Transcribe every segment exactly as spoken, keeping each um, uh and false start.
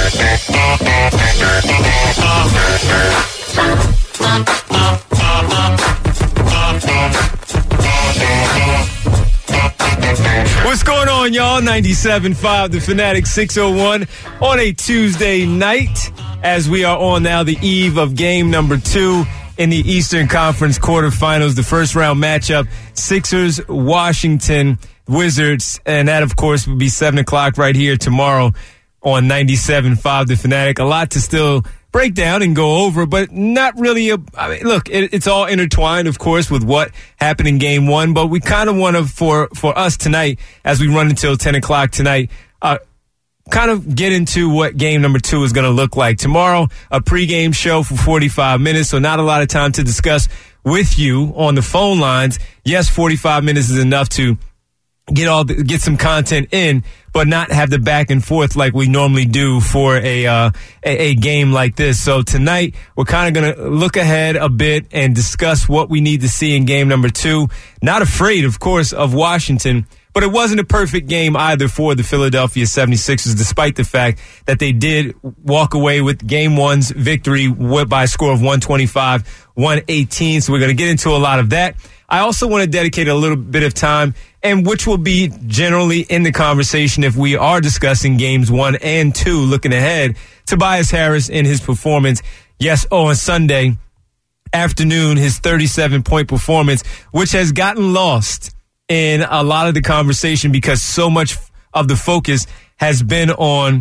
What's going on, y'all? ninety-seven point five, The Fanatic, six oh one on a Tuesday night as we are on now the eve of game number two in the Eastern Conference quarterfinals. The first round matchup, Sixers, Washington Wizards, and that, of course, will be seven o'clock right here tomorrow on ninety-seven point five, The Fanatic. A lot to still break down and go over, but not really a, I mean, look, it, it's all intertwined, of course, with what happened in game one, but we kind of want to, for, for us tonight, as we run until ten o'clock tonight, uh, kind of get into what game number two is going to look like. Tomorrow, a pregame show for forty-five minutes, so not a lot of time to discuss with you on the phone lines. Yes, forty-five minutes is enough to get all the, get some content in, but not have the back and forth like we normally do for a uh, a, a game like this. So tonight, we're kind of going to look ahead a bit and discuss what we need to see in game number two. Not afraid, of course, of Washington, but it wasn't a perfect game either for the Philadelphia seventy-sixers, despite the fact that they did walk away with game one's victory by a score of one twenty-five one eighteen. So we're going to get into a lot of that. I also want to dedicate a little bit of time, and which will be generally in the conversation if we are discussing games one and two, looking ahead, Tobias Harris in his performance. Yes, oh, on Sunday afternoon, his thirty-seven point performance, which has gotten lost in a lot of the conversation because so much of the focus has been on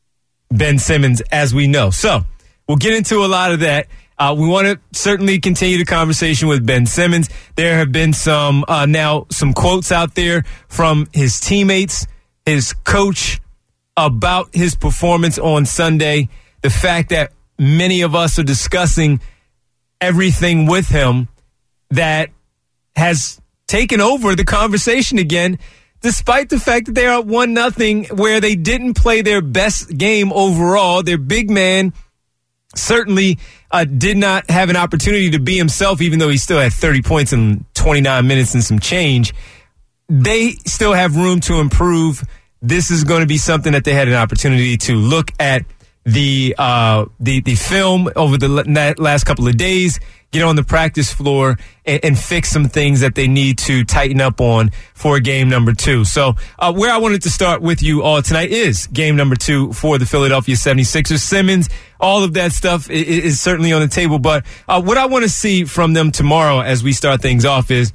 Ben Simmons, as we know. So we'll get into a lot of that. Uh, we want to certainly continue the conversation with Ben Simmons. There have been some uh, now some quotes out there from his teammates, his coach, about his performance on Sunday. The fact that many of us are discussing everything with him that has taken over the conversation again, despite the fact that they are one nothing, where they didn't play their best game overall. Their big man certainly uh, did not have an opportunity to be himself, even though he still had thirty points in twenty-nine minutes and some change. They still have room to improve. This is going to be something that they had an opportunity to look at the uh, the, the film over the last couple of days, get on the practice floor, and, and fix some things that they need to tighten up on for game number two. So uh, where I wanted to start with you all tonight is game number two for the Philadelphia seventy-sixers. Simmons, all of that stuff is, is certainly on the table. But uh, what I want to see from them tomorrow as we start things off is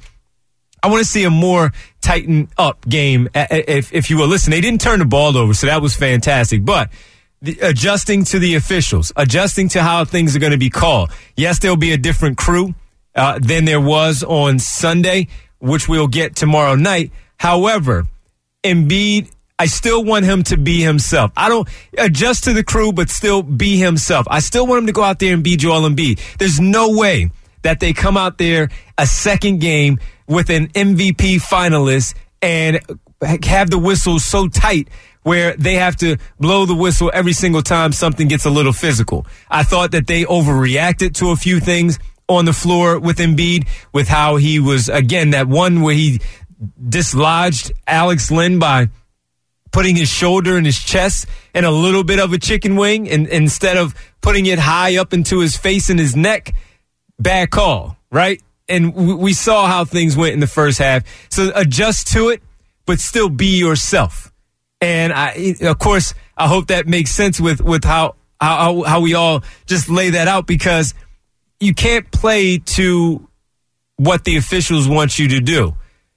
I want to see a more tightened up game, if, if you will. Listen, they didn't turn the ball over, so that was fantastic. But the, adjusting to the officials, adjusting to how things are going to be called. Yes, there'll be a different crew uh, than there was on Sunday, which we'll get tomorrow night. However, Embiid, I still want him to be himself. I don't adjust to the crew, but still be himself. I still want him to go out there and be Joel Embiid. There's no way that they come out there a second game with an M V P finalist and have the whistle so tight where they have to blow the whistle every single time something gets a little physical. I thought that they overreacted to a few things on the floor with Embiid, with how he was, again, that one where he dislodged Alex Len by putting his shoulder in his chest and a little bit of a chicken wing, and instead of putting it high up into his face and his neck. Bad call, right? And we saw how things went in the first half. So adjust to it, but still be yourself. And I, of course, I hope that makes sense with, with how, how, how we all just lay that out, because you can't play to what the officials want you to do.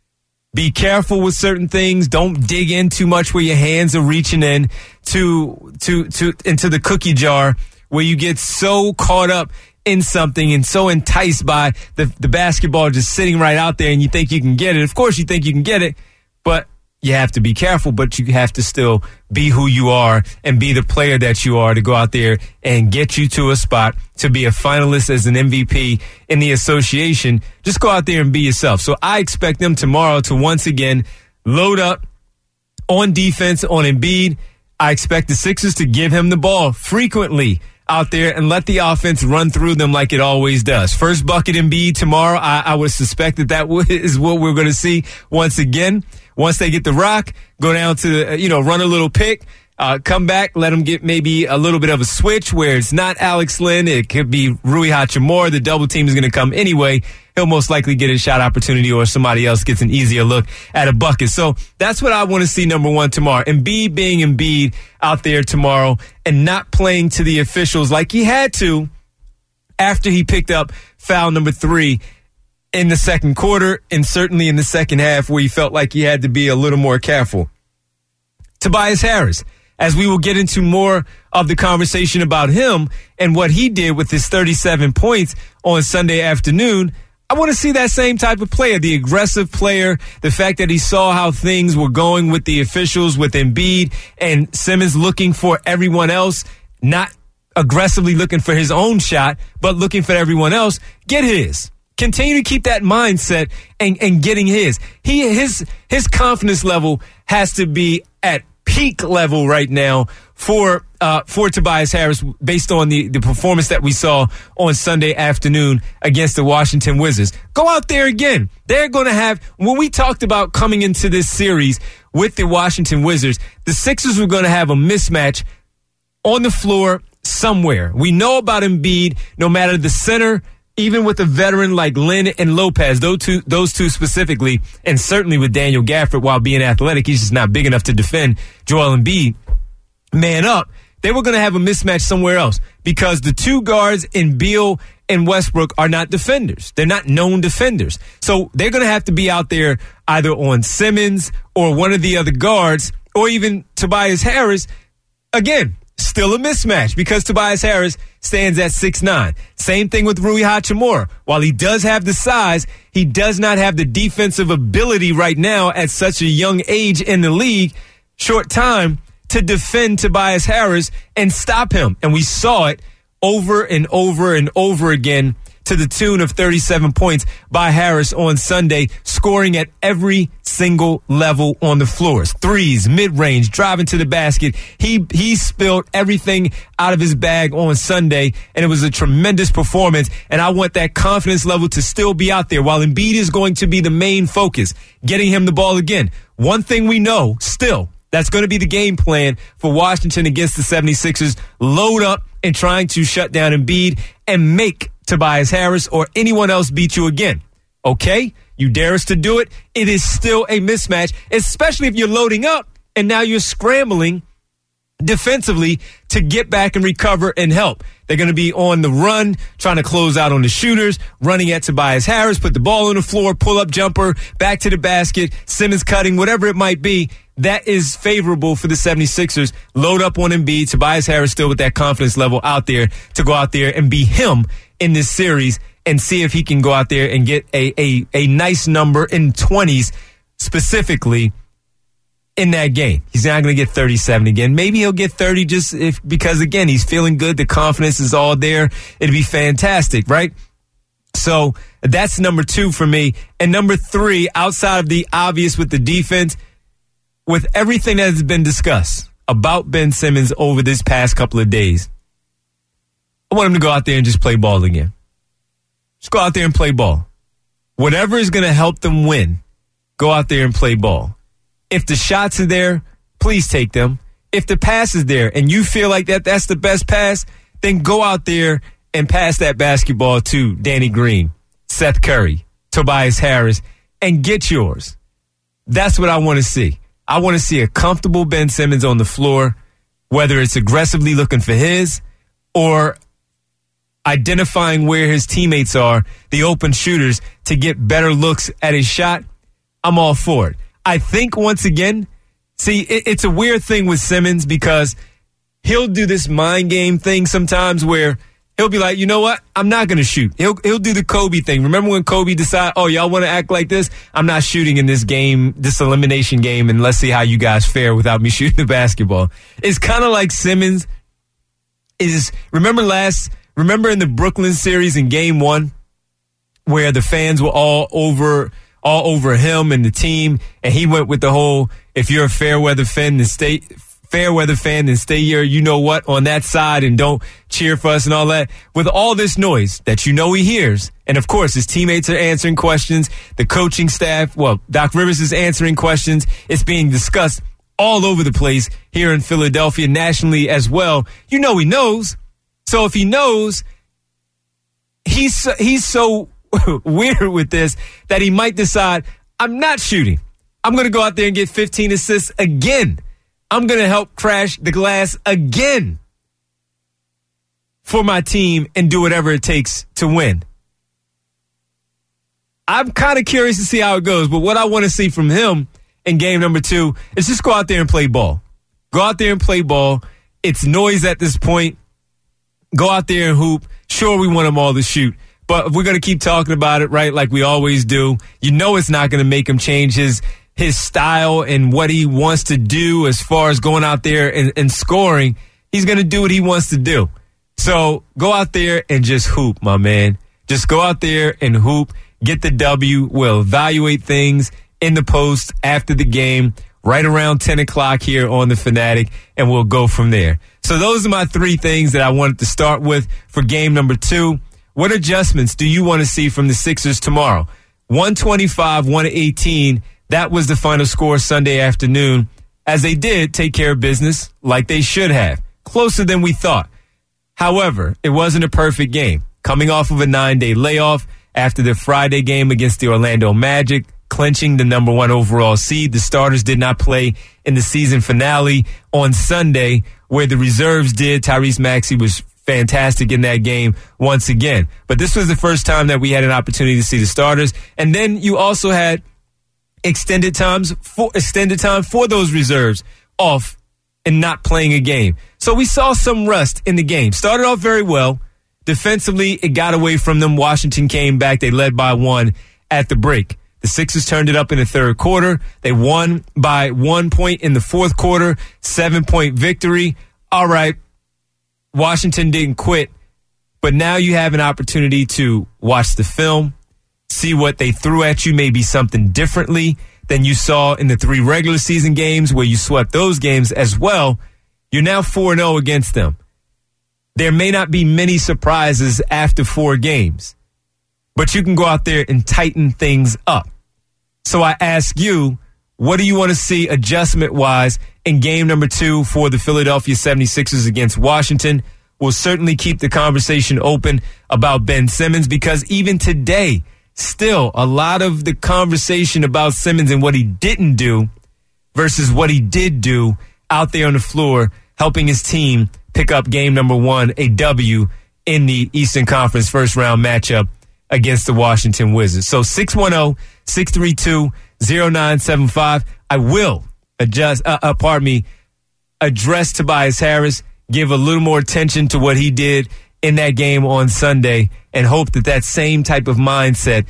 Be careful with certain things. Don't dig in too much where your hands are reaching in to, to, to, into the cookie jar, where you get so caught up in something and so enticed by the, the basketball just sitting right out there, and you think you can get it. Of course you think you can get it, but you have to be careful, but you have to still be who you are and be the player that you are to go out there and get you to a spot to be a finalist as an M V P in the association. Just go out there and be yourself. So I expect them tomorrow to once again load up on defense on Embiid. I expect the Sixers to give him the ball frequently out there and let the offense run through them like it always does. First bucket Embiid tomorrow. I, I would suspect that that is what we're going to see once again. Once they get the rock, go down to, you know, run a little pick, Uh, come back, let him get maybe a little bit of a switch where it's not Alex Len. It could be Rui Hachimura. The double team is going to come anyway. He'll most likely get a shot opportunity or somebody else gets an easier look at a bucket. So that's what I want to see, number one, tomorrow. Embiid being Embiid out there tomorrow and not playing to the officials like he had to after he picked up foul number three in the second quarter and certainly in the second half where he felt like he had to be a little more careful. Tobias Harris, as we will get into more of the conversation about him and what he did with his thirty-seven points on Sunday afternoon, I want to see that same type of player, the aggressive player, the fact that he saw how things were going with the officials, with Embiid and Simmons looking for everyone else, not aggressively looking for his own shot, but looking for everyone else, get his. Continue to keep that mindset and, and getting his. He his his confidence level has to be at peak level right now for uh, for Tobias Harris based on the, the performance that we saw on Sunday afternoon against the Washington Wizards. Go out there again. They're going to have, when we talked about coming into this series with the Washington Wizards, the Sixers were going to have a mismatch on the floor somewhere. We know about Embiid, no matter the center, even with a veteran like Lin and Lopez, those two, those two specifically, and certainly with Daniel Gafford, while being athletic, he's just not big enough to defend Joel Embiid. Man up, they were going to have a mismatch somewhere else because the two guards in Beal and Westbrook are not defenders. They're not known defenders. So they're going to have to be out there either on Simmons or one of the other guards or even Tobias Harris. Again, still a mismatch because Tobias Harris stands at six nine. Same thing with Rui Hachimura. While he does have the size, he does not have the defensive ability right now at such a young age in the league, short time, to defend Tobias Harris and stop him. And we saw it over and over and over again to the tune of thirty-seven points by Harris on Sunday, scoring at every single level on the floors. Threes, mid-range, driving to the basket. He he spilled everything out of his bag on Sunday, and it was a tremendous performance, and I want that confidence level to still be out there. While Embiid is going to be the main focus, getting him the ball again. One thing we know still, that's going to be the game plan for Washington against the seventy-sixers. Load up and trying to shut down Embiid and make Tobias Harris or anyone else beat you again. Okay? You dare us to do it. It is still a mismatch, especially if you're loading up and now you're scrambling defensively to get back and recover and help. They're going to be on the run, trying to close out on the shooters, running at Tobias Harris, put the ball on the floor, pull-up jumper, back to the basket, Simmons cutting, whatever it might be. That is favorable for the seventy-sixers. Load up on Embiid. Tobias Harris still with that confidence level out there to go out there and be him in this series and see if he can go out there and get a, a, a nice number in twenties specifically in that game. He's not going to get thirty-seven again. Maybe he'll get thirty just if because, again, he's feeling good. The confidence is all there. It'd be fantastic, right? So that's number two for me. And number three, outside of the obvious with the defense, with everything that has been discussed about Ben Simmons over this past couple of days, I want him to go out there and just play ball again. Just go out there and play ball. Whatever is going to help them win, go out there and play ball. If the shots are there, please take them. If the pass is there and you feel like that that's the best pass, then go out there and pass that basketball to Danny Green, Seth Curry, Tobias Harris, and get yours. That's what I want to see. I want to see a comfortable Ben Simmons on the floor, whether it's aggressively looking for his or identifying where his teammates are, the open shooters, to get better looks at his shot. I'm all for it. I think, once again, see, it, it's a weird thing with Simmons because he'll do this mind game thing sometimes where he'll be like, you know what? I'm not going to shoot. He'll he'll do the Kobe thing. Remember when Kobe decided, oh, y'all want to act like this? I'm not shooting in this game, this elimination game, and let's see how you guys fare without me shooting the basketball. It's kind of like Simmons is, remember last, remember in the Brooklyn series in game one where the fans were all over all over him and the team, and he went with the whole, if you're a fair weather fan, then stay fair weather fan, then stay here, you know what, on that side and don't cheer for us and all that. With all this noise that you know he hears, and of course his teammates are answering questions, the coaching staff, well, Doc Rivers is answering questions, it's being discussed. all over the place here in Philadelphia, nationally as well. You know he knows. So if he knows, he's he's so weird with this that he might decide, I'm not shooting. I'm going to go out there and get fifteen assists again. I'm going to help crash the glass again for my team and do whatever it takes to win. I'm kind of curious to see how it goes, but what I want to see from him in game number two is just go out there and play ball. Go out there and play ball. It's noise at this point. Go out there and hoop. Sure, we want them all to shoot, but if we're going to keep talking about it, right, like we always do, you know it's not going to make him change his his style and what he wants to do as far as going out there and, and scoring. He's going to do what he wants to do. So go out there and just hoop, my man. Just go out there and hoop. Get the W. We'll evaluate things in the post after the game, right around ten o'clock here on The Fanatic, and we'll go from there. So those are my three things that I wanted to start with for game number two. What adjustments do you want to see from the Sixers tomorrow? one twenty-five, one eighteen. That was the final score Sunday afternoon, as they did take care of business like they should have. Closer than we thought. However, it wasn't a perfect game. Coming off of a nine-day layoff after the Friday game against the Orlando Magic, clinching the number one overall seed, the starters did not play in the season finale on Sunday, where the reserves did. Tyrese Maxey was fantastic in that game once again. But this was the first time that we had an opportunity to see the starters. And then you also had extended times for extended time for those reserves off and not playing a game. So we saw some rust in the game. Started off very well. Defensively, it got away from them. Washington came back. They led by one at the break. The Sixers turned it up in the third quarter. They won by one point in the fourth quarter. Seven-point victory. All right. Washington didn't quit. But now you have an opportunity to watch the film, see what they threw at you, maybe something differently than you saw in the three regular season games where you swept those games as well. You're now four and oh against them. There may not be many surprises after four games, but you can go out there and tighten things up. So I ask you, what do you want to see adjustment-wise in game number two for the Philadelphia seventy-sixers against Washington? We'll certainly keep the conversation open about Ben Simmons, because even today, still a lot of the conversation about Simmons and what he didn't do versus what he did do out there on the floor, helping his team pick up game number one, a W in the Eastern Conference first round matchup against the Washington Wizards. So six one zero, six three two, zero nine seven five. I will adjust, uh, uh, pardon me, address Tobias Harris, give a little more attention to what he did in that game on Sunday, and hope that that same type of mindset,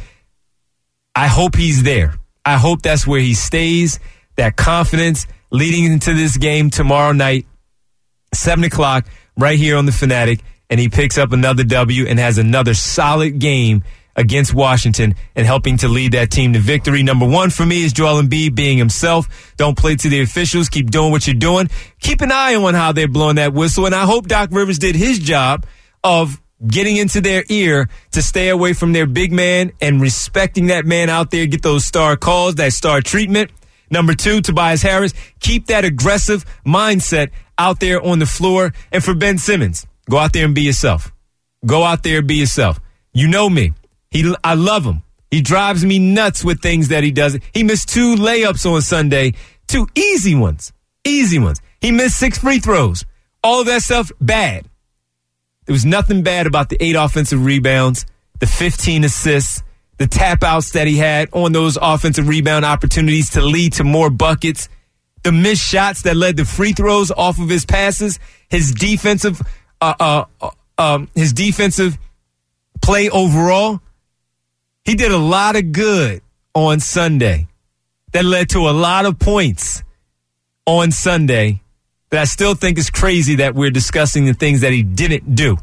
I hope he's there. I hope that's where he stays, that confidence leading into this game tomorrow night, seven o'clock, right here on The Fanatic, and he picks up another W and has another solid game against Washington and helping to lead that team to victory. Number one for me is Joel Embiid being himself. Don't play to the officials. Keep doing what you're doing. Keep an eye on how they're blowing that whistle, and I hope Doc Rivers did his job of getting into their ear to stay away from their big man and respecting that man out there, get those star calls, that star treatment. Number two, Tobias Harris, keep that aggressive mindset out there on the floor. And for Ben Simmons, go out there and be yourself. Go out there and be yourself. You know me. He, I love him. He drives me nuts with things that he does. He missed two layups on Sunday, two easy ones, easy ones. He missed six free throws. All of that stuff, bad. There was nothing bad about the eight offensive rebounds, the fifteen assists, the tap outs that he had on those offensive rebound opportunities to lead to more buckets, the missed shots that led to free throws off of his passes, his defensive, uh, uh, uh, um, his defensive play overall. He did a lot of good on Sunday that led to a lot of points on Sunday that I still think is crazy that we're discussing the things that he didn't do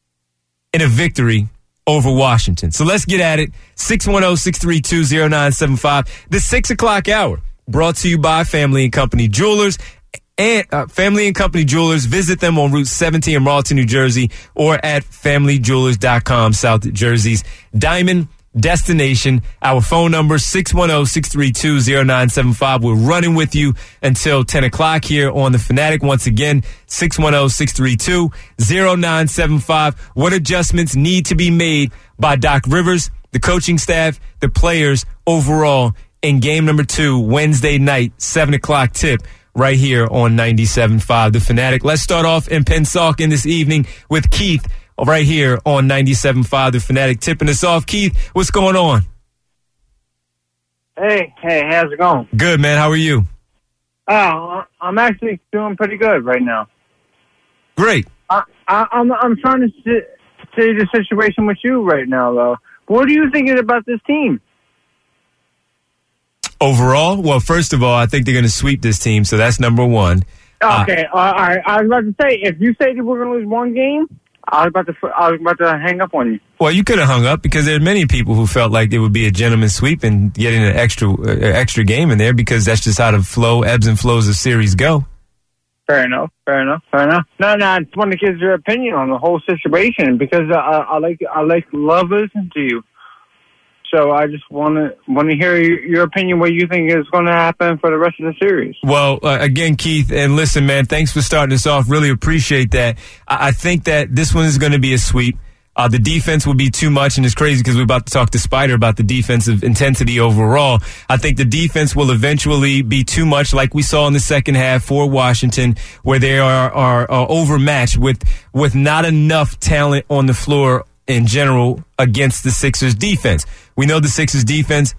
in a victory over Washington. So let's get at it. six one zero, six three two, zero nine seven five. The six o'clock hour brought to you by Family and Company Jewelers. And uh, Family and Company Jewelers, visit them on Route seventy in Marlton, New Jersey, or at family jewelers dot com, South Jersey's diamond destination. Our phone number, six one zero, six three two, zero nine seven five. We're running with you until ten o'clock here on The Fanatic. Once again, six one zero, six three two, zero nine seven five. What adjustments need to be made by Doc Rivers, the coaching staff, the players overall in game number two, Wednesday night, seven o'clock tip, right here on ninety-seven point five The Fanatic. Let's start off in Pennsauken this evening with Keith right here on ninety-seven point five The Fanatic. Tipping us off. Keith, what's going on? Hey, hey, how's it going? Good, man. How are you? Oh, I'm actually doing pretty good right now. Great. I, I, I'm I'm trying to see, see the situation with you right now, though. What are you thinking about this team? Overall, well, first of all, I think they're going to sweep this team, so that's number one. Okay, uh, uh, all right. I was about to say, if you say that we're going to lose one game, I was about to I was about to hang up on you. Well, you could have hung up because there are many people who felt like it would be a gentleman's sweep and getting an extra uh, extra game in there because that's just how the flow, ebbs and flows of series go. Fair enough, fair enough, fair enough. No, no, I just want to get your opinion on the whole situation because uh, I like I like love listening to you. So I just want to want to hear your opinion, what you think is going to happen for the rest of the series. Well, uh, again, Keith, and listen, man, thanks for starting us off. Really appreciate that. I, I think that this one is going to be a sweep. Uh, the defense will be too much, and it's crazy because we're about to talk to Spider about the defensive intensity overall. I think the defense will eventually be too much, like we saw in the second half for Washington, where they are, are, are overmatched with with not enough talent on the floor in general against the Sixers defense. We know the Sixers defense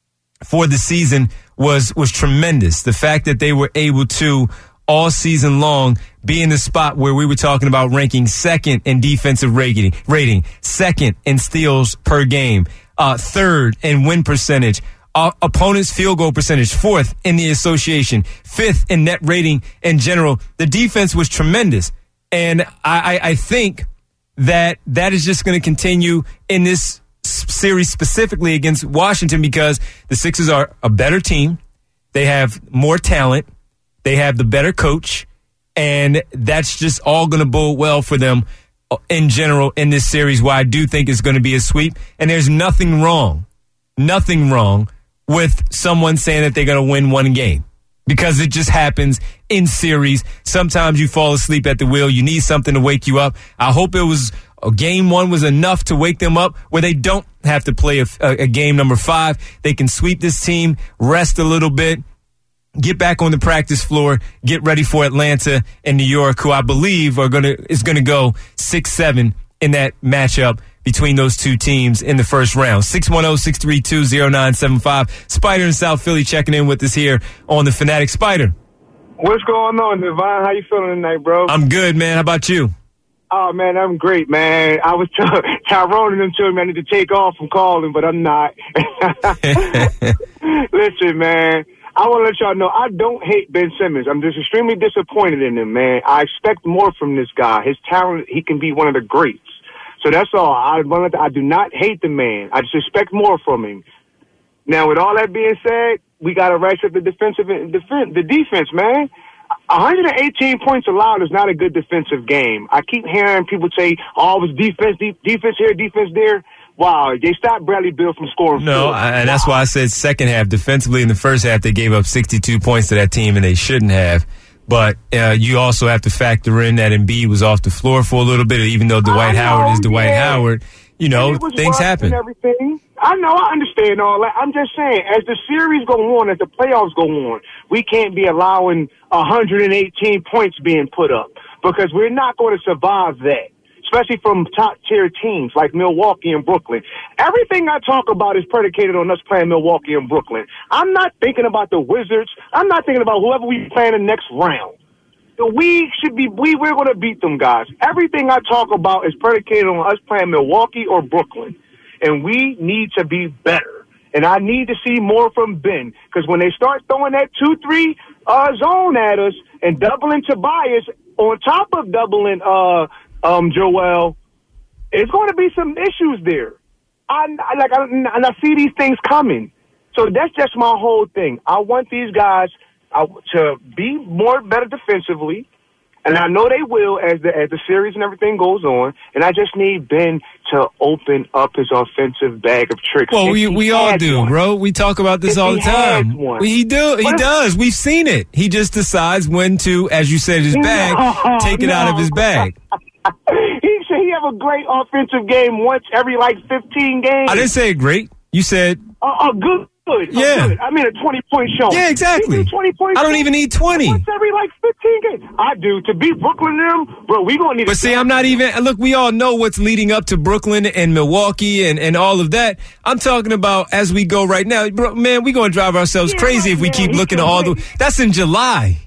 for the season was was tremendous. The fact that they were able to all season long be in the spot where we were talking about ranking second in defensive rating, rating second in steals per game, uh, third in win percentage, uh, opponent's field goal percentage, fourth in the association, fifth in net rating in general. The defense was tremendous. And I, I, I think that that is just going to continue in this series specifically against Washington because the Sixers are a better team. They have more talent. They have the better coach. And that's just all going to bode well for them in general in this series, where I do think it's going to be a sweep. And there's nothing wrong, nothing wrong with someone saying that they're going to win one game. Because it just happens in series. Sometimes you fall asleep at the wheel. You need something to wake you up. I hope it was uh, game one was enough to wake them up where they don't have to play a, a, a game number five. They can sweep this team, rest a little bit, get back on the practice floor, get ready for Atlanta and New York, who I believe are gonna is gonna go six seven in that matchup between those two teams in the first round. six one zero, six three two, zero nine seven five. Spider in South Philly checking in with us here on The Fanatic. Spider. What's going on, Devon? How you feeling tonight, bro? I'm good, man. How about you? Oh, man, I'm great, man. I was t- Tyrone and them told me I need to take off from calling, but I'm not. Listen, man, I want to let y'all know I don't hate Ben Simmons. I'm just extremely disappointed in him, man. I expect more from this guy. His talent, he can be one of the greats. So that's all. I wanted to, I do not hate the man. I just expect more from him. Now, with all that being said, we got to rise up the defensive defense, the defense, man. one hundred eighteen points allowed is not a good defensive game. I keep hearing people say, "Oh, it was defense, de- defense here, defense there." Wow, they stopped Bradley Beal from scoring. No, I, and that's why I said second half. Defensively, in the first half, they gave up sixty-two points to that team, and they shouldn't have. But uh, you also have to factor in that Embiid was off the floor for a little bit, even though Dwight know, Howard is Dwight yeah. Howard. You know, things happen. And everything. I know, I understand all that. I'm just saying, as the series go on, as the playoffs go on, we can't be allowing one hundred eighteen points being put up because we're not going to survive that, especially from top-tier teams like Milwaukee and Brooklyn. Everything I talk about is predicated on us playing Milwaukee and Brooklyn. I'm not thinking about the Wizards. I'm not thinking about whoever we play in the next round. We should be, we, we're going to beat them guys. Everything I talk about is predicated on us playing Milwaukee or Brooklyn. And we need to be better. And I need to see more from Ben. Because when they start throwing that two three uh, zone at us and doubling Tobias on top of doubling uh, um, Joel, it's going to be some issues there. I, I like, I, and I see these things coming. So that's just my whole thing. I want these guys uh, to be more better defensively And I know they will as the as the series and everything goes on. And I just need Ben to open up his offensive bag of tricks. Well, we we all do, one. bro. We talk about this if all the time. Well, he do, he what? does. We've seen it. He just decides when to, as you said, his bag, no, take it no. out of his bag. he said he have a great offensive game once every like fifteen games. I didn't say great. You said a uh, uh, good. Good. Yeah. Good. I mean, a twenty-point show. Yeah, exactly. twenty points. I don't even need twenty. Once every, like, fifteen games. I do. To beat Brooklyn and them, bro, we going to need But see, I'm not even, look, we all know what's leading up to Brooklyn and Milwaukee and, and all of that. I'm talking about as we go right now. Bro, man, we're going to drive ourselves yeah, crazy right, if we man. keep He looking at all win. the, that's in July.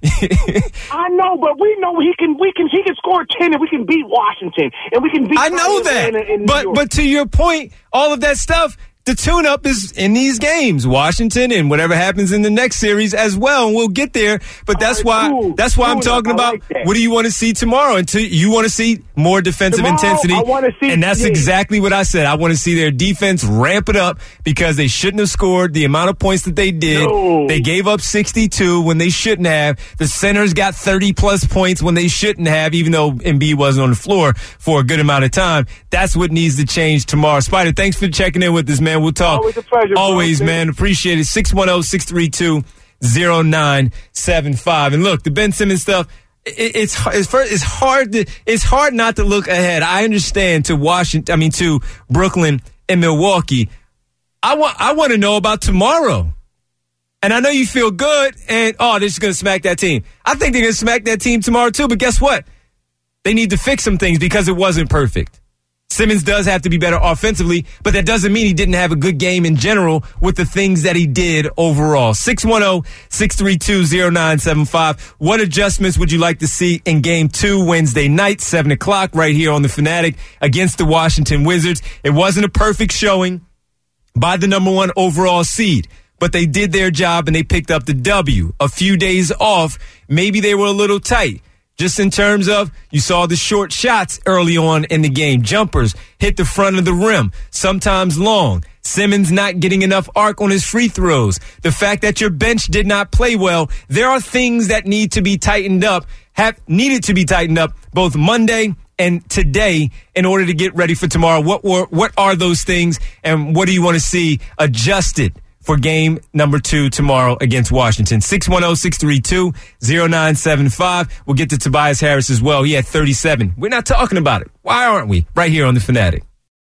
I know, but we know he can, we can, he can score ten and we can beat Washington and we can beat I know that. Atlanta and New But, York. but to your point, all of that stuff, the tune-up is in these games, Washington and whatever happens in the next series as well, and we'll get there. But that's right, why cool. that's why cool I'm talking enough. about like what do you want to see tomorrow? And to, you want to see more defensive Tomorrow, intensity, I wanna see, and that's yeah. exactly what I said. I want to see their defense ramp it up because they shouldn't have scored the amount of points that they did. No. They gave up sixty-two when they shouldn't have. The centers got thirty-plus points when they shouldn't have, even though Embiid wasn't on the floor for a good amount of time. That's what needs to change tomorrow. Spider, thanks for checking in with us, man. We'll talk. Always a pleasure. Always, bro. man. Appreciate it. six one zero, six three two, zero nine seven five. And look, the Ben Simmons stuff, it, it's, it's, it's hard to, it's hard not to look ahead. I understand to Washington, I mean, to Brooklyn and Milwaukee. I want, I want to know about tomorrow. And I know you feel good and, oh, they're just going to smack that team. I think they're going to smack that team tomorrow too, but guess what? They need to fix some things because it wasn't perfect. Simmons does have to be better offensively, but that doesn't mean he didn't have a good game in general with the things that he did overall. six one zero, six three two, zero nine seven five. What adjustments would you like to see in game two Wednesday night, seven o'clock, right here on the Fanatic against the Washington Wizards? It wasn't a perfect showing by the number one overall seed, but they did their job and they picked up the W. A few days off, maybe they were a little tight. Just in terms of, you saw the short shots early on in the game. Jumpers hit the front of the rim, sometimes long. Simmons not getting enough arc on his free throws. The fact that your bench did not play well. There are things that need to be tightened up, have needed to be tightened up both Monday and today in order to get ready for tomorrow. What were, what are those things and what do you want to see adjusted for game number two tomorrow against Washington? six one zero, six three two, zero nine seven five. We'll get to Tobias Harris as well. He had thirty-seven. We're not talking about it. Why aren't we? Right here on The Fanatic.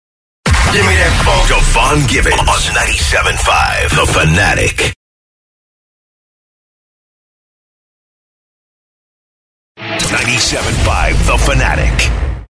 Give me that phone. Devon Givens on ninety-seven point five. The Fanatic. ninety-seven point five. The Fanatic.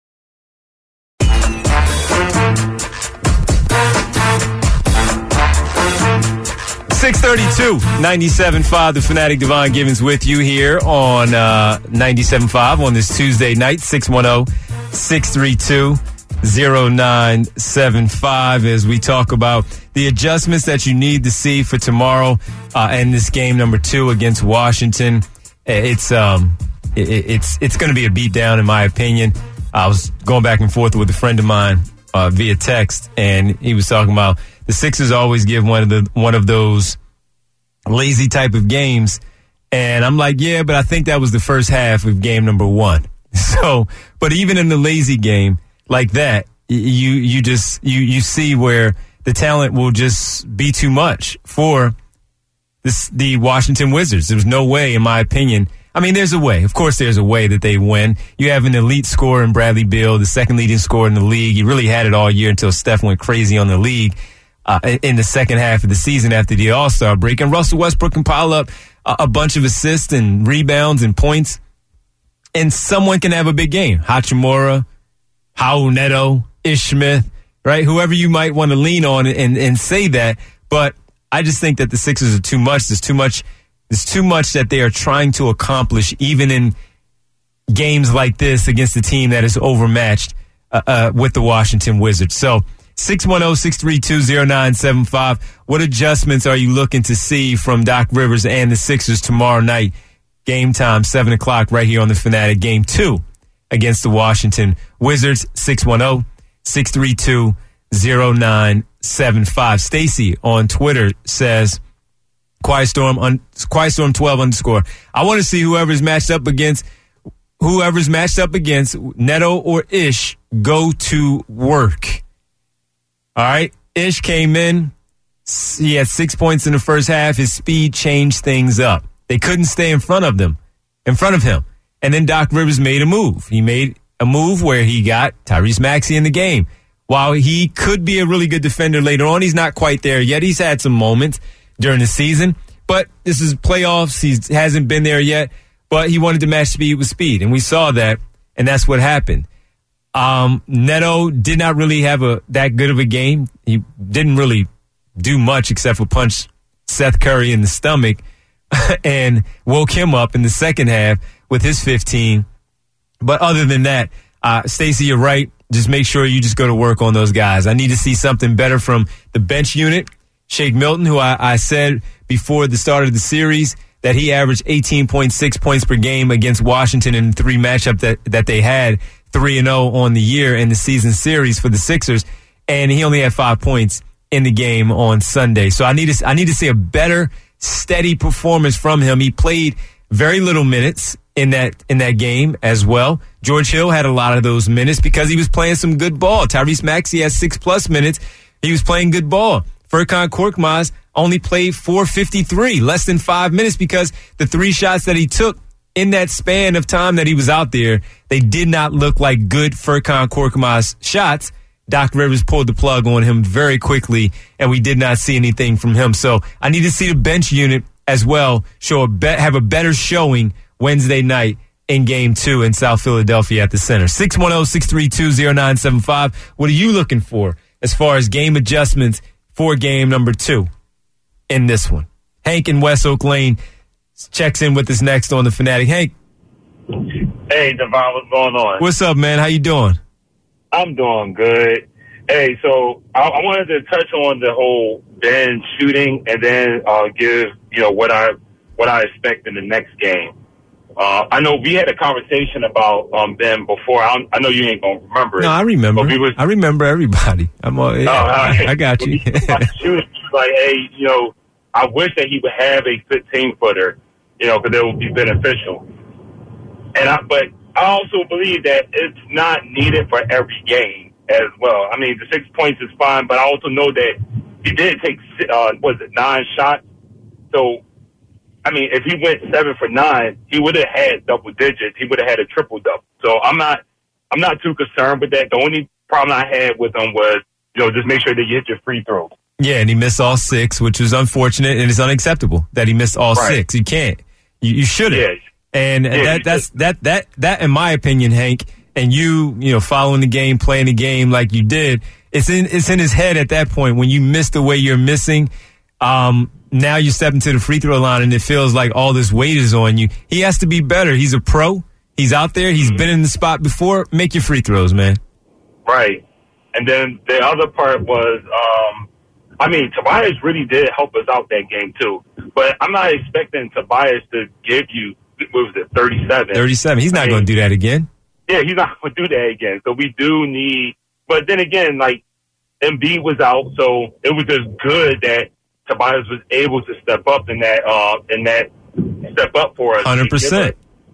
six thirty-two, ninety-seven point five, The Fanatic. Devon Givens with you here on uh, ninety-seven point five on this Tuesday night. six one zero, six three two, zero nine seven five as we talk about the adjustments that you need to see for tomorrow uh, and this game number two against Washington. It's um, it, it's it's going to be a beatdown in my opinion. I was going back and forth with a friend of mine uh, via text, and he was talking about the Sixers always give one of the one of those lazy type of games, and I'm like, yeah, but I think that was the first half of game number one. So, but even in the lazy game like that, you you just you you see where the talent will just be too much for this the Washington Wizards. There's no way, in my opinion. I mean, there's a way. Of course, there's a way that they win. You have an elite scorer in Bradley Beal, the second leading scorer in the league. He really had it all year until Steph went crazy on the league uh, in the second half of the season after the All-Star break. And Russell Westbrook can pile up a, a bunch of assists and rebounds and points, and someone can have a big game. Hachimura, Raul Neto, Ish Smith, right? Whoever you might want to lean on and, and say that. But I just think that the Sixers are too much. There's too much. There's too much that they are trying to accomplish, even in games like this against a team that is overmatched uh, uh, with the Washington Wizards. So six one zero, six three two, zero nine seven five. What adjustments are you looking to see from Doc Rivers and the Sixers tomorrow night? Game time, seven o'clock, right here on the Fanatic. Game two against the Washington Wizards. six one zero, six three two, zero nine seven five. Stacy on Twitter says, Quiet Storm, un, Quiet Storm twelve underscore. I want to see whoever's matched up against whoever's matched up against, Neto or Ish, go to work. All right? Ish came in. He had six points in the first half. His speed changed things up. They couldn't stay in front of them, in front of him. And then Doc Rivers made a move. He made a move where he got Tyrese Maxey in the game. While he could be a really good defender later on, he's not quite there yet. He's had some moments during the season, but this is playoffs. He hasn't been there yet, but he wanted to match speed with speed, and we saw that, and that's what happened. Um, Neto did not really have a that good of a game. He didn't really do much except for punch Seth Curry in the stomach and woke him up in the second half with his fifteen. But other than that, uh, Stacey, you're right. Just make sure you just go to work on those guys. I need to see something better from the bench unit. Shake Milton, who I, I said before the start of the series that he averaged eighteen point six points per game against Washington in the three matchup that, that they had, three and oh on the year in the season series for the Sixers, and he only had five points in the game on Sunday. So I need to I need to see a better, steady performance from him. He played very little minutes in that in that game as well. George Hill had a lot of those minutes because he was playing some good ball. Tyrese Maxey had six plus minutes. He was playing good ball. Furkan Korkmaz only played four fifty-three, less than five minutes because the three shots that he took in that span of time that he was out there, they did not look like good Furkan Korkmaz shots. Doc Rivers pulled the plug on him very quickly, and we did not see anything from him. So I need to see the bench unit as well show a be- have a better showing Wednesday night in game two in South Philadelphia at the Center. six one zero, six three two, zero nine seven five. What are you looking for as far as game adjustments for game number two in this one? Hank in West Oak Lane checks in with us next on The Fanatic. Hank. Hey, Devon, what's going on? What's up, man? How you doing? I'm doing good. Hey, so I, I wanted to touch on the whole Ben shooting and then uh, give, you know, what I what I expect in the next game. Uh, I know we had a conversation about um, Ben before. I, I know you ain't going to remember it. No, I remember. We was, I remember everybody. I'm all, yeah, uh, I, I got you. Shooting, like, hey, you know, I wish that he would have a fifteen-footer, you know, because it would be beneficial. And I, But I also believe that it's not needed for every game as well. I mean, the six points is fine, but I also know that he did take, uh, was it nine shots? So, I mean, if he went seven for nine, he would have had double digits. He would have had a triple double. So I'm not, I'm not too concerned with that. The only problem I had with him was, you know, just make sure that you hit your free throws. Yeah, and he missed all six, which was unfortunate, and it's unacceptable that he missed all right. six. You can't. You, you shouldn't. Yeah. And yeah, that that's that that that in my opinion, Hank, and you, you know, following the game, playing the game like you did, it's in it's in his head at that point when you miss the way you're missing. Um, now you step into the free throw line and it feels like all this weight is on you. He has to be better. He's a pro. He's out there. He's mm-hmm. been in the spot before. Make your free throws, man. Right. And then the other part was, um, I mean, Tobias really did help us out that game too. But I'm not expecting Tobias to give you, what was it, thirty-seven? thirty-seven. He's not I mean, going to do that again. Yeah, he's not going to do that again. So we do need, but then again, like, Embiid was out, so it was just good that Tobias was able to step up in that, uh, in that step up for us. one hundred percent.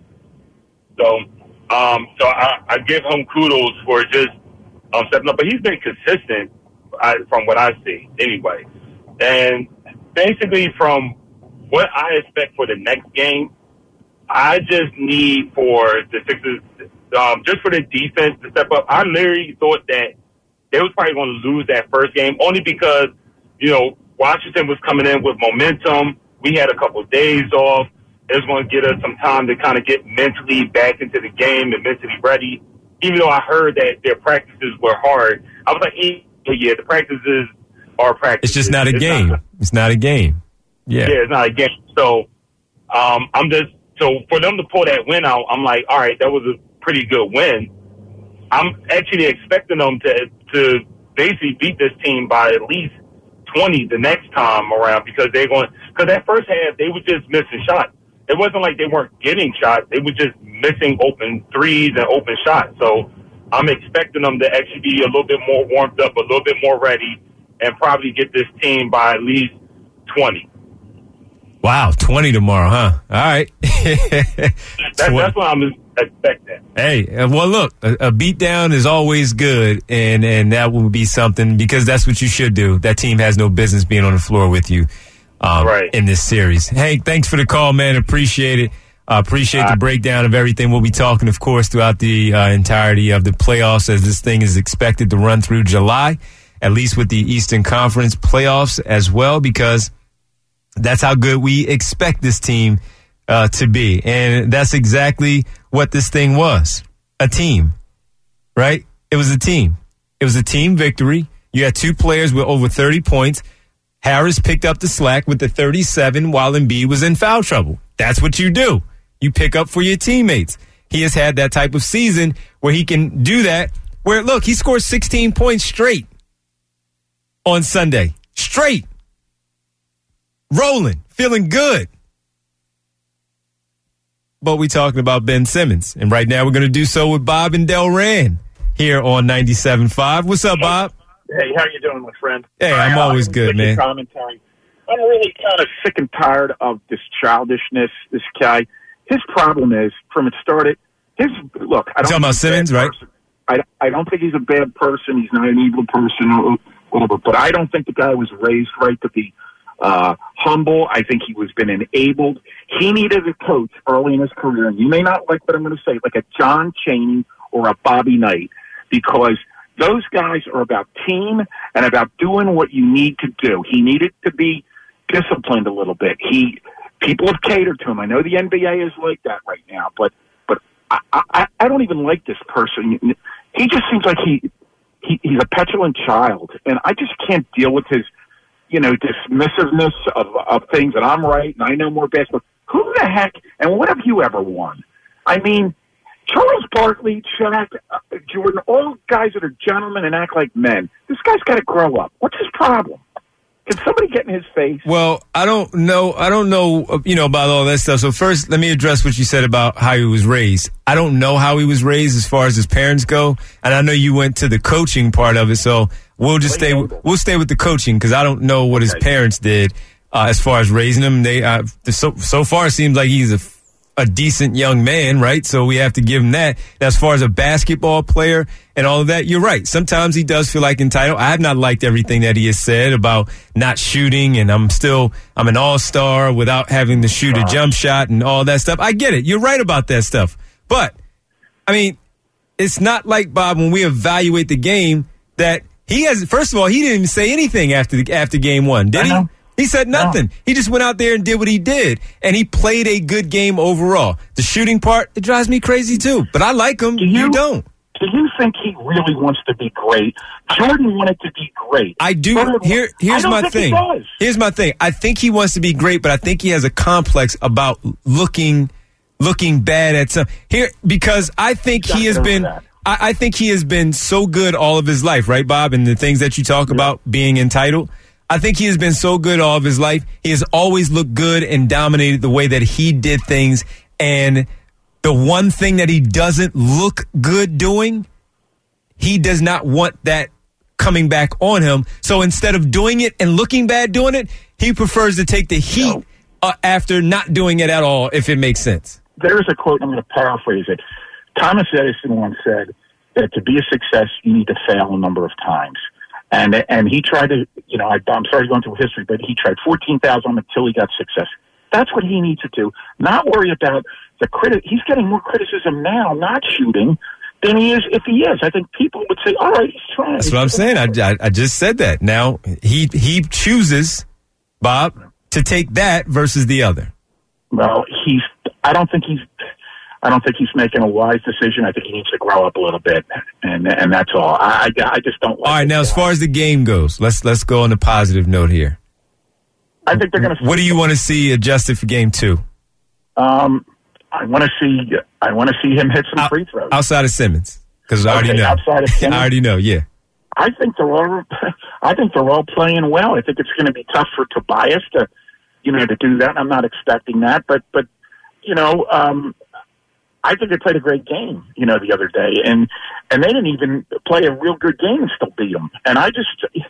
So, um, so I, I give him kudos for just um, stepping up, but he's been consistent I, from what I see anyway. And basically from what I expect for the next game, I just need for the Sixers, um, just for the defense to step up. I literally thought that they was probably going to lose that first game only because, you know, Washington was coming in with momentum. We had a couple of days off. It was going to get us some time to kind of get mentally back into the game and mentally ready. Even though I heard that their practices were hard, I was like, yeah, the practices are practices. It's just not a it's game. Not, it's not a game. Yeah. Yeah, it's not a game. So um, I'm just, so for them to pull that win out, I'm like, all right, that was a pretty good win. I'm actually expecting them to to basically beat this team by at least twenty the next time around because they're going, because that first half, they were just missing shots. It wasn't like they weren't getting shots. They were just missing open threes and open shots. So I'm expecting them to actually be a little bit more warmed up, a little bit more ready, and probably get this team by at least twenty. Wow, twenty tomorrow, huh? All right. that, that's what I'm expect that. Hey, uh, well, look, a, a beatdown is always good, and, and that will be something because that's what you should do. That team has no business being on the floor with you um, right. in this series. Hank, thanks for the call, man. Appreciate it. Uh, appreciate uh, the breakdown of everything. We'll be talking, of course, throughout the uh, entirety of the playoffs as this thing is expected to run through July, at least with the Eastern Conference playoffs as well, because that's how good we expect this team uh, to be. And that's exactly what this thing was, a team, right? It was a team. It was a team victory. You had two players with over thirty points. Harris picked up the slack with the thirty-seven while Embiid was in foul trouble. That's what you do. You pick up for your teammates. He has had that type of season where he can do that, where, look, he scored sixteen points straight on Sunday. Straight. Rolling. Feeling good. But we're talking about Ben Simmons. And right now we're going to do so with Bob and Delran here on ninety-seven point five. What's up, Bob? Hey, how you doing, my friend? Hey, I'm always good, man. Commentary. I'm really kind of sick and tired of this childishness, this guy. His problem is, from it started, his, look, I don't talking about Simmons, right? I, I don't think he's a bad person. He's not an evil person or whatever, but I don't think the guy was raised right to be uh, humble. I think he was been enabled. He needed a coach early in his career, and you may not like what I'm going to say, like a John Chaney or a Bobby Knight, because those guys are about team and about doing what you need to do. He needed to be disciplined a little bit. He people have catered to him. I know the N B A is like that right now, but but I, I, I don't even like this person. He just seems like he, he he's a petulant child, and I just can't deal with his, you know, dismissiveness of of things. And I'm right, and I know more basketball. Who the heck? And what have you ever won? I mean, Charles Barkley, Shaq, uh, Jordan, all guys that are gentlemen and act like men. This guy's got to grow up. What's his problem? Can somebody get in his face? Well, I don't know. I don't know, you know, about all that stuff. So first, let me address what you said about how he was raised. I don't know how he was raised as far as his parents go. And I know you went to the coaching part of it. So we'll just stay, we'll stay with the coaching because I don't know what his parents did uh, as far as raising him. They, uh, so, so far it seems like he's a a decent young man, right? So we have to give him that. And as far as a basketball player and all of that, you're right. Sometimes he does feel like entitled. I have not liked everything that he has said about not shooting, and I'm still, I'm an all-star without having to shoot a jump shot and all that stuff. I get it. You're right about that stuff. But, I mean, it's not like, Bob, when we evaluate the game that he has, first of all, he didn't even say anything after the, after game one, did he? He said nothing. No. He just went out there and did what he did, and he played a good game overall. The shooting part, it drives me crazy too, but I like him. Do you, you don't. Do you think he really wants to be great? Jordan wanted to be great. I do. Jordan, Here, here's I my thing. Here's my thing. I think he wants to be great, but I think he has a complex about looking looking bad at some here because I think he has been. I, I think he has been so good all of his life, right, Bob? And the things that you talk yeah. about being entitled. I think he has been so good all of his life. He has always looked good and dominated the way that he did things. And the one thing that he doesn't look good doing, he does not want that coming back on him. So instead of doing it and looking bad doing it, he prefers to take the heat no. uh, after not doing it at all, if it makes sense. There's a quote, I'm going to paraphrase it. Thomas Edison once said that to be a success, you need to fail a number of times. And and he tried to, you know, I, I'm sorry going through history, but he tried fourteen thousand until he got success. That's what he needs to do. Not worry about the critic. He's getting more criticism now, not shooting, than he is if he is. I think people would say, all right, he's trying. That's what I'm saying. I, I, I just said that. Now, he he chooses, Bob, to take that versus the other. Well, he's, I don't think he's, I don't think he's making a wise decision. I think he needs to grow up a little bit, and and that's all. I, I just don't like All right, now, guy. As far as the game goes, let's let's go on a positive note here. I think they're going to. What do you want to see adjusted for game two? Um, I want to see. I want to see him hit some Out, free throws outside of Simmons, because I okay, already know. Outside of Simmons, I already know. Yeah. I think they're all. I think they're all playing well. I think it's going to be tough for Tobias to, you know, to do that. I'm not expecting that, but but you know. Um, I think they played a great game, you know, the other day, and and they didn't even play a real good game and still beat them. And I just,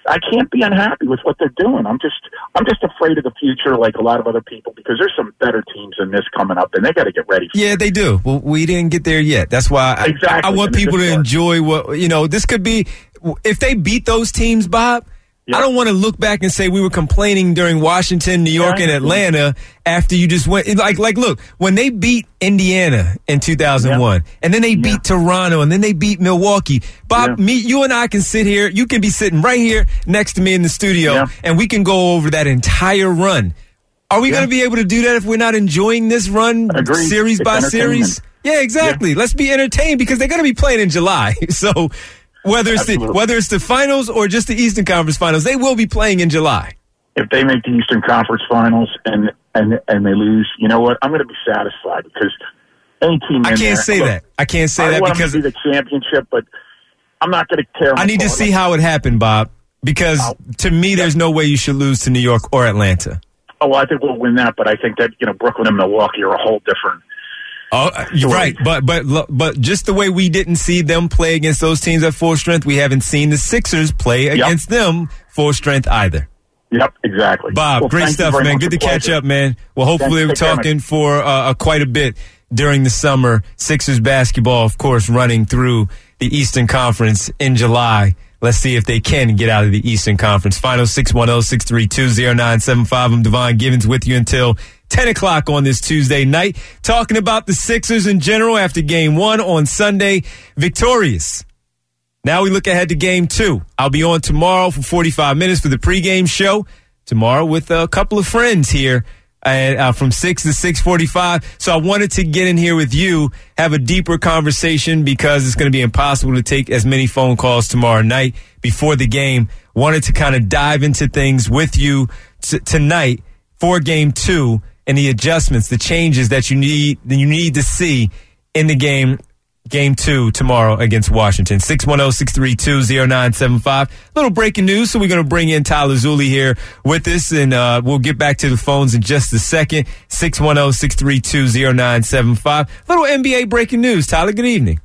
I can't be unhappy with what they're doing. I'm just I'm just afraid of the future, like a lot of other people, because there's some better teams than this coming up, and they got to get ready for Yeah, it. they do. Well, we didn't get there yet. That's why I, Exactly. I want And people this to is- enjoy what, you know, this could be, if they beat those teams, Bob, Yeah. I don't want to look back and say we were complaining during Washington, New York, Yeah, and Atlanta after you just went. Like, like, look, when they beat Indiana in two thousand one, Yeah. and then they beat Toronto, and then they beat Milwaukee. Bob, Yeah. me, you and I can sit here. You can be sitting right here next to me in the studio, Yeah. and we can go over that entire run. Are we Yeah. going to be able to do that if we're not enjoying this run Agreed. series It's by entertainment. series? Yeah, exactly. Let's be entertained because they're going to be playing in July. So whether it's the, Absolutely. whether it's the finals or just the Eastern Conference Finals, they will be playing in July. If they make the Eastern Conference Finals and and and they lose, you know what? I'm going to be satisfied because any team. I in can't there, say look, that. I can't say I that want because them to be the championship, but I'm not going to tear. I need to see how it happened, Bob. Because to me, there's no way you should lose to New York or Atlanta. Oh, well, I think we'll win that, but I think that you know Brooklyn and Milwaukee are a whole different. Oh, you're right, but but but just the way we didn't see them play against those teams at full strength, we haven't seen the Sixers play against them full strength either. Yep, exactly. Bob, Well, great thank you stuff, very man. much. Good to It's a catch pleasure. up, man. Well, hopefully Thanks. we're Take care, talking man. for uh, uh, quite a bit during the summer. Sixers basketball, of course, running through the Eastern Conference in July. Let's see if they can get out of the Eastern Conference. Final six one zero, six three two, zero nine seven five. I'm Devon Givens with you until ten o'clock on this Tuesday night. Talking about the Sixers in general after game one on Sunday. Victorious. Now we look ahead to game two. I'll be on tomorrow for forty-five minutes for the pregame show. Tomorrow with a couple of friends here uh, uh, from six to six forty-five. So I wanted to get in here with you, have a deeper conversation because it's going to be impossible to take as many phone calls tomorrow night before the game. Wanted to kind of dive into things with you t- tonight for game two and the adjustments, the changes that you need that you need to see in the game. Game two tomorrow against Washington. six one zero, six three two, zero nine seven five. Little breaking news, so we're going to bring in Tyler Zulli here with us, and uh, we'll get back to the phones in just a second. six one zero, six three two, zero nine seven five. Little N B A breaking news. Tyler, good evening.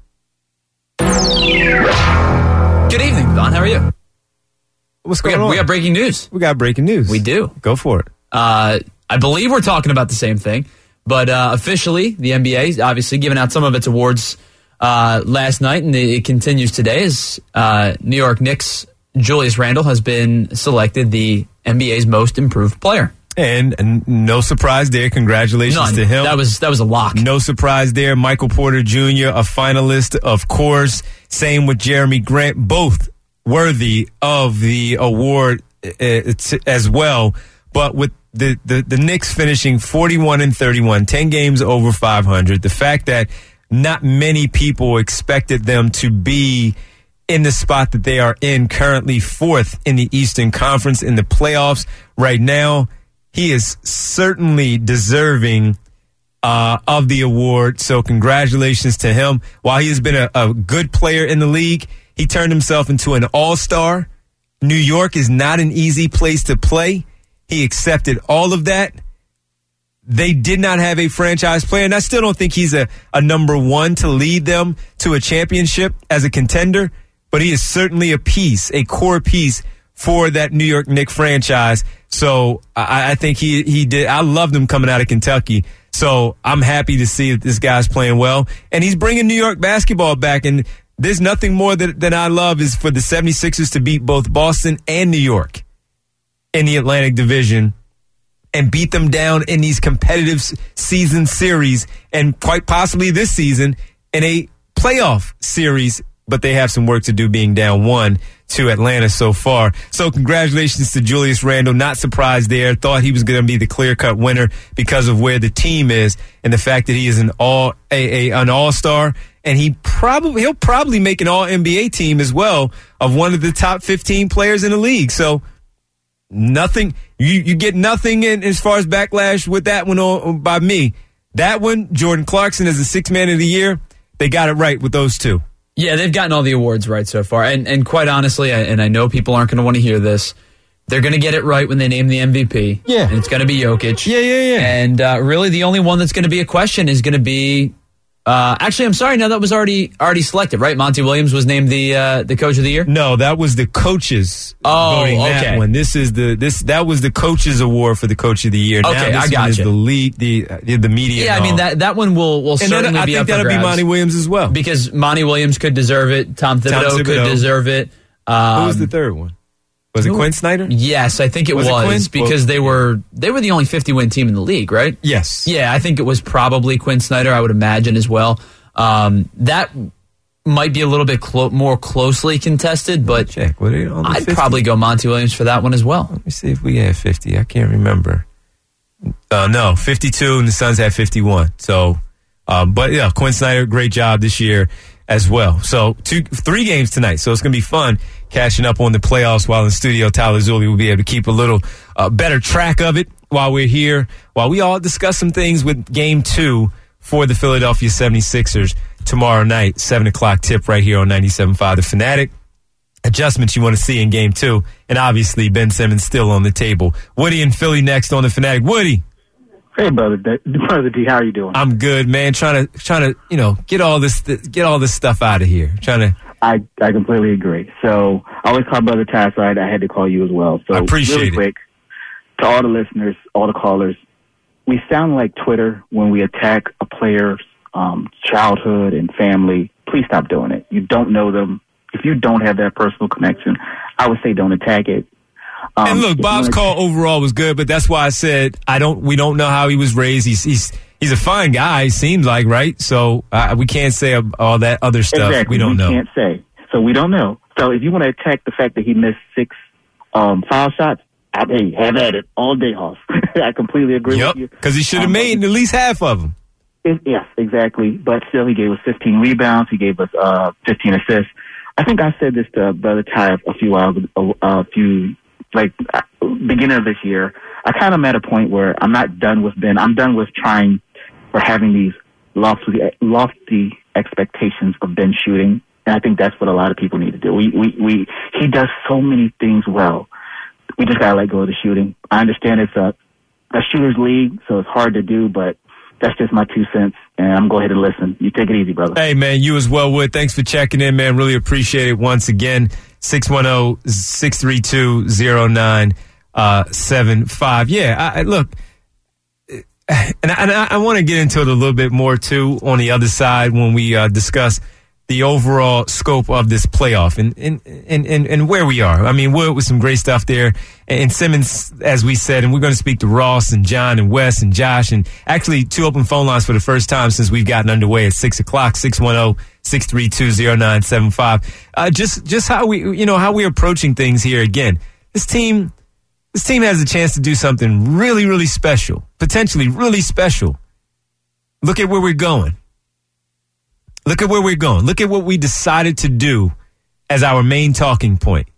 Good evening, Don. How are you? What's We going got, on? we got breaking news. We got breaking news. We do. Go for it. Uh, I believe we're talking about the same thing, but uh, officially, the N B A is obviously giving out some of its awards uh, last night, and it continues today as uh, New York Knicks Julius Randle has been selected the N B A's most improved player. And, and no surprise there. Congratulations None. to him. That was that was a lock. No surprise there. Michael Porter Junior, a finalist, of course. Same with Jeremy Grant, both worthy of the award uh, t- as well. But with the, the, the Knicks finishing forty-one and thirty-one, ten games over five hundred, the fact that not many people expected them to be in the spot that they are in currently, fourth in the Eastern Conference in the playoffs right now, he is certainly deserving uh, of the award. So congratulations to him. While he has been a, a good player in the league, he turned himself into an all-star. New York is not an easy place to play. He accepted all of that. They did not have a franchise player, and I still don't think he's a, a number one to lead them to a championship as a contender, but he is certainly a piece, a core piece for that New York Knicks franchise. So I, I think he he did. I loved him coming out of Kentucky. So I'm happy to see that this guy's playing well, and he's bringing New York basketball back. And there's nothing more that, that I love is for the seventy-sixers to beat both Boston and New York in the Atlantic Division and beat them down in these competitive season series and quite possibly this season in a playoff series. But they have some work to do being down one to Atlanta so far. So congratulations to Julius Randle. Not surprised there. Thought he was going to be the clear-cut winner because of where the team is and the fact that he is an all a, a an all-star. And he probably he'll probably make an all N B A team as well of one of the top fifteen players in the league. So nothing you you get nothing in as far as backlash with that one on, by me. That one, Jordan Clarkson as the sixth man of the year, they got it right with those two. Yeah, they've gotten all the awards right so far. And and quite honestly, and I know people aren't going to want to hear this, they're going to get it right when they name the M V P. Yeah. And it's going to be Jokic. Yeah, yeah, yeah. And uh, really the only one that's going to be a question is going to be Uh, actually, I'm sorry. No, that was already already selected, right? Monty Williams was named the uh, the coach of the year. No, that was the coaches oh, voting okay. that one. This is the this that was the coaches award for the coach of the year. Okay, now this I got one is you. the lead, the uh, the media. Yeah, I mean that that one will will and certainly then, I be think up that'll for grabs be Monty Williams as well because Monty Williams could deserve it. Tom Thibodeau, Tom Thibodeau. could deserve it. Um, Who was the third one? Was it Quinn Snyder? Yes, I think it was, was it because well, they were they were the only fifty win team in the league, right? Yes. Yeah, I think it was probably Quinn Snyder. I would imagine as well. Um, that might be a little bit clo- more closely contested, but check. What are I'd fifty? probably go Monty Williams for that one as well. Let me see if we had fifty. I can't remember. Uh, no, fifty-two, and the Suns had fifty-one. So, um, but yeah, Quinn Snyder, great job this year as well. So, two, three games tonight. So it's going to be fun catching up on the playoffs while in studio. Tyler Zulli will be able to keep a little uh, better track of it while we're here, while we all discuss some things with game two for the Philadelphia seventy-sixers tomorrow night, seven o'clock tip right here on ninety-seven point five The Fanatic. Adjustments you want to see in game two. And obviously, Ben Simmons still on the table. Woody in Philly next on the Fanatic. Woody. Hey, brother D. Brother D, how are you doing? I'm good, man. Trying to, trying to, you know, get all this, get all this stuff out of here. Trying to. I, I completely agree. So I always call Brother Ty, so I, I had to call you as well. So I appreciate really it. quick, to all the listeners, all the callers, we sound like Twitter when we attack a player's um, childhood and family. Please stop doing it. You don't know them. If you don't have that personal connection, I would say don't attack it. Um, and look, Bob's call overall was good, but that's why I said I don't. We don't know how he was raised. He's he's he's a fine guy. He seems like, right. So uh, we can't say all that other stuff. Exactly. We don't we know. We can't say. So we don't know. So if you want to attack the fact that he missed six um, foul shots, I hey, have at it all day, Hoss. I completely agree yep, with you. Because he should have um, made at least half of them. It, yes, exactly. But still, he gave us fifteen rebounds. He gave us uh, fifteen assists. I think I said this to Brother Ty a few hours, a, a few, like, beginning of this year. I kind of met a point where I'm not done with Ben. I'm done with trying or having these lofty, lofty expectations of Ben shooting. And I think that's what a lot of people need to do. We, we, we, he does so many things well. We just got to let go of the shooting. I understand it's a, a shooter's league, so it's hard to do, but that's just my two cents, and I'm going to go ahead and listen. You take it easy, brother. Hey, man, you as well, Wood. Thanks for checking in, man. Really appreciate it once again. six one zero, six three two, zero nine seven five. Yeah, I, I, look, and I, and I, I want to get into it a little bit more, too, on the other side when we uh, discuss the overall scope of this playoff and, and, and, and, and where we are. I mean, Wood with some great stuff there. And Simmons, as we said, and we're going to speak to Ross and John and Wes and Josh, and actually two open phone lines for the first time since we've gotten underway at six o'clock, six one zero, six three two, zero nine seven five. Uh, just, just how we, you know, how we're approaching things here again. This team, this team has a chance to do something really, really special, potentially really special. Look at where we're going. Look at where we're going. Look at what we decided to do as our main talking point.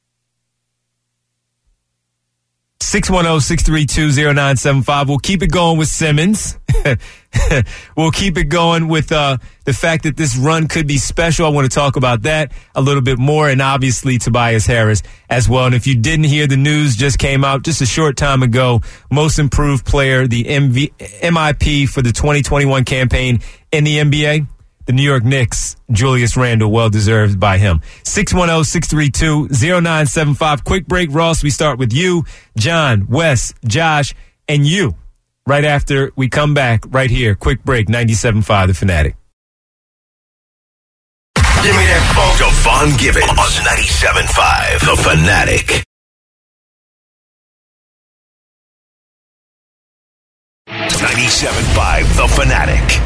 six one zero, six three two, zero nine seven five. We'll keep it going with Simmons. We'll keep it going with uh, the fact that this run could be special. I want to talk about that a little bit more, and obviously Tobias Harris as well. And if you didn't hear, the news just came out just a short time ago. Most improved player, the M V- M I P for the twenty twenty-one campaign in the N B A. The New York Knicks, Julius Randle, well-deserved by him. six one zero, six three two, zero nine seven five. Quick break, Ross. We start with you, John, Wes, Josh, and you. Right after we come back right here. Quick break, ninety-seven point five The Fanatic. Give me that phone. Devon Givens on ninety-seven point five The Fanatic. ninety-seven point five The Fanatic.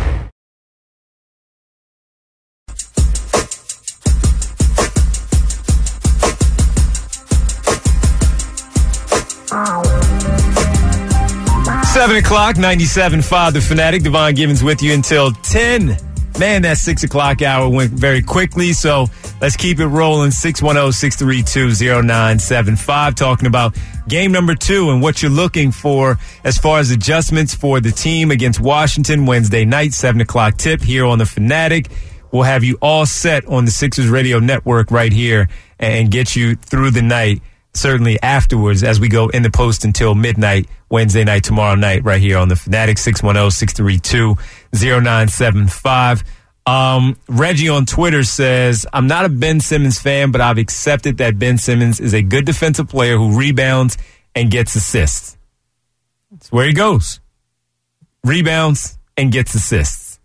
seven o'clock, ninety-seven point five The Fanatic. Devon Givens with you until ten. Man, that six o'clock hour went very quickly, so let's keep it rolling. six one zero, six three two, zero nine seven five. Talking about game number two and what you're looking for as far as adjustments for the team against Washington Wednesday night, seven o'clock tip here on The Fanatic. We'll have you all set on the Sixers Radio Network right here and get you through the night certainly afterwards as we go in the post until midnight, Wednesday night, tomorrow night, right here on the Fanatic. Six one zero, six three two, zero nine seven five. Um, Reggie on Twitter says, I'm not a Ben Simmons fan, but I've accepted that Ben Simmons is a good defensive player who rebounds and gets assists. That's where he goes. Rebounds and gets assists.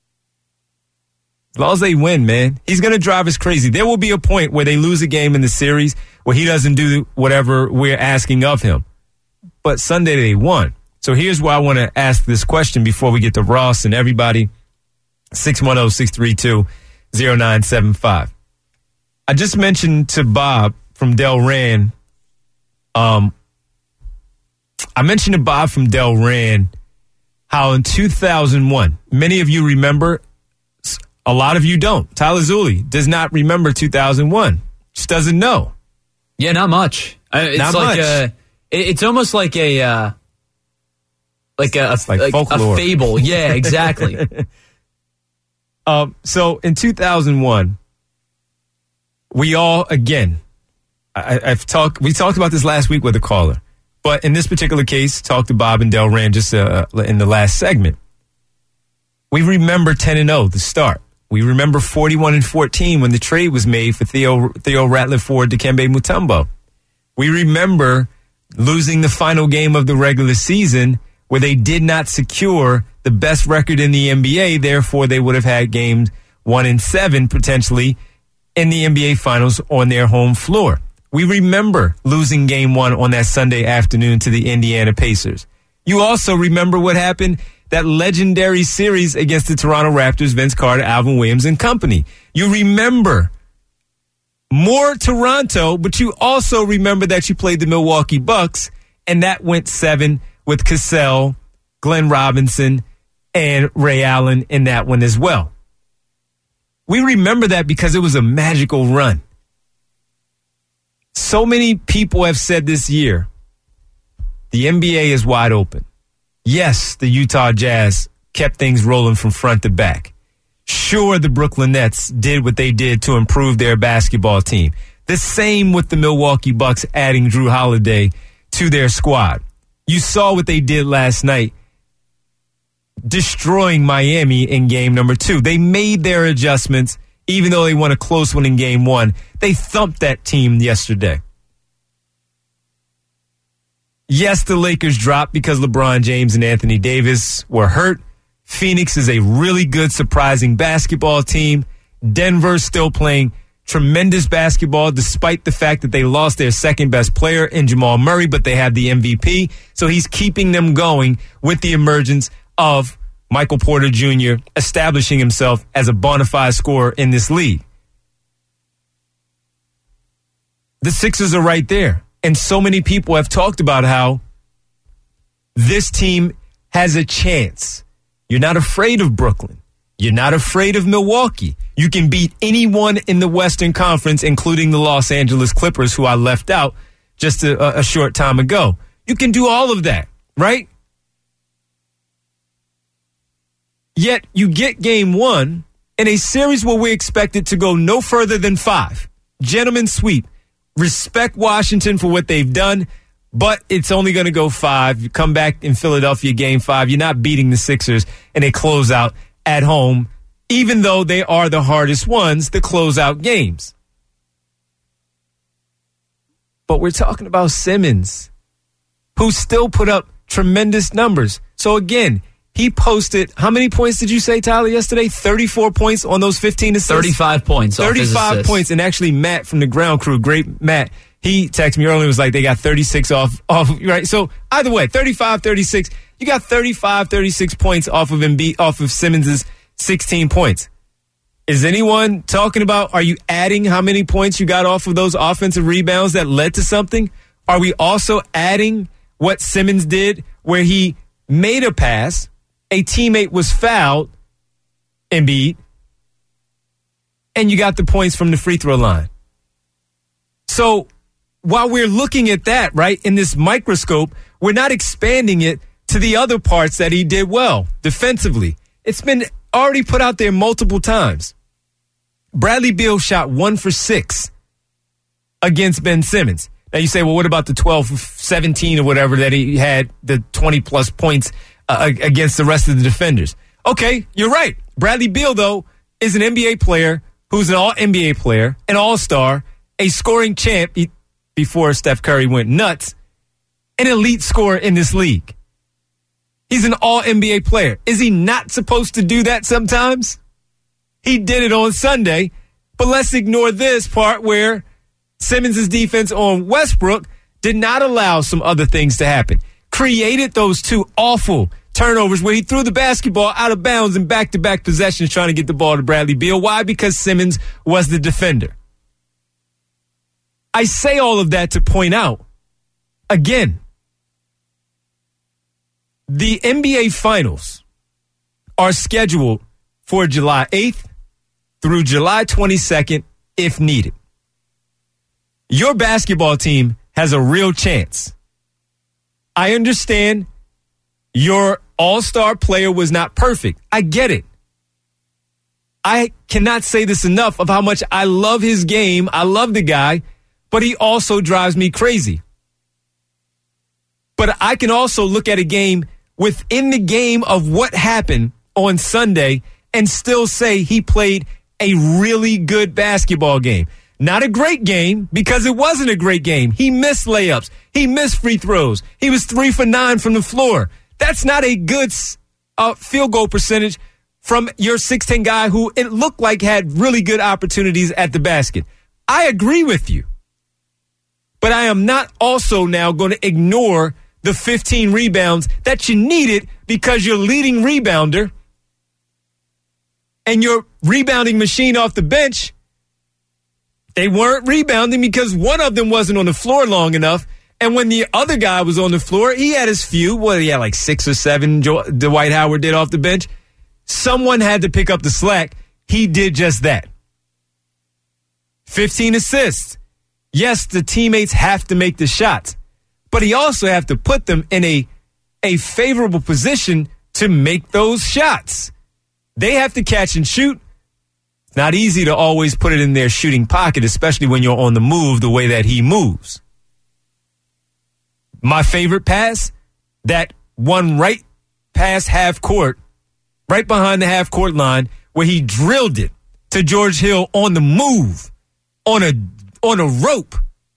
As long as they win, man, he's going to drive us crazy. There will be a point where they lose a game in the series where he doesn't do whatever we're asking of him. But Sunday they won. So here's why I want to ask this question before we get to Ross and everybody. six one zero, six three two, zero nine seven five. I just mentioned to Bob from Delran, um, I mentioned to Bob from Delran how in two thousand one, many of you remember, a lot of you don't. Tyler Zulli does not remember two thousand one. Just doesn't know. Yeah, not much. Uh, it's not like much. A, it, it's almost like a uh, like a, like like folklore. a fable. Yeah, exactly. um, so in two thousand one, we all again, I, I've talked. We talked about this last week with a caller, but in this particular case, talked to Bob and Delran just uh, in the last segment. We remember ten and zero, the start. We remember forty-one and fourteen when the trade was made for Theo Theo Ratliff Ford, Dikembe Mutombo. We remember losing the final game of the regular season where they did not secure the best record in the N B A. Therefore, they would have had games one and seven potentially in the N B A Finals on their home floor. We remember losing game one on that Sunday afternoon to the Indiana Pacers. You also remember what happened, that legendary series against the Toronto Raptors, Vince Carter, Alvin Williams, and company. You remember more Toronto, but you also remember that you played the Milwaukee Bucks, and that went seven with Cassell, Glenn Robinson, and Ray Allen in that one as well. We remember that because it was a magical run. So many people have said this year, the N B A is wide open. Yes, the Utah Jazz kept things rolling from front to back. Sure, the Brooklyn Nets did what they did to improve their basketball team. The same with the Milwaukee Bucks adding Drew Holiday to their squad. You saw what they did last night, destroying Miami in game number two. They made their adjustments, even though they won a close one in game one. They thumped that team yesterday. Yes, the Lakers dropped because LeBron James and Anthony Davis were hurt. Phoenix is a really good, surprising basketball team. Denver's still playing tremendous basketball despite the fact that they lost their second best player in Jamal Murray, but they have the M V P. So he's keeping them going with the emergence of Michael Porter Junior establishing himself as a bona fide scorer in this league. The Sixers are right there. And so many people have talked about how this team has a chance. You're not afraid of Brooklyn. You're not afraid of Milwaukee. You can beat anyone in the Western Conference, including the Los Angeles Clippers, who I left out just a, a short time ago. You can do all of that, right? Yet you get game one in a series where we expect it to go no further than five. Gentlemen's sweep. Respect Washington for what they've done, but it's only going to go five. You come back in Philadelphia game five. You're not beating the Sixers in a closeout at home, even though they are the hardest ones to close out games. But we're talking about Simmons, who still put up tremendous numbers. So again, he posted, how many points did you say, Tyler, yesterday? thirty-four points on those fifteen assists? thirty-five points. thirty-five points. And actually, Matt from the ground crew, great Matt, he texted me earlier and was like, they got thirty-six off, off, right? So either way, thirty-five, thirty-six. You got thirty-five, thirty-six points off of Embiid, off of Simmons' sixteen points. Is anyone talking about, are you adding how many points you got off of those offensive rebounds that led to something? Are we also adding what Simmons did where he made a pass, a teammate was fouled, Embiid, and you got the points from the free throw line? So while we're looking at that, right, in this microscope, we're not expanding it to the other parts that he did well defensively. It's been already put out there multiple times. Bradley Beal shot one for six against Ben Simmons. Now you say, well, what about the twelve, seventeen or whatever that he had, the twenty-plus points uh, against the rest of the defenders? Okay, you're right. Bradley Beal, though, is an N B A player who's an all-N B A player, an all-star, a scoring champ before Steph Curry went nuts, an elite scorer in this league. He's an all-N B A player. Is he not supposed to do that sometimes? He did it on Sunday, but let's ignore this part where Simmons' defense on Westbrook did not allow some other things to happen. Created those two awful turnovers where he threw the basketball out of bounds in back-to-back possessions trying to get the ball to Bradley Beal. Why? Because Simmons was the defender. I say all of that to point out, again, the N B A Finals are scheduled for July eighth through July twenty-second if needed. Your basketball team has a real chance. I understand your all-star player was not perfect. I get it. I cannot say this enough of how much I love his game. I love the guy, but he also drives me crazy. But I can also look at a game within the game of what happened on Sunday and still say he played a really good basketball game. Not a great game, because it wasn't a great game. He missed layups. He missed free throws. He was three for nine from the floor. That's not a good uh, field goal percentage from your six ten guy who it looked like had really good opportunities at the basket. I agree with you. But I am not also now going to ignore the fifteen rebounds that you needed because your leading rebounder and your rebounding machine off the bench, they weren't rebounding because one of them wasn't on the floor long enough. And when the other guy was on the floor, he had his few. Well, he had like six or seven, Dwight Howard did off the bench. Someone had to pick up the slack. He did just that. fifteen assists. Yes, the teammates have to make the shots, but he also have to put them in a, a favorable position to make those shots. They have to catch and shoot. It's not easy to always put it in their shooting pocket, especially when you're on the move the way that he moves. My favorite pass, that one right past half court, right behind the half court line, where he drilled it to George Hill on the move, on a on a rope.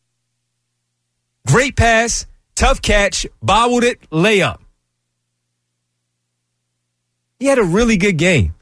Great pass, tough catch, bobbled it, layup. He had a really good game.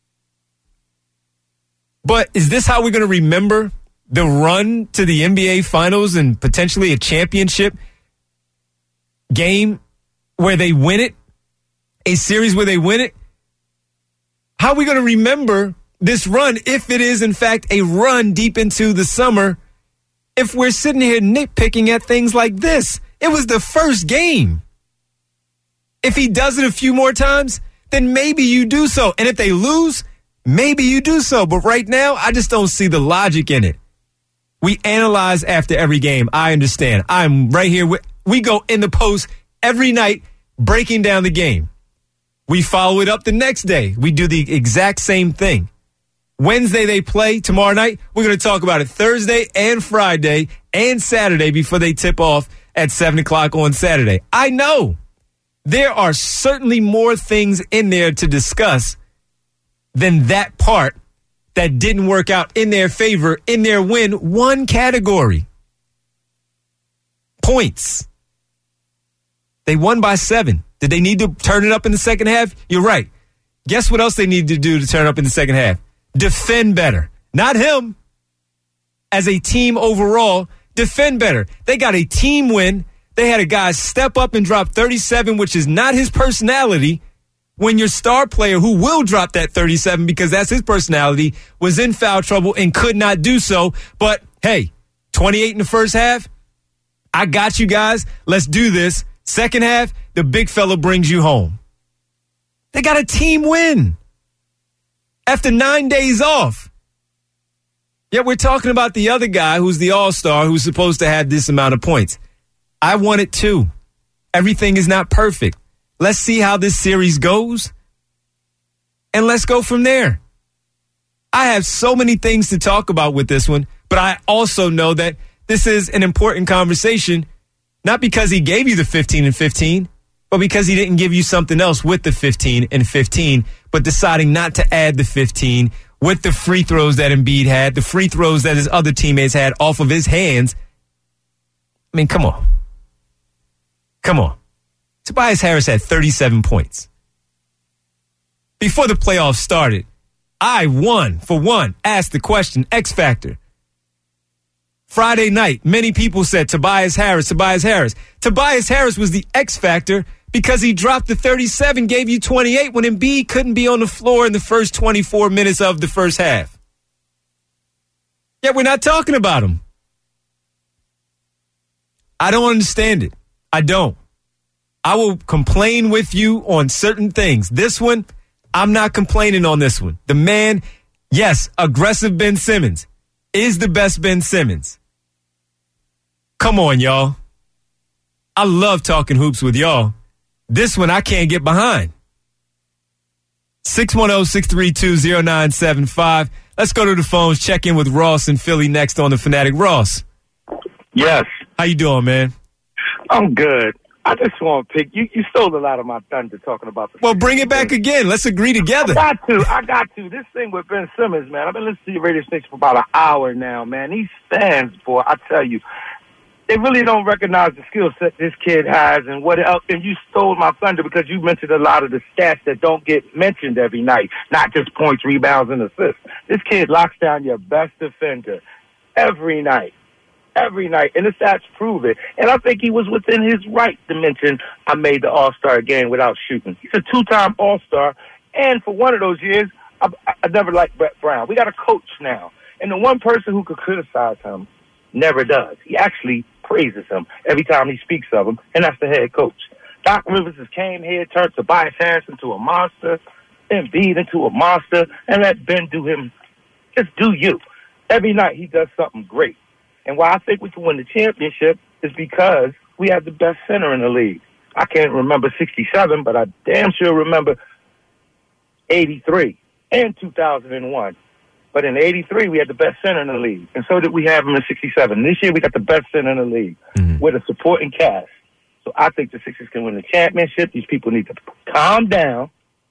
But is this how we're going to remember the run to the N B A Finals and potentially a championship game where they win it? A series where they win it? How are we going to remember this run, if it is in fact a run deep into the summer, if we're sitting here nitpicking at things like this? It was the first game. If he does it a few more times, then maybe you do so. And if they lose, maybe you do so. But right now, I just don't see the logic in it. We analyze after every game. I understand. I'm right here. With, we go in the post every night breaking down the game. We follow it up the next day. We do the exact same thing. Wednesday they play. Tomorrow night, we're going to talk about it Thursday and Friday and Saturday before they tip off at seven o'clock on Saturday. I know there are certainly more things in there to discuss than that part that didn't work out in their favor, in their win. One category. Points. They won by seven. Did they need to turn it up in the second half? You're right. Guess what else they need to do to turn up in the second half? Defend better. Not him. As a team overall, defend better. They got a team win. They had a guy step up and drop thirty-seven, which is not his personality. When your star player, who will drop that thirty-seven because that's his personality, was in foul trouble and could not do so. But, hey, twenty-eight in the first half. I got you guys. Let's do this. Second half, the big fella brings you home. They got a team win after nine days off. Yet we're talking about the other guy who's the all-star who's supposed to have this amount of points. I want it too. Everything is not perfect. Let's see how this series goes, and let's go from there. I have so many things to talk about with this one, but I also know that this is an important conversation, not because he gave you the fifteen and fifteen, but because he didn't give you something else with the fifteen and fifteen, but deciding not to add the fifteen with the free throws that Embiid had, the free throws that his other teammates had off of his hands. I mean, come on. Come on. Tobias Harris had thirty-seven points. Before the playoffs started, I, one, for one, asked the question, X Factor. Friday night, many people said Tobias Harris, Tobias Harris. Tobias Harris was the X Factor because he dropped the thirty-seven, gave you twenty-eight when Embiid couldn't be on the floor in the first twenty-four minutes of the first half. Yet we're not talking about him. I don't understand it. I don't. I will complain with you on certain things. This one, I'm not complaining on this one. The man, yes, aggressive Ben Simmons is the best Ben Simmons. Come on, y'all. I love talking hoops with y'all. This one I can't get behind. six one zero, six three two, zero nine seven five. Let's go to the phones. Check in with Ross in Philly next on The Fanatic. Ross. Yes. How you doing, man? I'm good. I just want to pick you. You stole a lot of my thunder talking about the. Well, bring it back again. Let's agree together. I got to. I got to. This thing with Ben Simmons, man. I've been listening to your radio station for about an hour now, man. These fans, boy, I tell you, they really don't recognize the skill set this kid has and what else. And you stole my thunder because you mentioned a lot of the stats that don't get mentioned every night, not just points, rebounds, and assists. This kid locks down your best defender every night. Every night, and the stats prove it. And I think he was within his right to mention I made the All-Star game without shooting. He's a two-time All-Star, and for one of those years, I, I never liked Brett Brown. We got a coach now, and the one person who could criticize him never does. He actually praises him every time he speaks of him, and that's the head coach. Doc Rivers has came here, turned Tobias Harris into a monster, Embiid into a monster, and let Ben do him. Just do you. Every night he does something great. And why I think we can win the championship is because we have the best center in the league. I can't remember sixty-seven, but I damn sure remember eighty-three and two thousand one. But in eighty-three, we had the best center in the league. And so did we have him in sixty-seven. This year, we got the best center in the league mm-hmm. with a supporting cast. So I think the Sixers can win the championship. These people need to calm down.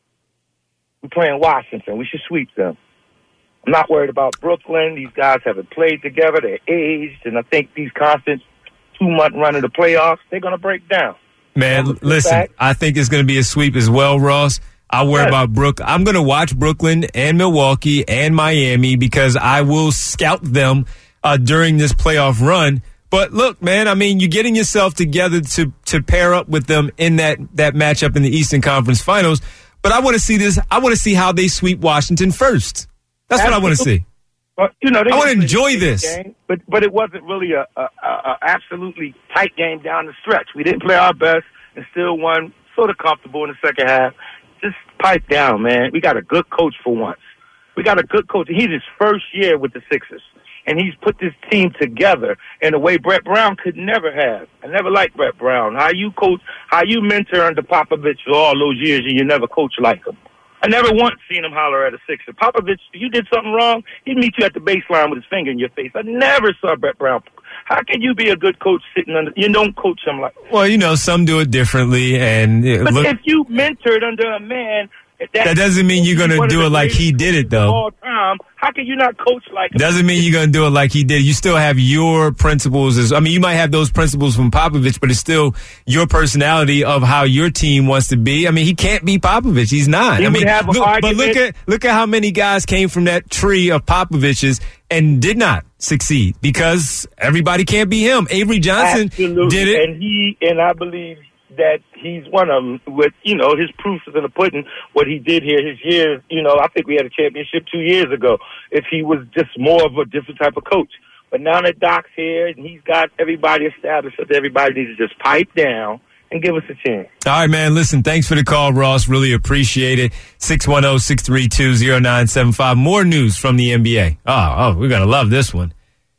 We're playing Washington. We should sweep them. I'm not worried about Brooklyn. These guys haven't played together. They're aged. And I think these constant two-month run of the playoffs, they're going to break down. Man, listen, back. I think it's going to be a sweep as well, Ross. I worry yes. about Brook. I'm going to watch Brooklyn and Milwaukee and Miami because I will scout them uh, during this playoff run. But look, man, I mean, you're getting yourself together to to pair up with them in that, that matchup in the Eastern Conference Finals. But I want to see this. I want to see how they sweep Washington first. That's Absolutely. What I want to see. Well, you know, I want to enjoy this. Game, but but it wasn't really a, a, a absolutely tight game down the stretch. We didn't play our best and still won sort of comfortable in the second half. Just pipe down, man. We got a good coach for once. We got a good coach. He's his first year with the Sixers, and he's put this team together in a way Brett Brown could never have. I never liked Brett Brown. How you coach, how you mentor under Popovich for all those years, and you never coach like him. I never once seen him holler at a Sixer. Popovich, if you did something wrong, he'd meet you at the baseline with his finger in your face. I never saw Brett Brown. How can you be a good coach sitting under? You don't coach him like. Well, you know, some do it differently, and but look, if you mentored under a man, that, that doesn't mean you're going to do it like he did it, though. All time, how can you not coach like him? Doesn't mean you're going to do it like he did. You still have your principles. As I mean, you might have those principles from Popovich, but it's still your personality of how your team wants to be. I mean, he can't be Popovich. He's not. He I mean, have look, but look at look at how many guys came from that tree of Popovich's and did not succeed because everybody can't be him. Avery Johnson Absolutely. did it, and he and I believe that he's one of them. With you know, his proof is in the pudding. What he did here, his years. You know, I think we had a championship two years ago. If he was just more of a different type of coach, but now that Doc's here and he's got everybody established, so everybody needs to just pipe down and give us a chance. All right, man. Listen, thanks for the call, Ross. Really appreciate it. six one zero, six three two, zero nine seven five. More news from the N B A. Oh, oh, we're going to love this one.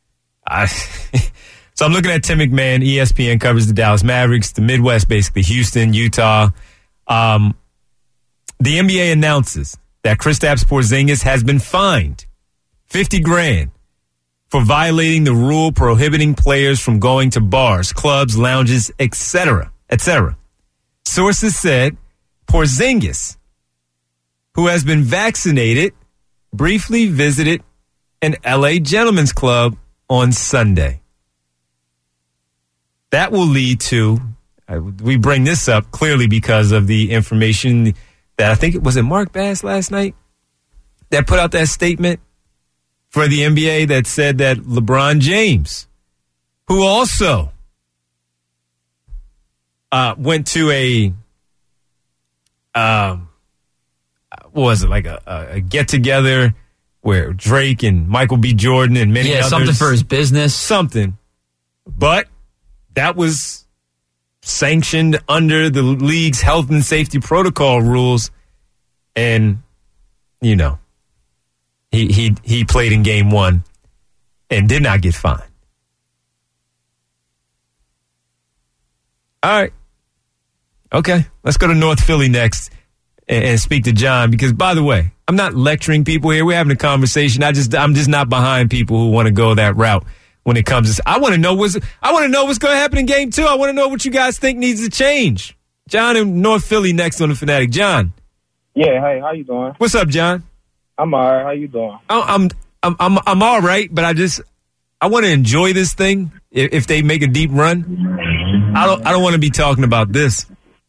I, so I'm looking at Tim McMahon. E S P N covers the Dallas Mavericks, the Midwest, basically Houston, Utah. Um, the N B A announces that Kristaps Porzingis has been fined fifty grand for violating the rule prohibiting players from going to bars, clubs, lounges, et cetera, et cetera. Sources said Porzingis, who has been vaccinated, briefly visited an L A gentleman's club on Sunday. That will lead to, uh, we bring this up clearly because of the information that I think it was it Mark Bass last night that put out that statement for the N B A that said that LeBron James, who also uh, went to a, um, what was it, like a, a get-together where Drake and Michael B. Jordan and many yeah, others. something for his business. Something. But that was sanctioned under the league's health and safety protocol rules. And, you know, he he he played in game one and did not get fined. All right. Okay, let's go to North Philly next and, and speak to John because, by the way, I'm not lecturing people here. We're having a conversation. I just I'm just not behind people who want to go that route when it comes to. I want to know what's I want to know what's going to happen in game two. I want to know what you guys think needs to change. John in North Philly next on the Fanatic. John. Yeah, hey, how you doing? What's up, John? I'm all right. How you doing? I'm I'm I'm I'm all right, but I just I want to enjoy this thing. If, if they make a deep run, I don't I don't want to be talking about this.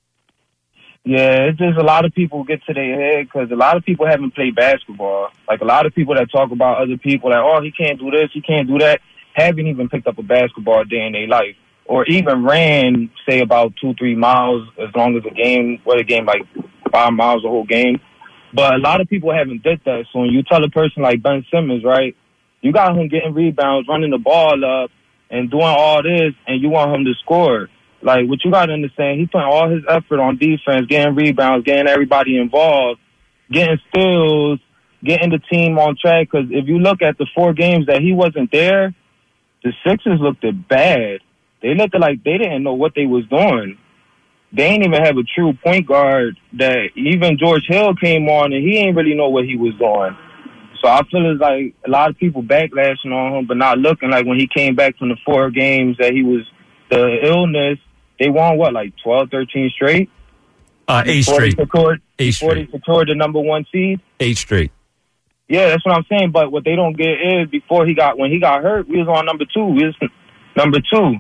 Yeah, it's just a lot of people get to their head because a lot of people haven't played basketball. Like a lot of people that talk about other people, like, oh, he can't do this, he can't do that, haven't even picked up a basketball a day in their life. Or even ran, say, about two, three miles as long as a game, what a game, like five miles the whole game. But a lot of people haven't did that. So when you tell a person like Ben Simmons, right, you got him getting rebounds, running the ball up, and doing all this, and you want him to score. Like, what you got to understand, he's putting all his effort on defense, getting rebounds, getting everybody involved, getting steals, getting the team on track. Because if you look at the four games that he wasn't there, the Sixers looked bad. They looked like they didn't know what they was doing. They ain't even have a true point guard that even George Hill came on, and he ain't really know what he was doing. So I feel it's like a lot of people backlashing on him, but not looking like when he came back from the four games that he was the illness. They won, what, like twelve, thirteen straight? Uh, eight straight. Secured, eight straight. Before they secured the number one seed? Eight straight. Yeah, that's what I'm saying. But what they don't get is before he got, when he got hurt, we was on number two. We was number two.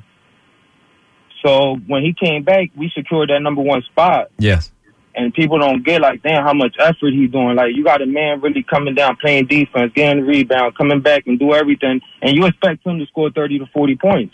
So when he came back, we secured that number one spot. Yes. And people don't get, like, damn, how much effort he's doing. Like, you got a man really coming down, playing defense, getting the rebound, coming back and do everything. And you expect him to score thirty to forty points.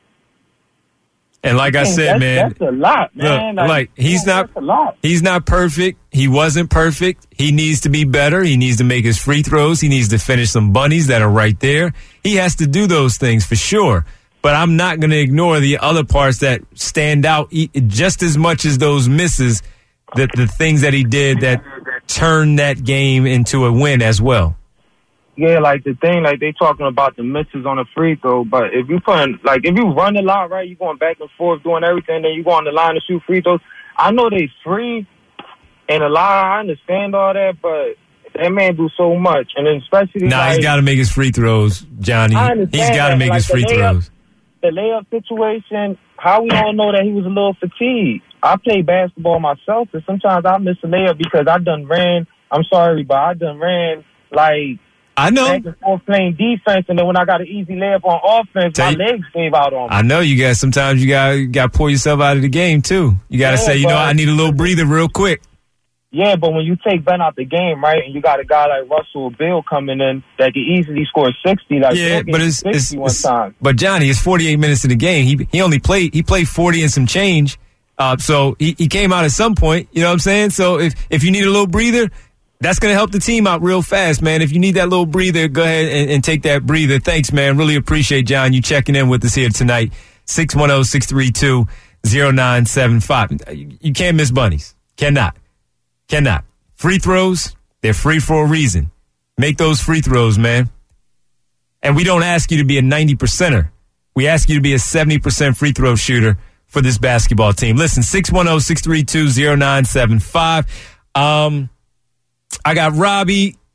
And like I said, that's, man, that's a lot, man. Look, like, like he's yeah, not, he's not perfect. He wasn't perfect. He needs to be better. He needs to make his free throws. He needs to finish some bunnies that are right there. He has to do those things for sure. But I'm not going to ignore the other parts that stand out just as much as those misses. The the things that he did that turned that game into a win as well. Yeah, like the thing, like they talking about the misses on a free throw, but if you put, like if you run a lot, right, you going back and forth doing everything, then you go on the line to shoot free throws. I know they free and a lot. I understand all that, but that man do so much, and then especially nah, like, he's got to make his free throws, Johnny. He's got to make like his free the layup, throws. The layup situation, how we all know that he was a little fatigued. I play basketball myself, and sometimes I miss a layup because I done ran. I'm sorry, but I done ran like. I know. Back and forth playing defense, and then when I got an easy layup on offense, Tell my you, legs gave out on me. I know you guys. Sometimes you got got to pull yourself out of the game too. You got to yeah, say, you know, I need a little breather real quick. Yeah, but when you take Ben out the game, right, and you got a guy like Russell Bill coming in that can easily score sixty, like yeah, but it's, it's, one it's time. But Johnny, it's forty-eight minutes in the game. He he only played he played forty and some change. Uh, so he, he came out at some point. You know what I'm saying? So if if you need a little breather. That's going to help the team out real fast, man. If you need that little breather, go ahead and, and take that breather. Thanks, man. Really appreciate, John, you checking in with us here tonight. six one zero, six three two, zero nine seven five. You can't miss bunnies. Cannot. Cannot. Free throws, they're free for a reason. Make those free throws, man. And we don't ask you to be a ninety percenter. We ask you to be a seventy percent free throw shooter for this basketball team. Listen, six one zero, six three two, zero nine seven five. Um... I got Robbie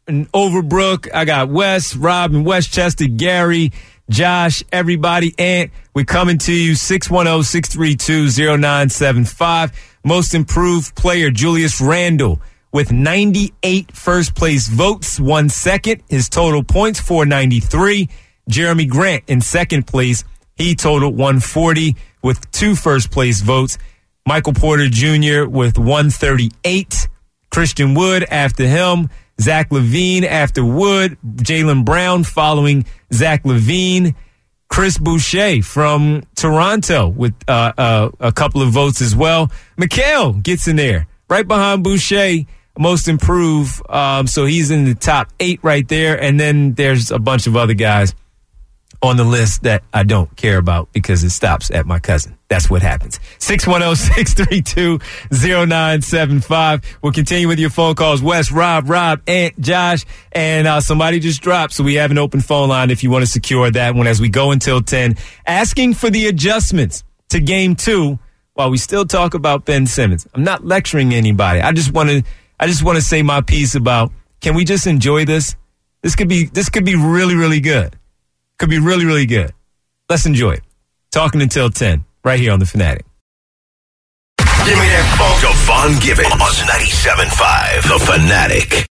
in Overbrook. I got Wes, Rob in Westchester, Gary, Josh, everybody. Ant, we're coming to you. six one zero, six three two, zero nine seven five. Most improved player, Julius Randle, with ninety-eight first place votes, one second. His total points, four ninety-three. Jeremy Grant in second place. He totaled one forty with two first place votes. Michael Porter Junior with one thirty-eight. Christian Wood after him. Zach LaVine after Wood. Jaylen Brown following Zach LaVine. Chris Boucher from Toronto with uh, uh, a couple of votes as well. Mikal gets in there right behind Boucher, most improved. Um, so he's in the top eight right there. And then there's a bunch of other guys on the list that I don't care about because it stops at my cousin. That's what happens. six one zero, six three two, zero nine seven five. We'll continue with your phone calls. Wes, Rob, Rob, Ant, Josh, and uh, somebody just dropped, so we have an open phone line if you want to secure that one as we go until ten. Asking for the adjustments to game two while we still talk about Ben Simmons. I'm not lecturing anybody. I just want to I just want to say my piece about, can we just enjoy this? This could be this could be really, really good. Could be really, really good. Let's enjoy it. Talking until ten, right here on The Fanatic. Give me that funk of Von Gibbons on ninety-seven point five, The Fanatic.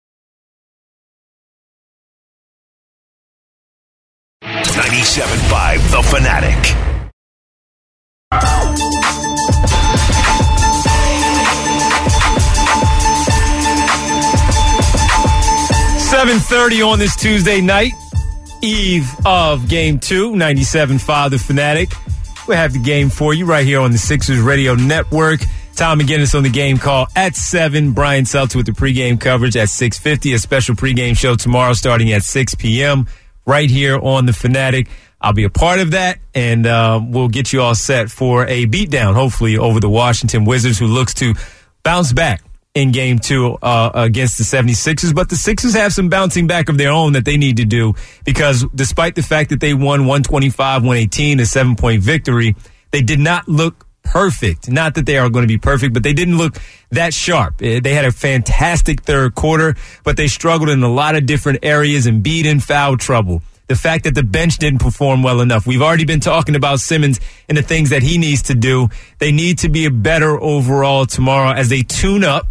ninety-seven point five, The Fanatic. seven thirty on this Tuesday night. Eve of Game two, ninety-seven point five The Fanatic. We'll have the game for you right here on the Sixers Radio Network. Tom McGinnis on the game call at seven. Brian Seltzer with the pregame coverage at six fifty. A special pregame show tomorrow starting at six p.m. right here on The Fanatic. I'll be a part of that, and uh, we'll get you all set for a beatdown, hopefully, over the Washington Wizards, who looks to bounce back in game two uh, against the seventy-sixers. But the Sixers have some bouncing back of their own that they need to do, because despite the fact that they won one twenty-five one eighteen, a seven-point victory, they did not look perfect. Not that they are going to be perfect, but they didn't look that sharp. They had a fantastic third quarter, but they struggled in a lot of different areas and beat in foul trouble. The fact that the bench didn't perform well enough. We've already been talking about Simmons and the things that he needs to do. They need to be a better overall tomorrow as they tune up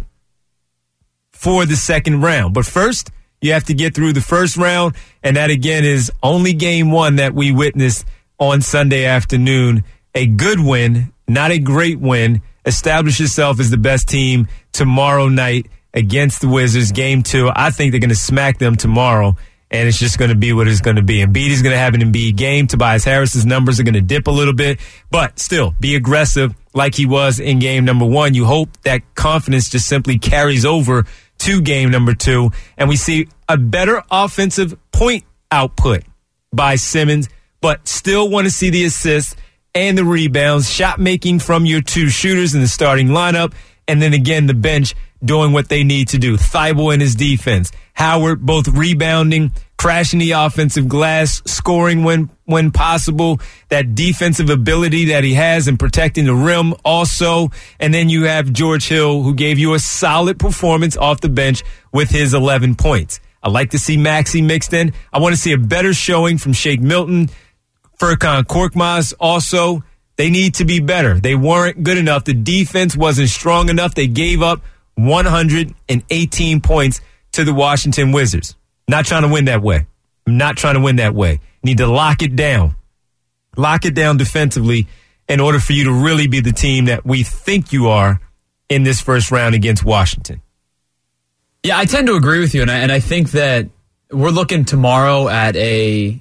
for the second round. But first, you have to get through the first round, and that again is only game one that we witnessed on Sunday afternoon. A good win, not a great win. Establish yourself as the best team tomorrow night against the Wizards. Game two, I think they're going to smack them tomorrow, and it's just going to be what it's going to be. Embiid is going to have an Embiid game. Tobias Harris's numbers are going to dip a little bit, but still be aggressive like he was in game number one. You hope that confidence just simply carries over to game number two, and we see a better offensive point output by Simmons, but still want to see the assists and the rebounds, shot making from your two shooters in the starting lineup, and then again the bench doing what they need to do. Thibault and his defense, Howard both rebounding, crashing the offensive glass, scoring when when possible, that defensive ability that he has in protecting the rim also. And then you have George Hill, who gave you a solid performance off the bench with his eleven points. I like to see Maxey mixed in. I want to see a better showing from Shake Milton. Furkan Korkmaz also. They need to be better. They weren't good enough. The defense wasn't strong enough. They gave up one hundred eighteen points to the Washington Wizards. Not trying to win that way. I'm not trying to win that way. Need to lock it down. Lock it down defensively in order for you to really be the team that we think you are in this first round against Washington. Yeah, I tend to agree with you, and I, and I think that we're looking tomorrow at a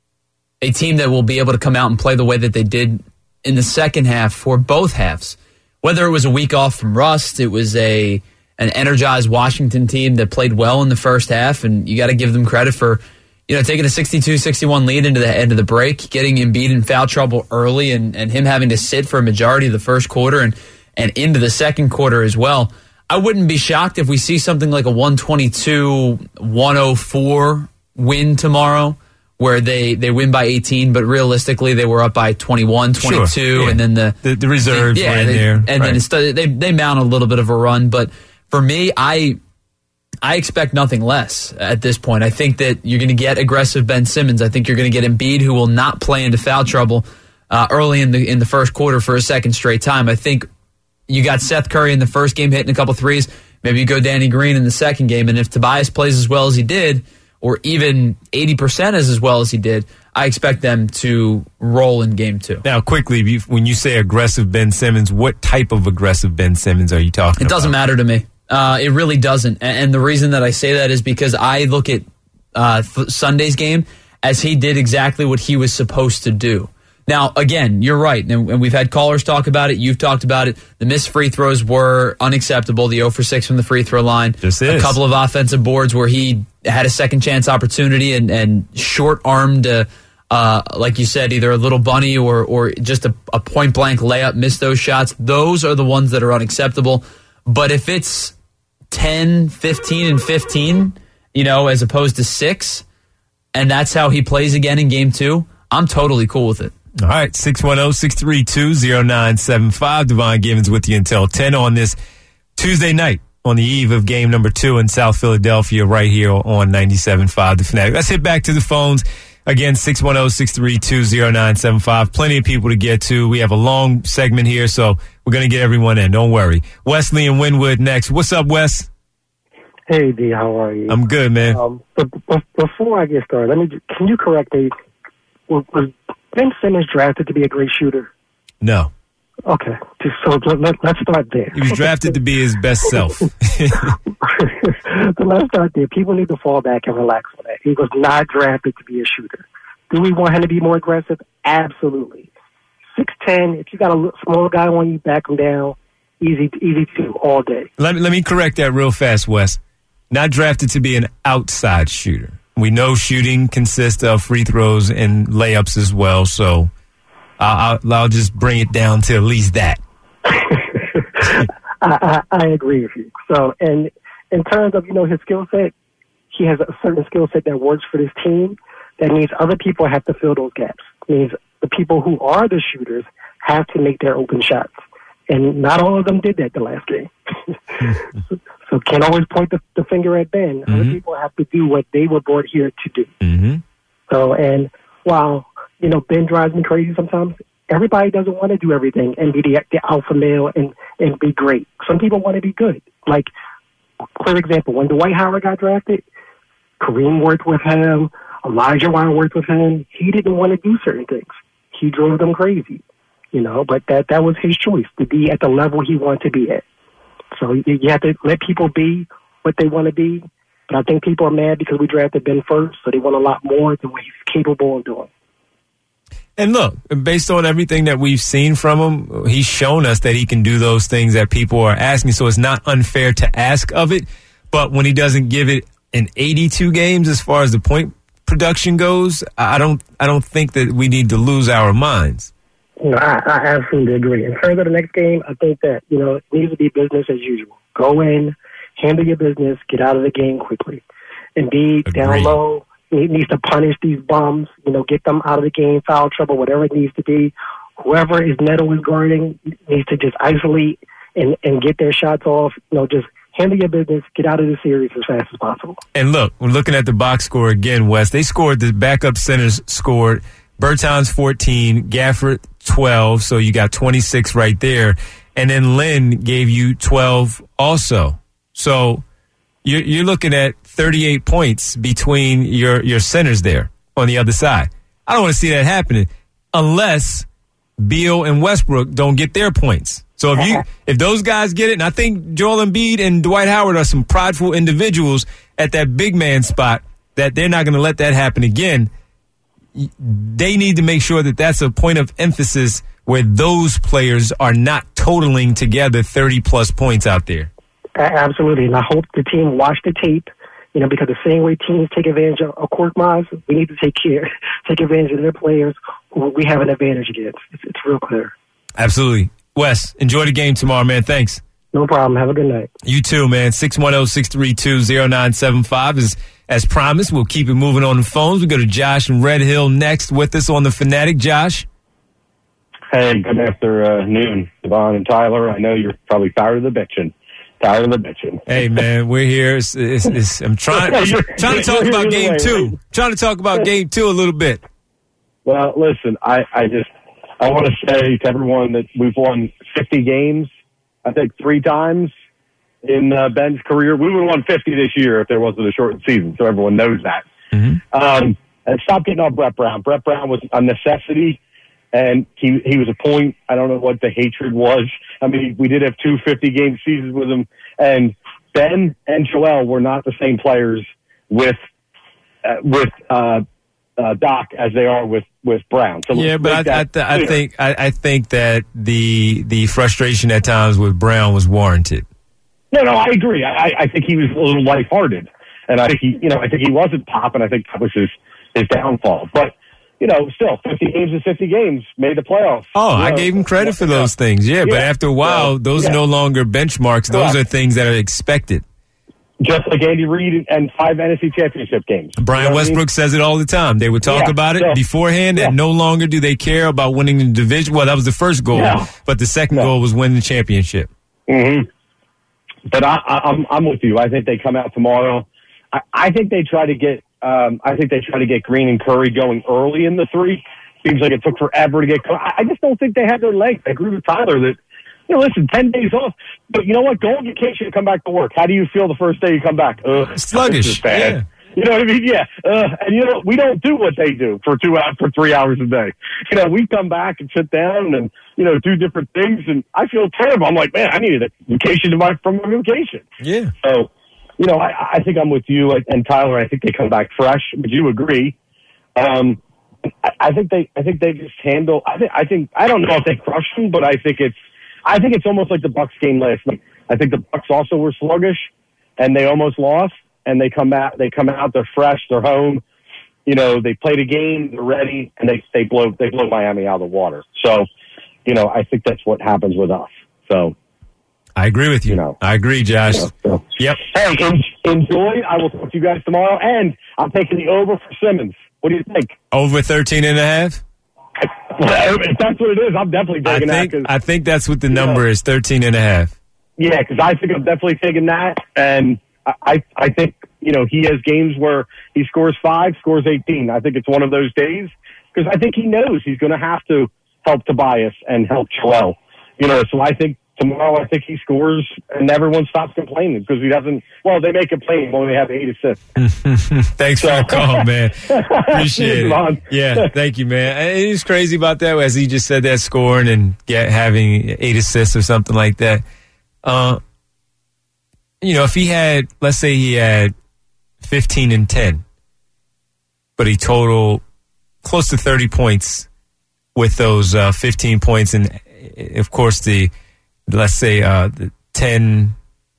a team that will be able to come out and play the way that they did in the second half for both halves. Whether it was a week off from rust, it was a an energized Washington team that played well in the first half, and you got to give them credit for, you know, taking a sixty-two sixty-one lead into the end of the break, getting Embiid in foul trouble early, and, and him having to sit for a majority of the first quarter and, and into the second quarter as well. I wouldn't be shocked if we see something like a one twenty-two one oh four win tomorrow, where they, they win by eighteen, but realistically they were up by twenty-one twenty-two, sure, yeah. and then the the, the reserves they, yeah, were in they, there. And right. then it's, they, they mount a little bit of a run, but for me, I I expect nothing less at this point. I think that you're going to get aggressive Ben Simmons. I think you're going to get Embiid, who will not play into foul trouble uh, early in the in the first quarter for a second straight time. I think you got Seth Curry in the first game hitting a couple threes. Maybe you go Danny Green in the second game. And if Tobias plays as well as he did, or even eighty percent as, as well as he did, I expect them to roll in game two. Now, quickly, when you say aggressive Ben Simmons, what type of aggressive Ben Simmons are you talking about? It doesn't matter to me. Uh, it really doesn't. And the reason that I say that is because I look at uh, Sunday's game as he did exactly what he was supposed to do. Now, again, you're right, and we've had callers talk about it. You've talked about it. The missed free throws were unacceptable. The zero for six from the free throw line. Just is. A couple of offensive boards where he had a second chance opportunity and, and short-armed, uh, uh, like you said, either a little bunny or or just a, a point-blank layup, missed those shots. Those are the ones that are unacceptable. But if it's ten, fifteen, and fifteen, you know, as opposed to six, and that's how he plays again in game two, I'm totally cool with it. All right, six one zero, six three two, zero nine seven five. Devon Givens with you until ten on this Tuesday night on the eve of game number two in South Philadelphia right here on ninety-seven point five The Fanatic. Let's hit back to the phones. Again, six one zero, six three two, zero nine seven five. Plenty of people to get to. We have a long segment here, so we're going to get everyone in. Don't worry. Wesley and Wynwood next. What's up, Wes? Hey, D, how are you? I'm good, man. Um, but, but before I get started, let me. Can you correct me? Was, was Ben Simmons drafted to be a great shooter? No. Okay, so let, let's start there. He was drafted to be his best self. So let's start there. People need to fall back and relax on that. He was not drafted to be a shooter. Do we want him to be more aggressive? Absolutely. six ten, if you got a small guy on you, back him down. Easy, easy to do all day. Let me, let me correct that real fast, Wes. Not drafted to be an outside shooter. We know shooting consists of free throws and layups as well, so I'll, I'll, I'll just bring it down to at least that. I, I, I agree with you. So, and in terms of, you know, his skill set, he has a certain skill set that works for this team. That means other people have to fill those gaps. It means the people who are the shooters have to make their open shots. And not all of them did that the last game. So can't always point the, the finger at Ben. Mm-hmm. Other people have to do what they were brought here to do. Mm-hmm. So, and while, you know, Ben drives me crazy sometimes, everybody doesn't want to do everything and be the, the alpha male and, and be great. Some people want to be good. Like, clear example, when Dwight Howard got drafted, Kareem worked with him, Elijah Wan worked with him. He didn't want to do certain things. He drove them crazy, you know, but that, that was his choice, to be at the level he wanted to be at. So you, you have to let people be what they want to be. But I think people are mad because we drafted Ben first, so they want a lot more than what he's capable of doing. And look, based on everything that we've seen from him, he's shown us that he can do those things that people are asking. So it's not unfair to ask of it. But when he doesn't give it in eighty-two games as far as the point production goes, I don't I don't think that we need to lose our minds. No, I, I absolutely agree. In terms of the next game, I think that, you know, it needs to be business as usual. Go in, handle your business, get out of the game quickly. Embiid, down low, he needs to punish these bums, you know, get them out of the game, foul trouble, whatever it needs to be. Whoever is Neto is guarding needs to just isolate and, and get their shots off, you know, just handle your business, get out of the series as fast as possible. And look, we're looking at the box score again, Wes. They scored, the backup centers scored. Bertans fourteen, Gafford twelve, so you got twenty-six right there. And then Lynn gave you twelve also. So you're, you're looking at thirty-eight points between your, your centers there on the other side. I don't want to see that happening unless Beal and Westbrook don't get their points. So if you if those guys get it, and I think Joel Embiid and Dwight Howard are some prideful individuals at that big man spot, that they're not going to let that happen again. They need to make sure that that's a point of emphasis where those players are not totaling together thirty-plus points out there. Absolutely, and I hope the team watch the tape, you know, because the same way teams take advantage of Korkmaz, we need to take care, take advantage of their players who we have an advantage against. It's, it's real clear. Absolutely. Wes, enjoy the game tomorrow, man. Thanks. No problem. Have a good night. You too, man. six one zero, six three two, zero nine seven five is as promised. We'll keep it moving on the phones. We go to Josh and Red Hill next with us on the Fanatic. Josh. Hey, good afternoon, Devon and Tyler. I know you're probably tired of the bitching. Tyler the Bitchin. Hey, man, we're here. It's, it's, it's, I'm trying, I'm trying to talk about game two. Trying to talk about game two a little bit. Well, listen, I, I just I want to say to everyone that we've won fifty games, I think three times in uh, Ben's career. We would have won fifty this year if there wasn't a shortened season, so everyone knows that. Mm-hmm. Um, and stop getting on Brett Brown. Brett Brown was a necessity, and he he was a point. I don't know what the hatred was. I mean, we did have two fifty-game seasons with him, and Ben and Joel were not the same players with uh, with uh, uh, Doc as they are with, with Brown. So yeah, but I, I, th- I think I, I think that the the frustration at times with Brown was warranted. No, no, I agree. I, I think he was a little lighthearted, and I think he, you know, I think he wasn't pop, and I think that was his his downfall. But you know, still, fifty games is fifty games, made the playoffs. Oh, you I know, gave him credit for those yeah. things. Yeah, yeah, but after a while, yeah. those yeah. are no longer benchmarks. Those Correct. are things that are expected. Just like Andy Reid and five N F C championship games. Brian you know Westbrook I mean? says it all the time. They would talk Yeah, about it so, beforehand, yeah. and no longer do they care about winning the division. Well, that was the first goal, No. but the second No. goal was winning the championship. Mm-hmm. But I, I, I'm I'm with you. I think they come out tomorrow. I, I think they try to get. Um, I think they try to get Green and Curry going early in the three. Seems like it took forever to get. I, I just don't think they have their legs. I agree with Tyler that. You know, listen, ten days off. But you know what? Go on vacation and come back to work. How do you feel the first day you come back? Ugh, Sluggish. This is bad. Yeah. You know what I mean? Yeah. Uh, and you know, we don't do what they do for two hours, for three hours a day. You know, we come back and sit down and, you know, do different things. And I feel terrible. I'm like, man, I needed a vacation to my, from my vacation. Yeah. So, you know, I, I think I'm with you and Tyler. I think they come back fresh. Would you agree? Um, I, I think they, I think they just handle, I think, I think, I don't know if they crush them, but I think it's, I think it's almost like the Bucks game last night. I think the Bucks also were sluggish and they almost lost. And they come out, they come out, they're fresh, they're home. You know, they played a game, they're ready, and they they blow they blow Miami out of the water. So, you know, I think that's what happens with us. So, I agree with you. You know, I agree, Josh. You know, so. Yep. Hey, en- enjoy. I will talk to you guys tomorrow, and I'm taking the over for Simmons. What do you think? Over thirteen and a half? If that's what it is, I'm definitely I taking think, that. I think that's what the number know, is, thirteen and a half. Yeah, because I think I'm definitely taking that, and I, I think, you know, he has games where he scores five, scores eighteen. I think it's one of those days because I think he knows he's going to have to help Tobias and help Joel. You know, so I think tomorrow I think he scores and everyone stops complaining because he doesn't. Well, they may complain when they have eight assists. Thanks for the call, man. Appreciate it. On. Yeah, thank you, man. And he's crazy about that as he just said that scoring and get having eight assists or something like that. Uh, you know, if he had, let's say he had fifteen and ten, but he totaled close to thirty points with those uh, fifteen points, and of course the let's say uh, the ten,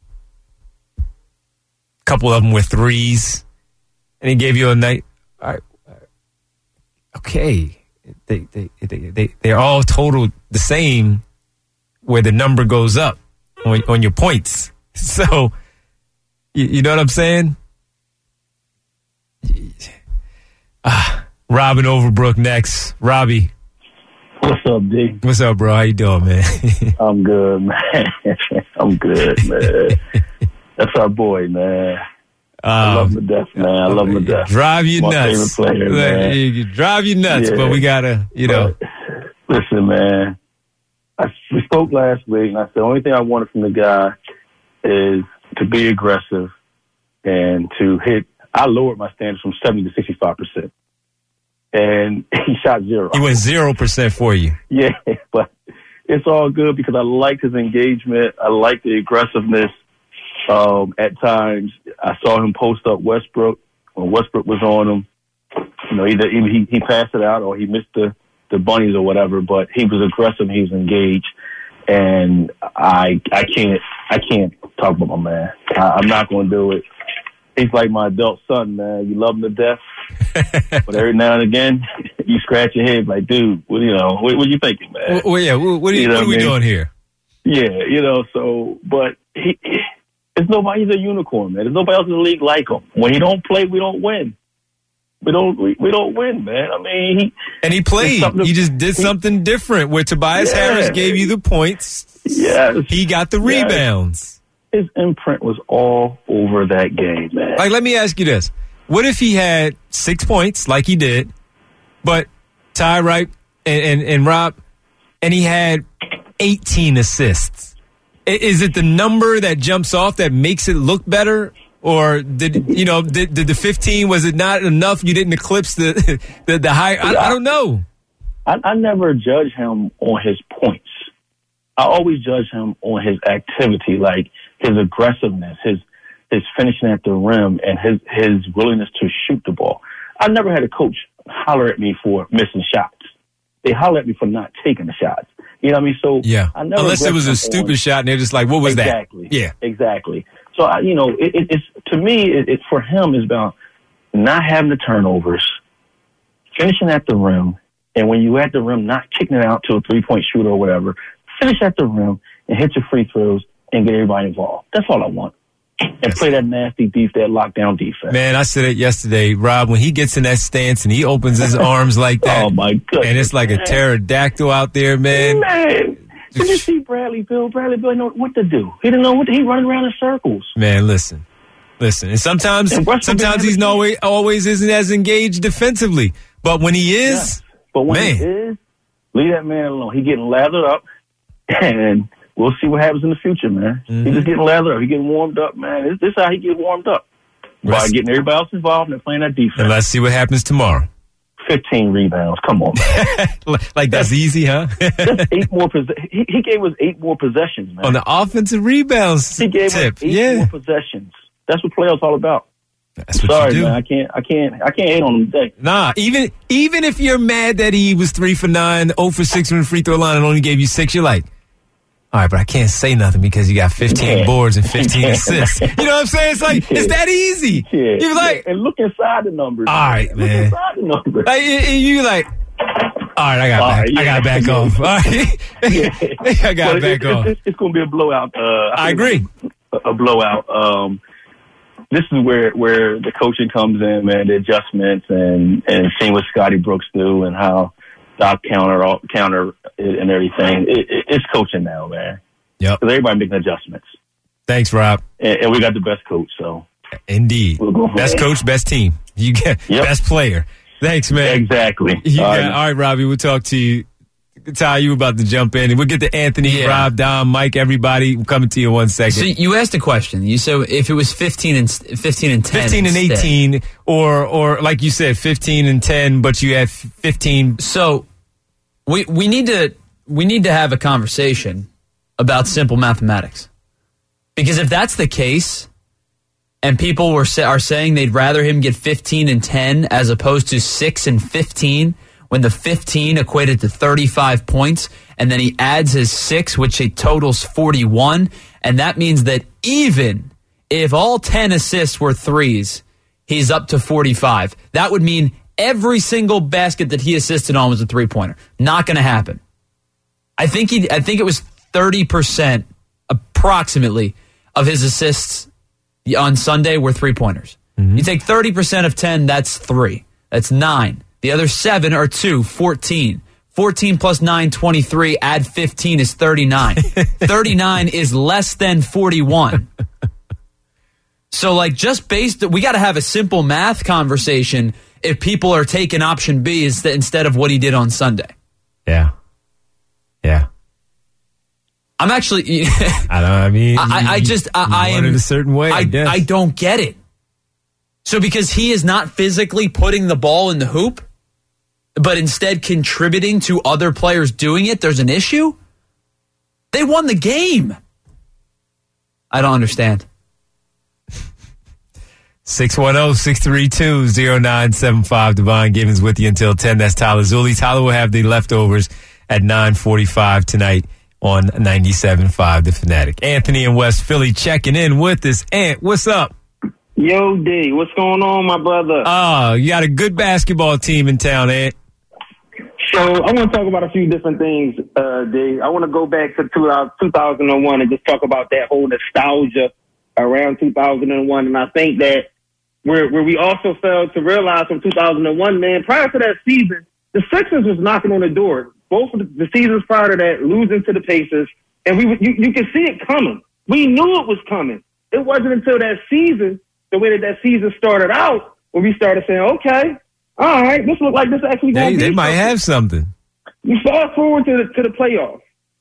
couple of them were threes, and he gave you a night. All right, okay, they they they they they're all totaled the same, where the number goes up on on your points. So, you, you know what I'm saying? Ah, Robin Overbrook next. Robbie. What's up, D? What's up, bro? How you doing, man? I'm good, man. I'm good, man. That's our boy, man. Um, I love him to death, man. I love him to death. Drive you My nuts. favorite player, man. You drive you nuts, Yeah. but we gotta, you know. But, listen, man. I, we spoke last week, and I said the only thing I wanted from the guy is to be aggressive and to hit. I lowered my standards from seventy to sixty-five percent. And he shot zero. He went zero percent for you. Yeah, but it's all good because I like his engagement. I like the aggressiveness. Um, at times, I saw him post up Westbrook when Westbrook was on him. You know, either he, he passed it out or he missed the, the bunnies or whatever, but he was aggressive. He was engaged. And I I can't I can't talk about my man. I, I'm not going to do it. He's like my adult son, man. You love him to death. But every now and again, you scratch your head like, dude, what, you know, what, what are you thinking, man? Well, yeah, what, what, are, you, You know what are we what I mean? doing here? Yeah, you know, so, but he, he, it's nobody, he's a unicorn, man. There's nobody else in the league like him. When he don't play, we don't win. We don't, we, we don't win, man. I mean, he. And he played. to, He just did something different where Tobias Yeah. Harris gave you the points. Yes. He got the Yes. rebounds. his imprint was all over that game, man. Like, let me ask you this. What if he had six points like he did, but Ty, right, and, and, and Rob, and he had eighteen assists? Is it the number that jumps off that makes it look better? Or did, you know, did, did the fifteen, was it not enough? You didn't eclipse the the, the high? I, I don't know. I, I never judge him on his points. I always judge him on his activity, like his aggressiveness, his his finishing at the rim, and his, his willingness to shoot the ball. I never had a coach holler at me for missing shots. They holler at me for not taking the shots. You know what I mean? So yeah. I never Unless it was a stupid on, shot and they're just like, what was exactly, that? Yeah. Exactly. So, I, you know, it, it, it's to me, it, it, for him, it's about not having the turnovers, finishing at the rim, and when you at the rim, not kicking it out to a three-point shooter or whatever, finish at the rim and hit your free throws and get everybody involved. That's all I want. And play that nasty deep, that lockdown defense. Man, I said it yesterday, Rob, when he gets in that stance and he opens his arms like that. Oh, my goodness. And it's like man. a pterodactyl out there, man. Man. Did you see Bradley Bill? Bradley Bill didn't know what to do. He didn't know what to, he running around in circles. Man, listen. Listen. And sometimes and sometimes he's always, always isn't as engaged defensively. But when he is, yes. But when man. he is, leave that man alone. He getting lathered up, and we'll see what happens in the future, man. Mm-hmm. He's just getting lathered up. He getting warmed up, man. This, this is how he get warmed up. By getting everybody else involved and playing that defense. And let's see what happens tomorrow. fifteen rebounds. Come on, man. Like that's, that's easy, huh? That's eight more. Pos- he, he gave us eight more possessions, man. On the offensive rebounds he gave tip. us eight yeah. more possessions. That's what playoffs all about. That's what Sorry, you do. man. I can't. I can't. I can't hate on him today. Nah, even even if you're mad that he was three for nine, zero for six from the free throw line, and only gave you six, you're like, all right, but I can't say nothing because you got fifteen yeah. boards and fifteen assists. You know what I'm saying? It's like, yeah. it's that easy. Yeah. You're like, yeah. And look inside the numbers. All right, look man. Look inside the numbers. Like, you like, all right, I got all back. Right, yeah. I got back yeah. off. All right. yeah. I got but back it, off. It's, it's going to be a blowout. Uh, I, I agree. A, a blowout. Um, this is where, where the coaching comes in, man, the adjustments and, and seeing what Scotty Brooks do and how Doc counter, counter and everything. It, it, it's coaching now, man. Yep. Because everybody making adjustments. Thanks, Rob. And, and we got the best coach, so. Indeed. We'll best there. coach, best team. You get yep. best player. Thanks, man. Exactly. You all, got, right. all right, Robbie, we'll talk to you. Ty, you about to jump in. And we'll get to Anthony, yeah. Rob, Dom, Mike, everybody. We're coming to you in one second. So you asked a question. You said if it was fifteen and fifteen and ten, fifteen and instead. eighteen, or or like you said, fifteen and ten, but you had fifteen. So we we need to we need to have a conversation about simple mathematics, because if that's the case, and people were are saying they'd rather him get fifteen and ten as opposed to six and fifteen. When the fifteen equated to thirty-five points, and then he adds his six, which it totals forty-one, and that means that even if all ten assists were threes, he's up to forty-five. That would mean every single basket that he assisted on was a three-pointer. Not going to happen. I think he. I think it was thirty percent, approximately, of his assists on Sunday were three-pointers. Mm-hmm. You take thirty percent of ten, that's three. That's nine. The other seven are two, fourteen. fourteen plus nine, twenty-three. Add fifteen is thirty-nine. thirty-nine is less than forty-one. So, like, just based, we got to have a simple math conversation if people are taking option B instead of what he did on Sunday. Yeah. Yeah. I'm actually. I don't I mean, I, I just, I, I am. in a certain way, I, I guess. I don't get it. So, because he is not physically putting the ball in the hoop, but instead contributing to other players doing it, there's an issue? They won the game. I don't understand. six one zero, six three two, zero nine seven five. Devon Givens with you until ten. That's Tyler Zulli. Tyler will have the leftovers at nine forty-five tonight on ninety-seven point five The Fanatic. Anthony in West Philly checking in with us. Ant, what's up? Yo, D, what's going on, my brother? Oh, you got a good basketball team in town, Ant. So I want to talk about a few different things, uh, D. I want to go back to two thousand one and just talk about that whole nostalgia around two thousand one. And I think that where, where we also failed to realize from two thousand one, man, prior to that season, the Sixers was knocking on the door. Both of the, the seasons prior to that, losing to the Pacers. And we you, you can see it coming. We knew it was coming. It wasn't until that season, the way that that season started out, when we started saying, okay, all right, this look like this actually going They, to be they might something. have something. You fast forward to the, to the playoffs.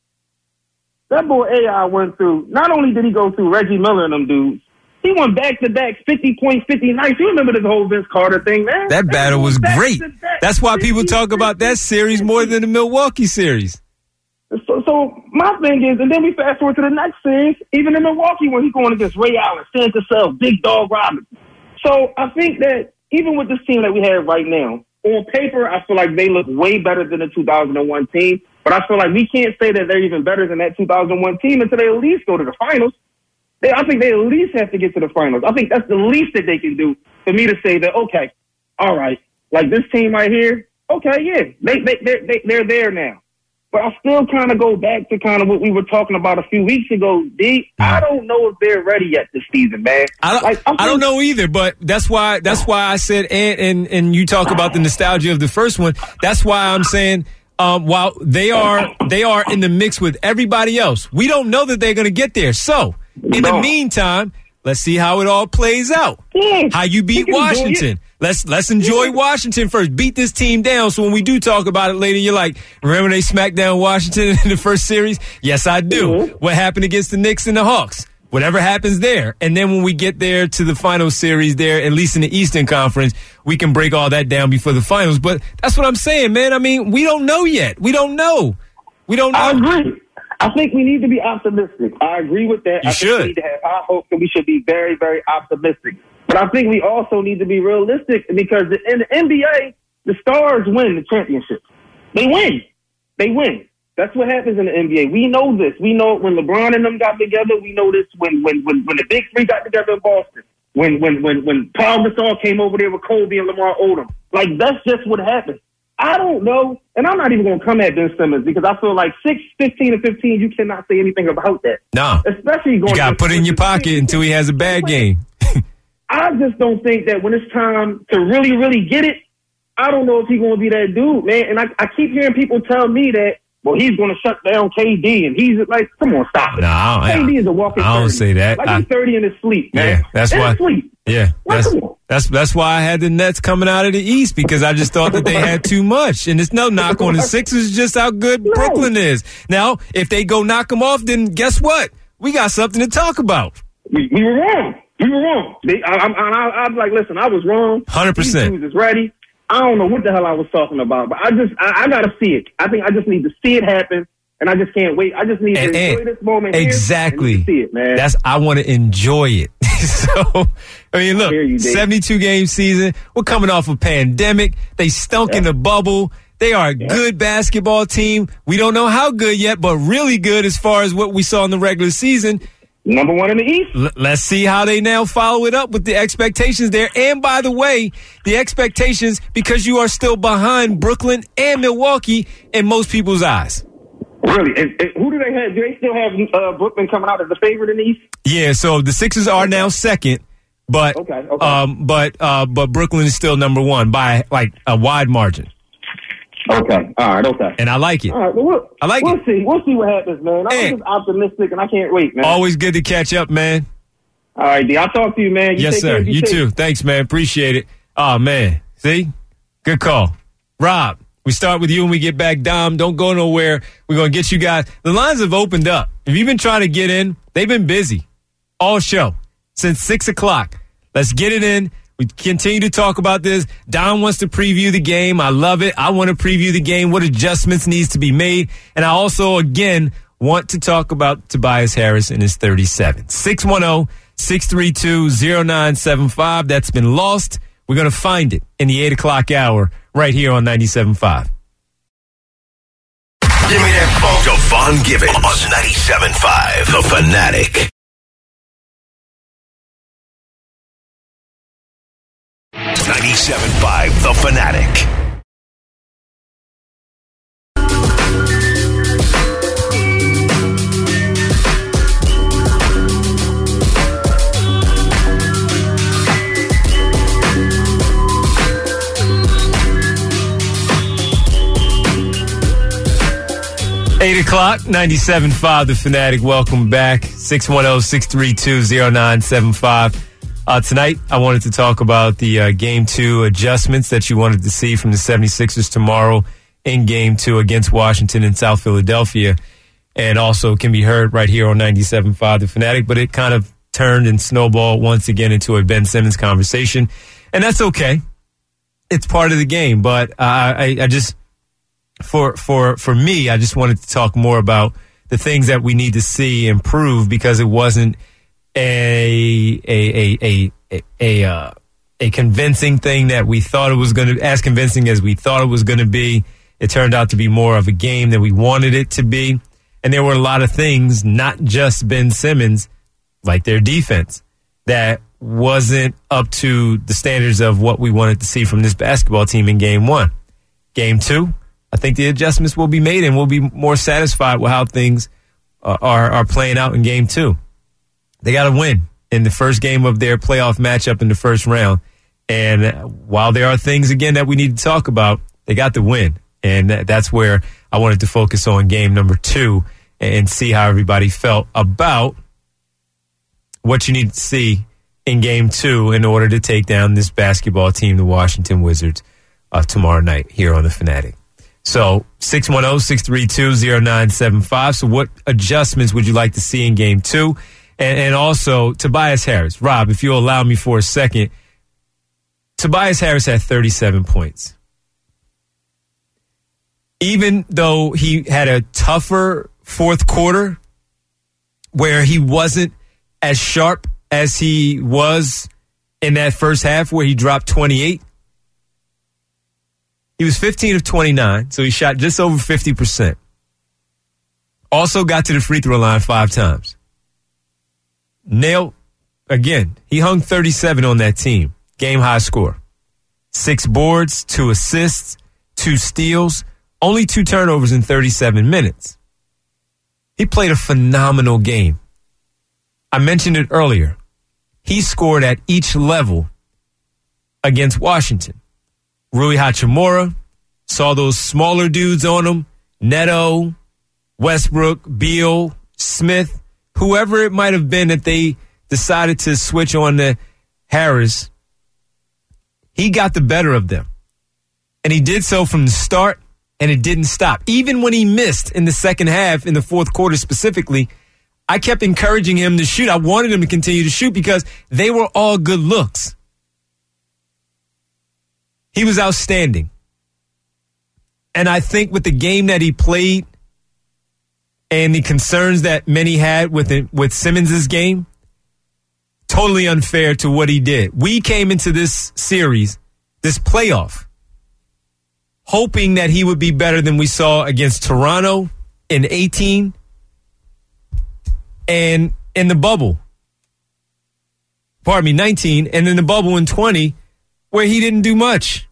That boy A I went through, not only did he go through Reggie Miller and them dudes, he went back-to-back fifty points, fifty nights. You remember this whole Vince Carter thing, man? That battle was back great. to back, That's why people talk about that series more than the Milwaukee series. So, so my thing is, and then we fast forward to the next series, even in Milwaukee when he's going against Ray Allen, Stan Cassell, Big Dog Robinson. So I think that even with this team that we have right now, on paper, I feel like they look way better than the two thousand one team. But I feel like we can't say that they're even better than that two thousand one team until they at least go to the finals. They, I think they at least have to get to the finals. I think that's the least that they can do for me to say that, okay, all right, like this team right here, okay, yeah, they, they, they're, they, they're there now. But I still kind of go back to kind of what we were talking about a few weeks ago, D. I don't know if they're ready yet this season, man. I don't, like, I don't know either, but that's why that's why I said, and, and, and you talk about the nostalgia of the first one. That's why I'm saying, um, while they are they are in the mix with everybody else, we don't know that they're going to get there. So, in the meantime, let's see how it all plays out. How you beat Washington. Let's let's enjoy Washington first. Beat this team down so when we do talk about it later, you're like, remember they smacked down Washington in the first series? Yes, I do. Mm-hmm. What happened against the Knicks and the Hawks? Whatever happens there. And then when we get there to the final series there, at least in the Eastern Conference, we can break all that down before the finals. But that's what I'm saying, man. I mean, we don't know yet. We don't know. We don't know. I agree. I think we need to be optimistic. I agree with that. You I should. think we need to have high hopes and we should be very, very optimistic. But I think we also need to be realistic because in the N B A, the stars win the championships. They win. They win. That's what happens in the N B A. We know this. We know it when LeBron and them got together. We know this when when when, when the Big Three got together in Boston. When when when when Paul Gasol came over there with Kobe and Lamar Odom. Like, that's just what happened. I don't know, and I'm not even going to come at Ben Simmons because I feel like six, fifteen, and fifteen, you cannot say anything about that. No. Especially going you got to put it in your pocket until he has a bad game. I just don't think that when it's time to really, really get it, I don't know if he's going to be that dude, man. And I, I keep hearing people tell me that, well, he's going to shut down K D, and he's like, come on, stop it. No, I don't, K D is a walking I don't thirty. say that. Like I, he's thirty in his sleep, man. Yeah, that's in why. his sleep. Yeah, Like, that's come on. that's that's why I had the Nets coming out of the East because I just thought that they had too much. And it's no knock on the Sixers, it's just how good No. Brooklyn is. Now, if they go knock them off, then guess what? We got something to talk about. We, we were wrong. We were wrong. They, I, I, I, I'm like, listen, I was wrong. one hundred percent. These dudes is ready. I don't know what the hell I was talking about, but I just, I, I got to see it. I think I just need to see it happen, and I just can't wait. I just need And- to enjoy and- this moment exactly. here and see it, man. That's I want to enjoy it. So, I mean, look, hear you, Dave. seventy-two game season. We're coming off a pandemic. They stunk in the bubble. They are a good basketball team. We don't know how good yet, but really good as far as what we saw in the regular season. Number one in the East. L- let's see how they now follow it up with the expectations there. And by the way, the expectations, because you are still behind Brooklyn and Milwaukee in most people's eyes. Really? And, and who do they have? Do they still have uh, Brooklyn coming out as the favorite in the East? Yeah, so the Sixers are now second, but Okay, okay. um, but uh, but Brooklyn is still number one by like a wide margin. Okay. All right. Okay. And I like it. All right. Well, we'll I like we'll it. see. We'll see what happens, man. I'm Hey. just optimistic, and I can't wait, man. Always good to catch up, man. All right, D. I'll talk to you, man. You Yes, take sir. Care, be You safe. too. Thanks, man. Appreciate it. Oh, man. See? Good call. Rob, we start with you and we get back. Dom, don't go nowhere. We're going to get you guys. The lines have opened up. If you've been trying to get in, they've been busy all show since six o'clock. Let's get it in. We continue to talk about this. Dom wants to preview the game. I love it. I want to preview the game, what adjustments needs to be made. And I also, again, want to talk about Tobias Harris and his thirty-seven. six one zero, six three two, zero nine seven five. That's been lost. We're going to find it in the eight o'clock hour right here on ninety-seven point five. Give me that phone. Devon Givens on ninety-seven point five. The Fanatic. ninety-seven point five. The Fanatic. eight o'clock, ninety-seven point five, The Fanatic. Welcome back. six one zero, six three two, zero nine seven five. Uh, tonight, I wanted to talk about the uh, Game two adjustments that you wanted to see from the seventy-sixers tomorrow in Game two against Washington in South Philadelphia. And also can be heard right here on ninety-seven point five The Fanatic. But it kind of turned and snowballed once again into a Ben Simmons conversation. And that's okay. It's part of the game. But uh, I, I just... For for for me, I just wanted to talk more about the things that we need to see improve because it wasn't a a a a a, uh, a convincing thing that we thought it was going to as convincing as we thought it was going to be. It turned out to be more of a game than we wanted it to be, and there were a lot of things, not just Ben Simmons, like their defense, that wasn't up to the standards of what we wanted to see from this basketball team in Game One. Game Two, I think the adjustments will be made and we'll be more satisfied with how things uh, are, are playing out in Game two. They got to win in the first game of their playoff matchup in the first round. And while there are things, again, that we need to talk about, they got to win. And that's where I wanted to focus on game number two and see how everybody felt about what you need to see in game two in order to take down this basketball team, the Washington Wizards, uh, tomorrow night here on The Fanatic. So six one zero, six three two, zero nine seven five. So what adjustments would you like to see in game two? And, and also Tobias Harris. Rob, if you'll allow me for a second. Tobias Harris had thirty-seven points. Even though he had a tougher fourth quarter where he wasn't as sharp as he was in that first half where he dropped twenty-eight, he was fifteen of twenty-nine, so he shot just over fifty percent. Also got to the free throw line five times. Nailed, again, he hung thirty-seven on that team. Game high score. Six boards, two assists, two steals, only two turnovers in thirty-seven minutes. He played a phenomenal game. I mentioned it earlier. He scored at each level against Washington. Rui Hachimura, saw those smaller dudes on him, Neto, Westbrook, Beal, Smith, whoever it might have been that they decided to switch on to Harris, he got the better of them. And he did so from the start, and it didn't stop. Even when he missed in the second half, in the fourth quarter specifically, I kept encouraging him to shoot. I wanted him to continue to shoot because they were all good looks. He was outstanding. And I think with the game that he played and the concerns that many had with it, with Simmons' game, totally unfair to what he did. We came into this series, this playoff, hoping that he would be better than we saw against Toronto in eighteen and in the bubble. Pardon me, nineteen, and in the bubble in twenty, where he didn't do much.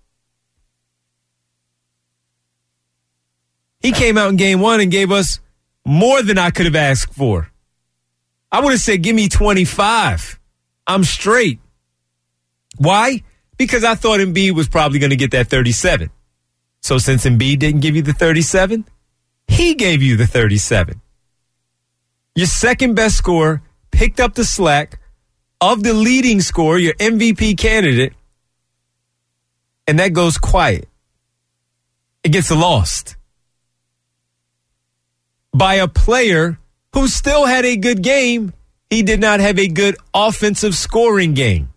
He came out in game one and gave us more than I could have asked for. I would have said, give me twenty-five. I'm straight. Why? Because I thought Embiid was probably going to get that thirty-seven. So since Embiid didn't give you the thirty-seven, he gave you the thirty-seven. Your second best scorer picked up the slack of the leading scorer, your M V P candidate, and that goes quiet. It gets lost by a player who still had a good game. He did not have a good offensive scoring game.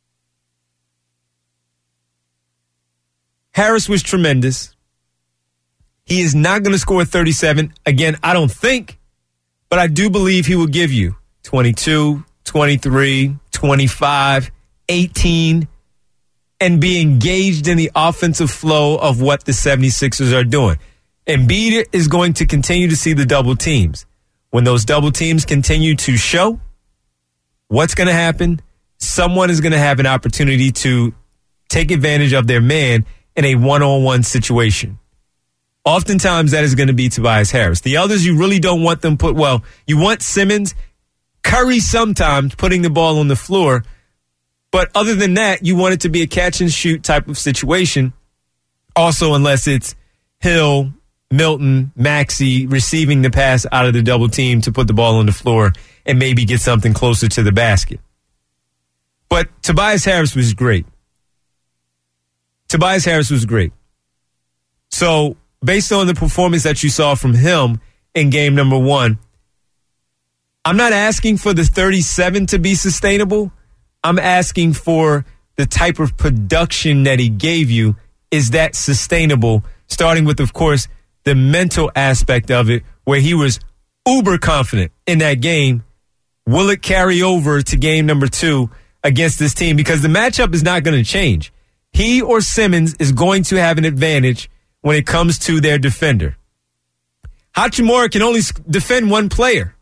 Harris was tremendous. He is not going to score thirty-seven. Again, I don't think, but I do believe he will give you twenty-two, twenty-three, twenty-five, eighteen, and be engaged in the offensive flow of what the seventy-sixers are doing. Embiid is going to continue to see the double teams. When those double teams continue to show, what's going to happen? Someone is going to have an opportunity to take advantage of their man in a one-on-one situation. Oftentimes, that is going to be Tobias Harris. The others, you really don't want them put, well, you want Simmons, Curry sometimes putting the ball on the floor, but other than that, you want it to be a catch-and-shoot type of situation. Also, unless it's Hill, Milton, Maxey receiving the pass out of the double team to put the ball on the floor and maybe get something closer to the basket. But Tobias Harris was great. Tobias Harris was great. So based on the performance that you saw from him in game number one, I'm not asking for the thirty-seven to be sustainable. I'm asking for the type of production that he gave you. Is that sustainable? Starting with, of course, the mental aspect of it, where he was uber confident in that game. Will it carry over to game number two against this team? Because the matchup is not going to change. He or Simmons is going to have an advantage when it comes to their defender. Hachimura can only defend one player.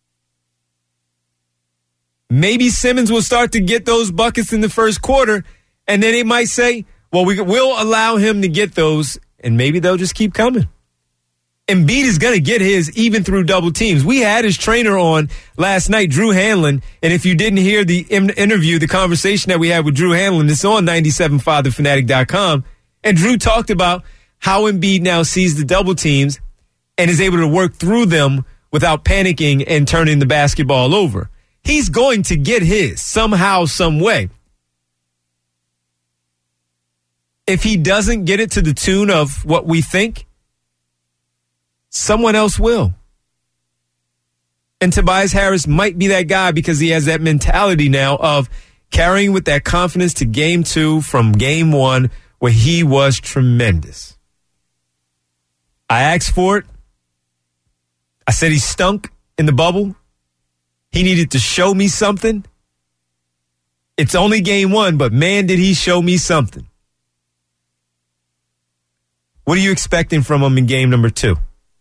Maybe Simmons will start to get those buckets in the first quarter, and then they might say, well, we will allow him to get those, and maybe they'll just keep coming. Embiid is going to get his even through double teams. We had his trainer on last night, Drew Hanlon, and if you didn't hear the interview, the conversation that we had with Drew Hanlon, it's on ninety-seven point five the fanatic dot com, and Drew talked about how Embiid now sees the double teams and is able to work through them without panicking and turning the basketball over. He's going to get his somehow, some way. If he doesn't get it to the tune of what we think, someone else will. And Tobias Harris might be that guy because he has that mentality now of carrying with that confidence to game two from game one where he was tremendous. I asked for it. I said he stunk in the bubble. He needed to show me something. It's only game one, but man, did he show me something. What are you expecting from him in game number two?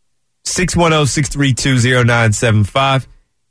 six one zero, six three two, zero nine seven five.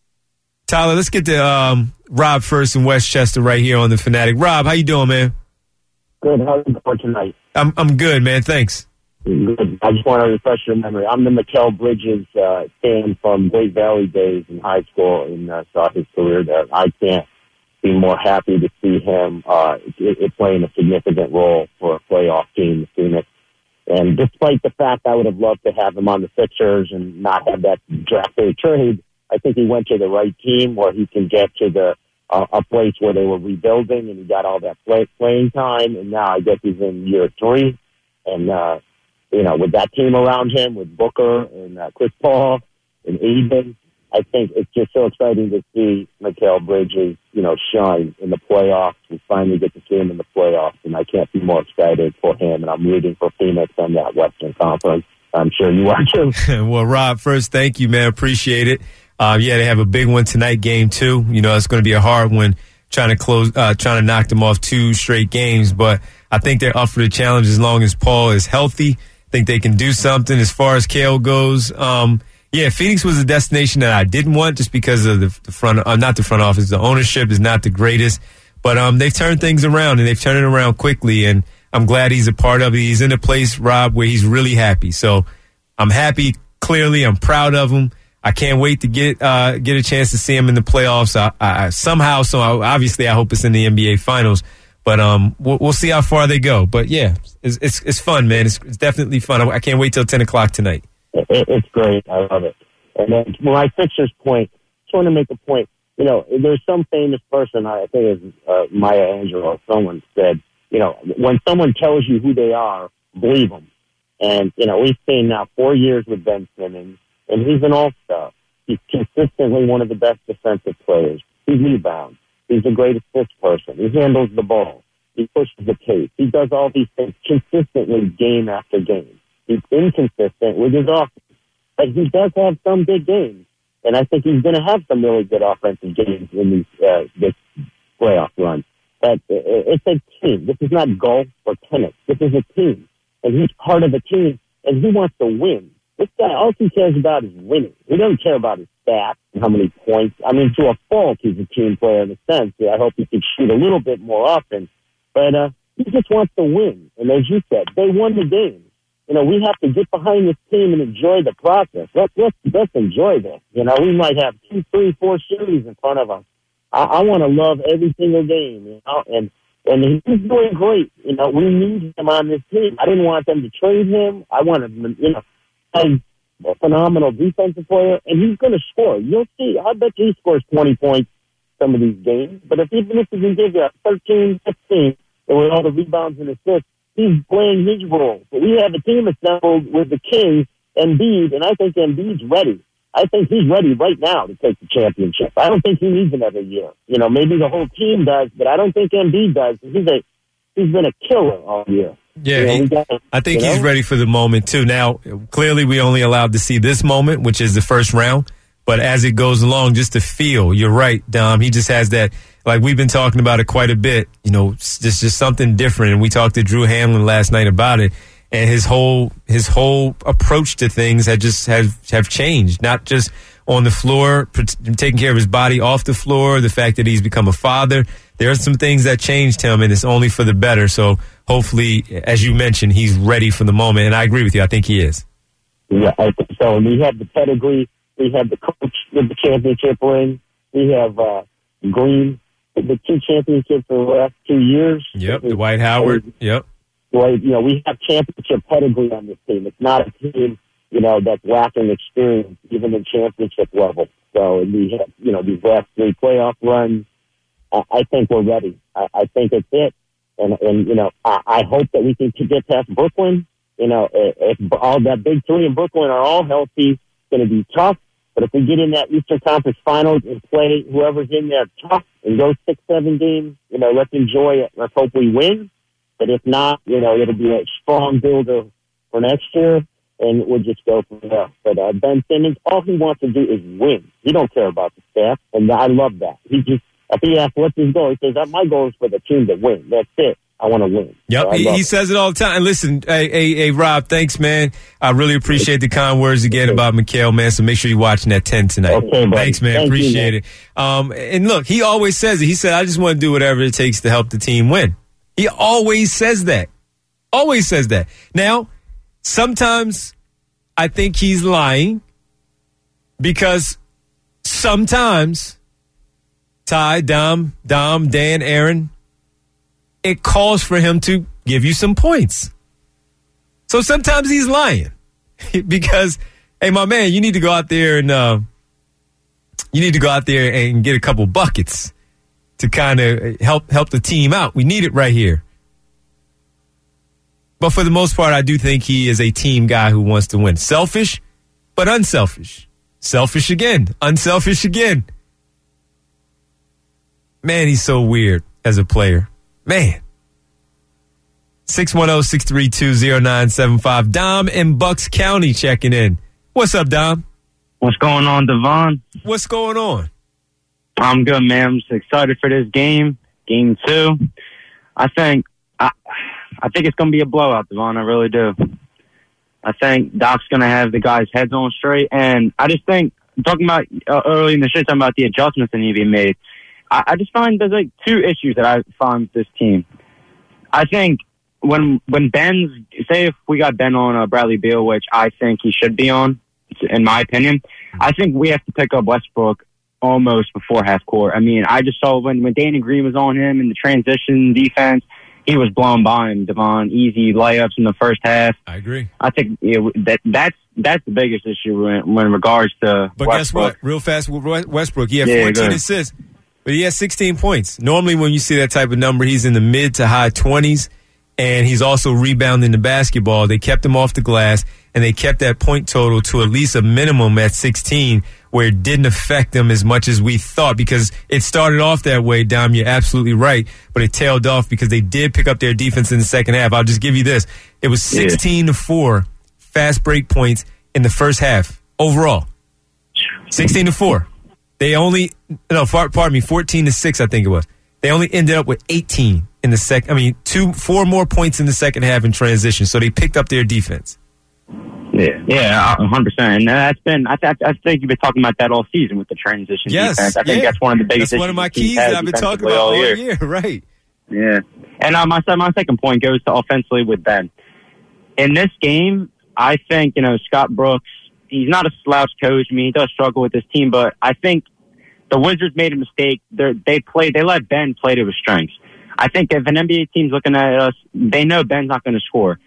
Tyler, let's get to um, Rob first in Westchester right here on The Fanatic. Rob, how you doing, man? Good. How are you doing tonight? I'm I'm good, man. Thanks. Good. I just want to refresh your memory. I'm the Mikal Bridges uh, fan from Great Valley days in high school and uh, saw his career there. I can't be more happy to see him uh, it, it playing a significant role for a playoff team, the Phoenix. And despite the fact I would have loved to have him on the Sixers and not have that draft day trade, I think he went to the right team where he can get to the uh, a place where they were rebuilding and he got all that play, playing time. And now I guess he's in year three. And, uh, you know, with that team around him, with Booker and uh, Chris Paul and Aiden, I think it's just so exciting to see Mikal Bridges, you know, shine in the playoffs. We finally get to see him in the playoffs, and I can't be more excited for him. And I'm rooting for Phoenix on that Western Conference. I'm sure you are too. Well, Rob, first, thank you, man. Appreciate it. Uh, yeah, they have a big one tonight, game two. You know, it's going to be a hard one trying to close, uh, trying to knock them off two straight games. But I think they're up for the challenge as long as Paul is healthy. I think they can do something as far as Kale goes. Um, Yeah, Phoenix was a destination that I didn't want just because of the, the front, uh, not the front office. The ownership is not the greatest, but um, they've turned things around and they've turned it around quickly. And I'm glad he's a part of it. He's in a place, Rob, where he's really happy. So I'm happy. Clearly, I'm proud of him. I can't wait to get uh, get a chance to see him in the playoffs. I, I, somehow, so I, obviously, I hope it's in the N B A Finals. But um, we'll, we'll see how far they go. But yeah, it's it's, it's fun, man. It's, it's definitely fun. I, I can't wait till ten o'clock tonight. It, it's great. I love it. And then my Sixers point, just want to make a point. You know, there's some famous person, I think it was uh, Maya Angelou, someone said, you know, when someone tells you who they are, believe them. And, you know, we've seen now four years with Ben Simmons, and he's an all-star. He's consistently one of the best defensive players. He rebounds. He's a great assist person. He handles the ball. He pushes the pace. He does all these things consistently game after game. He's inconsistent with his offense, but he does have some big games, and I think he's going to have some really good offensive games in these uh, this playoff run. But it's a team. This is not golf or tennis. This is a team, and he's part of a team, and he wants to win. This guy, all he cares about is winning. He doesn't care about his stats and how many points. I mean, to a fault, he's a team player in a sense. I hope he could shoot a little bit more often, but uh, he just wants to win. And as you said, they won the game. You know, we have to get behind this team and enjoy the process. Let's, let's, let's enjoy this. You know, we might have two, three, four series in front of us. I, I want to love every single game, you know, and, and he's doing great. You know, we need him on this team. I didn't want them to trade him. I wanted him, you know, He's a phenomenal defensive player, and he's going to score. You'll see. I bet you he scores twenty points some of these games. But if even if he can give you thirteen, fifteen, and with all the rebounds and assists, he's playing his role. But we have a team assembled with the king, Embiid, and I think Embiid's ready. I think he's ready right now to take the championship. I don't think he needs another year. You know, maybe the whole team does, but I don't think Embiid does. He's a he's been a killer all year. Yeah, you know, he, got, I think you he's know? ready for the moment, too. Now, clearly we only allowed to see this moment, which is the first round. But as it goes along, just to feel, you're right, Dom. He just has that, like we've been talking about it quite a bit, you know, it's just, just something different. And we talked to Drew Hamlin last night about it. And his whole his whole approach to things had just have, have changed, not just on the floor, taking care of his body off the floor, the fact that he's become a father. There are some things that changed him, and it's only for the better. So hopefully, as you mentioned, he's ready for the moment. And I agree with you. I think he is. Yeah, I think so. And we have the pedigree. We have the coach with the championship ring. We have uh, Green with the two championships for the last two years. Yep, Dwight Howard. Yep. Well, you know, we have championship pedigree on this team. It's not a team, you know, that's lacking experience, even in championship level. So we have, you know, these last three playoff runs. I, I think we're ready. I, I think it's it. And, and you know, I, I hope that we can get past Brooklyn. You know, if all that big three in Brooklyn are all healthy, it's going to be tough. But if we get in that Eastern Conference Finals and play whoever's in there tough and go six, seven games, you know, let's enjoy it. Let's hope we win. But if not, you know, it'll be a strong builder for next year, and we'll just go from there. But uh, Ben Simmons, all he wants to do is win. He don't care about the staff, and I love that. He just, if he asks what's his goal, he says, my goal is for the team to win. That's it. I want to win. Yep, so he, he it. says it all the time. And listen, hey, hey, hey, Rob, thanks, man. I really appreciate the kind words again about Mikal, man. So make sure you're watching at ten tonight. Okay, buddy. Thanks, man. Thank appreciate you, it. Um, and look, he always says it. He said, I just want to do whatever it takes to help the team win. He always says that. Always says that. Now, sometimes I think he's lying because sometimes Ty, Dom, Dom, Dan, Aaron, it calls for him to give you some points. So sometimes he's lying because, hey, my man, you need to go out there and uh, you need to go out there and get a couple buckets to kind of help help the team out. We need it right here. But for the most part, I do think he is a team guy who wants to win. Selfish, but unselfish. Selfish again. Unselfish again. Man, he's so weird as a player. Man. six one zero, six three two, zero nine seven five. Dom in Bucks County checking in. What's up, Dom? What's going on, Devon? What's going on? I'm good, man. I'm just excited for this game, game two. I think I, I think it's going to be a blowout, Devon. I really do. I think Doc's going to have the guys' heads on straight. And I just think, talking about uh, early in the show, talking about the adjustments that need to be made, I, I just find there's like two issues that I find with this team. I think when when Ben's, say if we got Ben on uh, Bradley Beal, which I think he should be on, in my opinion, I think we have to pick up Westbrook almost before half court. I mean, I just saw when, when Danny Green was on him in the transition defense, he was blown by him, Devon. Easy layups in the first half. I agree. I think you know, that that's that's the biggest issue when, when in regards to But Westbrook. guess what? Real fast, Westbrook, he had Yeah, fourteen good. assists, but he had sixteen points. Normally when you see that type of number, he's in the mid to high twenties, and he's also rebounding the basketball. They kept him off the glass, and they kept that point total to at least a minimum at sixteen, where it didn't affect them as much as we thought, because it started off that way, Dom. You're absolutely right, but it tailed off because they did pick up their defense in the second half. I'll just give you this. It was sixteen to four fast break points in the first half overall. sixteen to four. They only, no, pardon me, fourteen to six, I think it was. They only ended up with eighteen in the second, I mean, two, four more points in the second half in transition, so they picked up their defense. Yeah, yeah, one hundred percent. And that's been, I, th- I think you've been talking about that all season with the transition Yes, defense. I think yeah. that's one of the biggest That's one of my issues the team keys has that I've been talking defensively about all year. year, right. Yeah. And uh, my, my second point goes to offensively with Ben. In this game, I think, you know, Scott Brooks, he's not a slouch coach. I mean, he does struggle with his team, but I think the Wizards made a mistake. They're, they played, they let Ben play to his strengths. I think if an N B A team's looking at us, they know Ben's not going to score.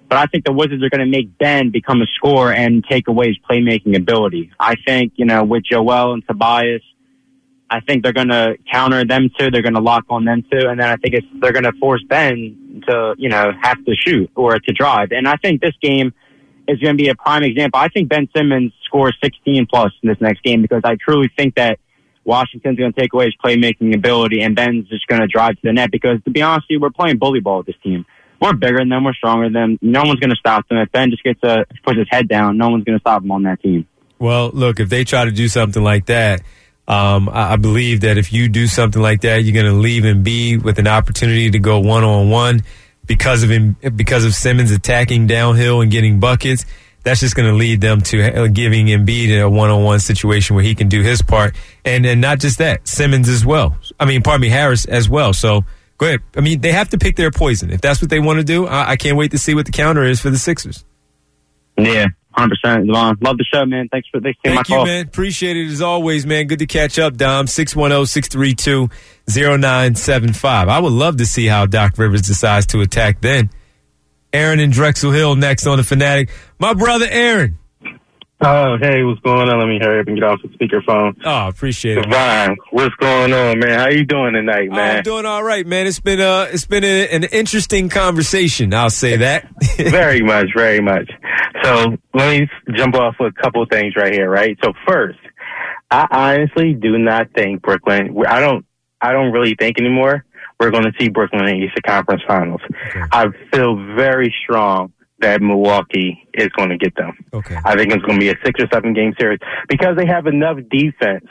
but I think the Wizards are going to make Ben become a scorer and take away his playmaking ability. I think, you know, with Joel and Tobias, I think they're going to counter them too. They're going to lock on them too. And then I think it's, they're going to force Ben to, you know, have to shoot or to drive. And I think this game is going to be a prime example. I think Ben Simmons scores sixteen plus in this next game because I truly think that Washington's going to take away his playmaking ability and Ben's just going to drive to the net because, to be honest with you, we're playing bully ball with this team. We're bigger than them. We're stronger than them. No one's going to stop them. If Ben just gets a, puts his head down, no one's going to stop him on that team. Well, look, if they try to do something like that, Um, I, I believe that if you do something like that, you're going to leave Embiid with an opportunity to go one on one because of him, because of Simmons attacking downhill and getting buckets. That's just going to lead them to giving Embiid a one on one situation where he can do his part, and and not just that, Simmons as well. I mean, pardon me, Harris as well. So go ahead. I mean, they have to pick their poison if that's what they want to do. I, I can't wait to see what the counter is for the Sixers. Yeah. one hundred percent, Devon. Love the show, man. Thanks for taking my Thank you, call. man. Appreciate it as always, man. Good to catch up, Dom. six one zero, six three two, zero nine seven five. I would love to see how Doc Rivers decides to attack then. Aaron in Drexel Hill next on The Fanatic. My brother, Aaron. Oh, hey, what's going on? Let me hurry up and get off the speakerphone. Oh, appreciate it. Devon, what's going on, man? How you doing tonight, man? I'm doing all right, man. It's been uh, it's been a, an interesting conversation. I'll say that. Very much, very much. So let me jump off with a couple of things right here, right? So first, I honestly do not think Brooklyn. I don't. I don't really think anymore we're going to see Brooklyn in the Eastern Conference Finals. Okay. I feel very strong that Milwaukee is going to get them. Okay. I think it's going to be a six or seven game series because they have enough defense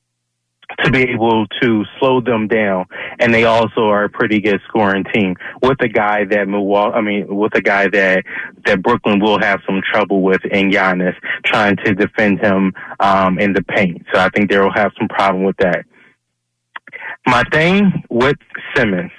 to be able to slow them down, and they also are a pretty good scoring team with a guy that Milwaukee, I mean, with a guy that that Brooklyn will have some trouble with in Giannis trying to defend him um, in the paint. So I think they will have some problem with that. My thing with Simmons,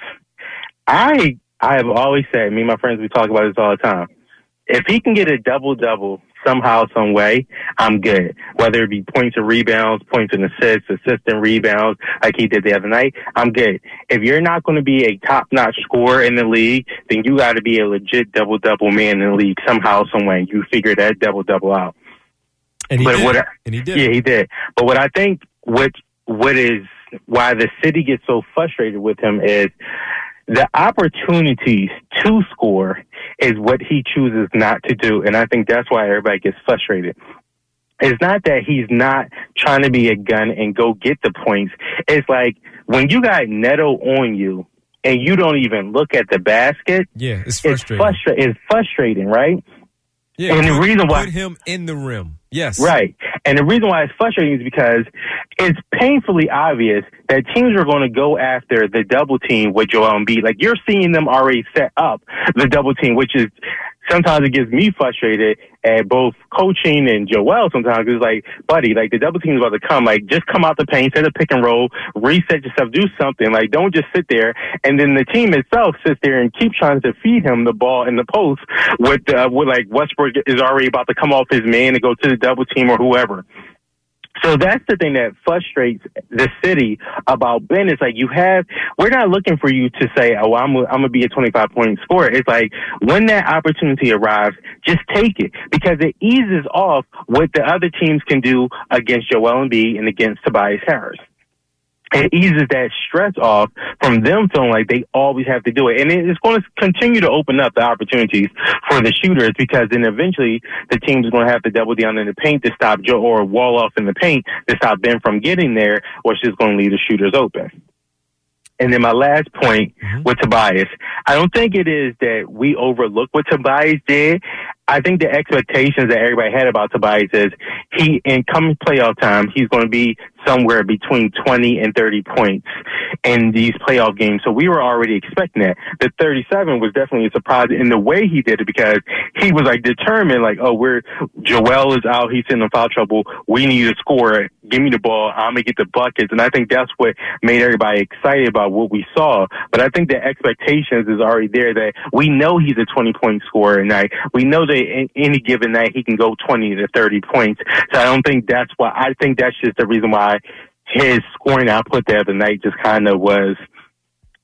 I I have always said, me and my friends, we talk about this all the time. If he can get a double-double somehow, some way, I'm good. Whether it be points and rebounds, points and assists, assists and rebounds, like he did the other night, I'm good. If you're not going to be a top-notch scorer in the league, then you got to be a legit double-double man in the league somehow, some way. You figure that double-double out. And he but did. What I, and he did. Yeah, he did. But what I think, what what is why the city gets so frustrated with him is the opportunities to score is what he chooses not to do. And I think that's why everybody gets frustrated. It's not that he's not trying to be a gun and go get the points. It's like when you got Neto on you and you don't even look at the basket. Yeah, it's frustrating. It's, frustra- it's frustrating, right? Yeah, and put, the reason why put him in the rim. Yes. Right. And the reason why it's frustrating is because it's painfully obvious that teams are going to go after the double team with Joel Embiid. Like, you're seeing them already set up the double team, which is sometimes it gets me frustrated at both coaching and Joel sometimes. It's like, buddy, like the double team is about to come. Like, just come out the paint, set a pick and roll, reset yourself, do something. Like, don't just sit there. And then the team itself sits there and keep trying to feed him the ball in the post with, uh, with like Westbrook is already about to come off his man and go to the double team or whoever. So that's the thing that frustrates the city about Ben. It's like you have, we're not looking for you to say, oh, I'm, I'm going to be a twenty-five point scorer. It's like when that opportunity arrives, just take it because it eases off what the other teams can do against Joel Embiid and against Tobias Harris. It eases that stress off from them feeling like they always have to do it. And it's going to continue to open up the opportunities for the shooters because then eventually the team is going to have to double down in the paint to stop Joe or wall off in the paint to stop Ben from getting there, or it's just going to leave the shooters open. And then my last point mm-hmm. with Tobias, I don't think it is that we overlook what Tobias did. I think the expectations that everybody had about Tobias is he, in coming playoff time, he's going to be somewhere between twenty and thirty points in these playoff games. So we were already expecting that. The thirty-seven was definitely a surprise in the way he did it because he was like determined, like, oh, we're, Joel is out. He's in the foul trouble. We need to score. Give me the ball. I'm going to get the buckets. And I think that's what made everybody excited about what we saw. But I think the expectations is already there that we know he's a twenty point scorer tonight. We know that in any given night he can go twenty to thirty points. So I don't think that's why. I think that's just the reason why his scoring output the other night just kind of was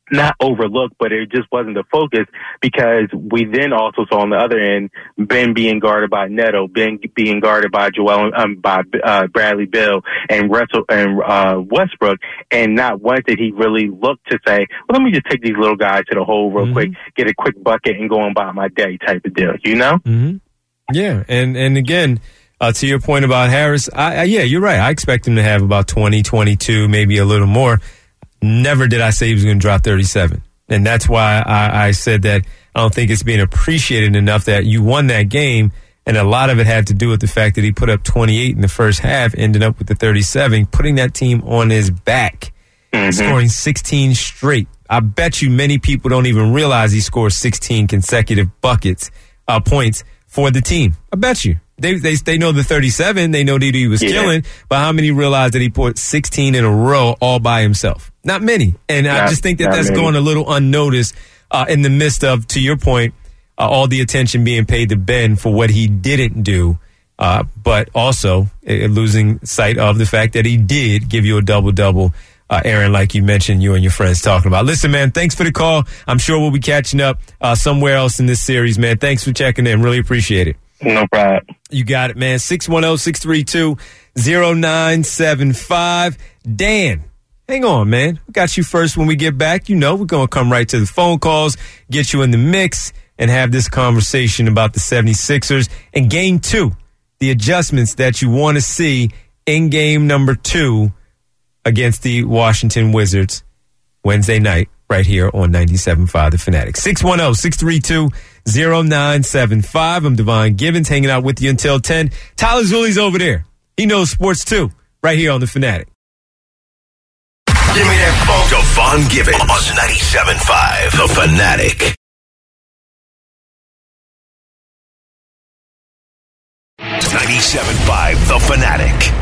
not overlooked, but it just wasn't the focus, because we then also saw on the other end Ben being guarded by Neto, Ben being guarded by Joel, um, by uh, Bradley Beal and Russell and uh, Westbrook, and not once did he really look to say, well, let me just take these little guys to the hole real mm-hmm. quick, get a quick bucket, and go on by my day type of deal, you know? Mm-hmm. Yeah, and and again, uh, to your point about Harris, I, I, yeah, you're right. I expect him to have about twenty, twenty-two, maybe a little more. Never did I say he was going to drop thirty-seven. And that's why I, I said that I don't think it's being appreciated enough that you won that game. And a lot of it had to do with the fact that he put up twenty-eight in the first half, ended up with the thirty-seven, putting that team on his back, mm-hmm. scoring sixteen straight. I bet you many people don't even realize he scored sixteen consecutive buckets, uh, points for the team. I bet you. They, they they know the thirty-seven. They know that he was yeah. killing. But how many realize that he put sixteen in a row all by himself? Not many. And not, I just think that that's many. going a little unnoticed uh, in the midst of, to your point, uh, all the attention being paid to Ben for what he didn't do. Uh, but also uh, losing sight of the fact that he did give you a double-double, uh, Aaron, like you mentioned, you and your friends talking about. Listen, man, thanks for the call. I'm sure we'll be catching up uh, somewhere else in this series, man. Thanks for checking in. Really appreciate it. No problem. You got it, man. six one zero, six three two, zero nine seven five. Dan, hang on, man. We got you first when we get back. You know, we're going to come right to the phone calls, get you in the mix, and have this conversation about the seventy-sixers and game two, the adjustments that you want to see in game number two against the Washington Wizards Wednesday night right here on ninety-seven point five The Fanatic. six one zero, six three two, zero nine seven five. I'm Devon Givens, hanging out with you until ten. Tyler Zulli's over there. He knows sports too, right here on The Fanatic. Give me that phone. Devon Givens on ninety-seven point five The Fanatic. ninety-seven point five The Fanatic.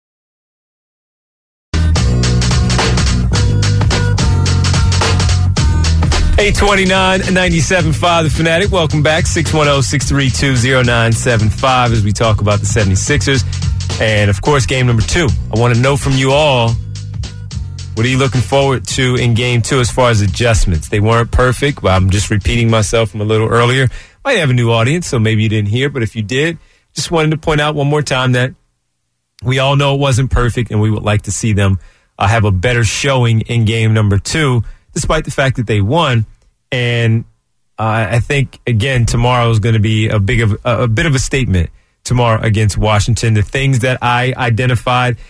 eight twenty-nine, ninety-seven point five The Fanatic. Welcome back. six one zero, six three two, zero nine seven five as we talk about the seventy-sixers. And, of course, game number two. I want to know from you all, what are you looking forward to in game two as far as adjustments? They weren't perfect, but I'm just repeating myself from a little earlier. Might have a new audience, so maybe you didn't hear, but if you did, just wanted to point out one more time that we all know it wasn't perfect, and we would like to see them uh, have a better showing in game number two, despite the fact that they won. And uh, I think, again, tomorrow is going to be a big of a, a bit of a statement tomorrow against Washington. The things that I identified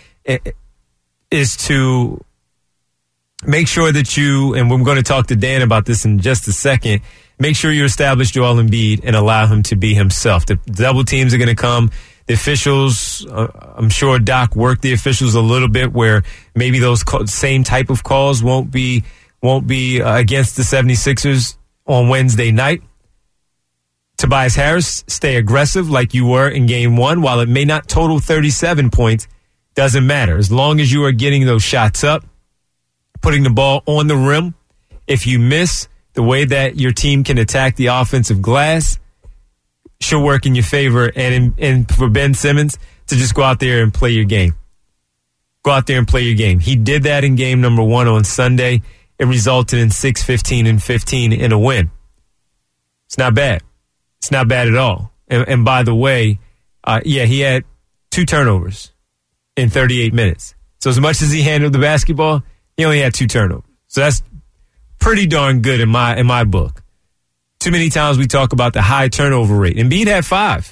is to make sure that you, and we're going to talk to Dan about this in just a second, make sure you establish Joel Embiid and allow him to be himself. The double teams are going to come. The officials, uh, I'm sure Doc worked the officials a little bit where maybe those co- same type of calls won't be won't be uh, against the seventy-sixers on Wednesday night. Tobias Harris, stay aggressive like you were in game one. While it may not total thirty-seven points, doesn't matter. As long as you are getting those shots up, putting the ball on the rim. If you miss, the way that your team can attack the offensive glass should work in your favor. And, in, and for Ben Simmons to just go out there and play your game. Go out there and play your game. He did that in game number one on Sunday. It resulted in six, fifteen, and fifteen in a win. It's not bad. It's not bad at all. And, and by the way, uh, yeah, he had two turnovers in thirty-eight minutes. So as much as he handled the basketball, he only had two turnovers. So that's pretty darn good in my in my book. Too many times we talk about the high turnover rate. Embiid had five.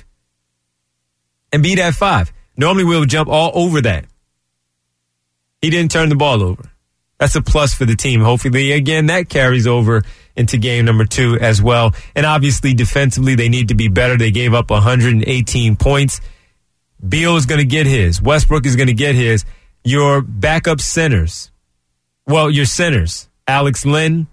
Embiid had five. Normally we'll jump all over that. He didn't turn the ball over. That's a plus for the team. Hopefully, again, that carries over into game number two as well. And obviously, defensively, they need to be better. They gave up one hundred eighteen points. Beal is going to get his. Westbrook is going to get his. Your backup centers. Well, your centers. Alex Len,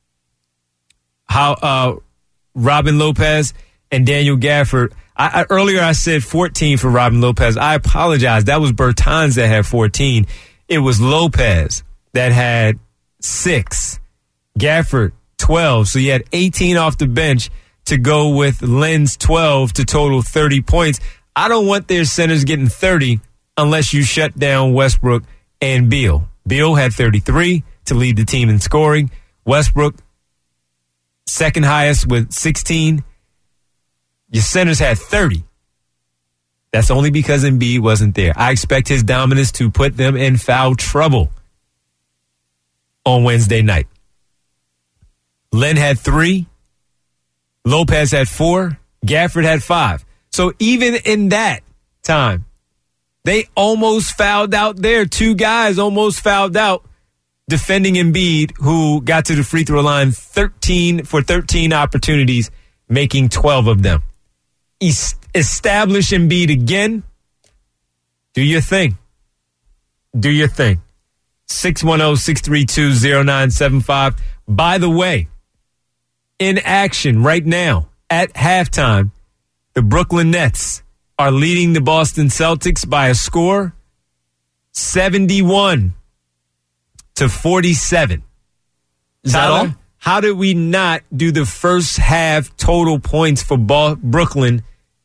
how, uh, Robin Lopez, and Daniel Gafford. I, I, earlier, I said fourteen for Robin Lopez. I apologize. That was Bertans that had fourteen. It was Lopez that had six. Gafford, twelve. So you had eighteen off the bench to go with Len's twelve to total thirty points. I don't want their centers getting thirty unless you shut down Westbrook and Beal. Beal had thirty-three to lead the team in scoring. Westbrook, second highest with sixteen. Your centers had thirty. That's only because Embiid wasn't there. I expect his dominance to put them in foul trouble on Wednesday night. Len had three. Lopez had four. Gafford had five. So even in that time, they almost fouled out there. Two guys almost fouled out defending Embiid, who got to the free throw line thirteen for thirteen opportunities, making twelve of them. Es- establish Embiid again. Do your thing. Do your thing. six one zero, six three two, zero nine seven five. By the way, in action right now at halftime, the Brooklyn Nets are leading the Boston Celtics by a score seventy-one to forty-seven. Is that all? How did we not do the first half total points for Bo- Brooklyn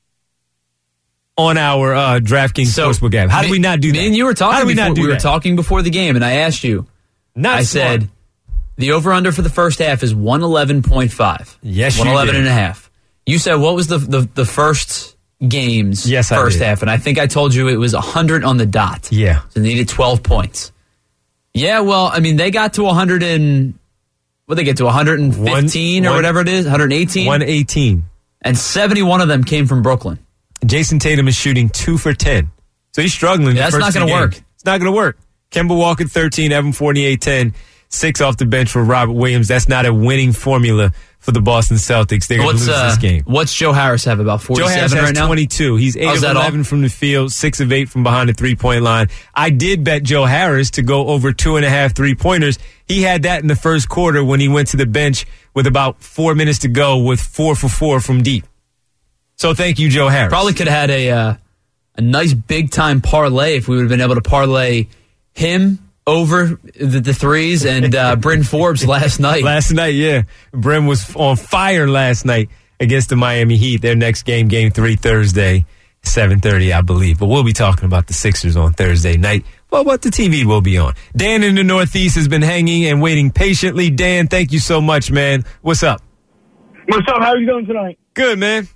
on our uh, DraftKings So, Sportsbook app? How did me- we not do me that? and you were talking How did we before, not do we were that? talking before the game, and I asked you. Not I smart. said the over-under for the first half is one eleven point five. Yes, you one eleven did. and a half. You said what was the the, the first game's Yes, I first did. half, and I think I told you it was one hundred on the dot. Yeah. So they needed twelve points. Yeah, well, I mean, they got to one hundred and what they get to one hundred fifteen One- or one- whatever it is, one hundred eighteen. one eighteen. And seventy-one of them came from Brooklyn. Jason Tatum is shooting two for ten. So he's struggling. Yeah, the that's first not two gonna games. work. It's not going to work. Kemba Walker, thirteen. Evan Fournier, ten. Six off the bench for Robert Williams. That's not a winning formula for the Boston Celtics. They're going to What's lose uh, this game. what's Joe Harris have about Joe forty-seven Harris has right now? twenty-two. He's eight Oh, is of that all? eleven from the field, six of eight from behind the three-point line. I did bet Joe Harris to go over two and a half three-pointers. He had that in the first quarter when he went to the bench with about four minutes to go with four for four from deep. So thank you, Joe Harris. Probably could have had a uh, a nice big time parlay if we would have been able to parlay him over the, the threes and uh, Bryn Forbes last night. Last night, yeah. Bryn was on fire last night against the Miami Heat. Their next game, game three, Thursday, seven thirty, I believe. But we'll be talking about the Sixers on Thursday night. Well, what the T V will be on. Dan in the Northeast has been hanging and waiting patiently. Dan, thank you so much, man. What's up? What's up? How are you doing tonight? Good, man.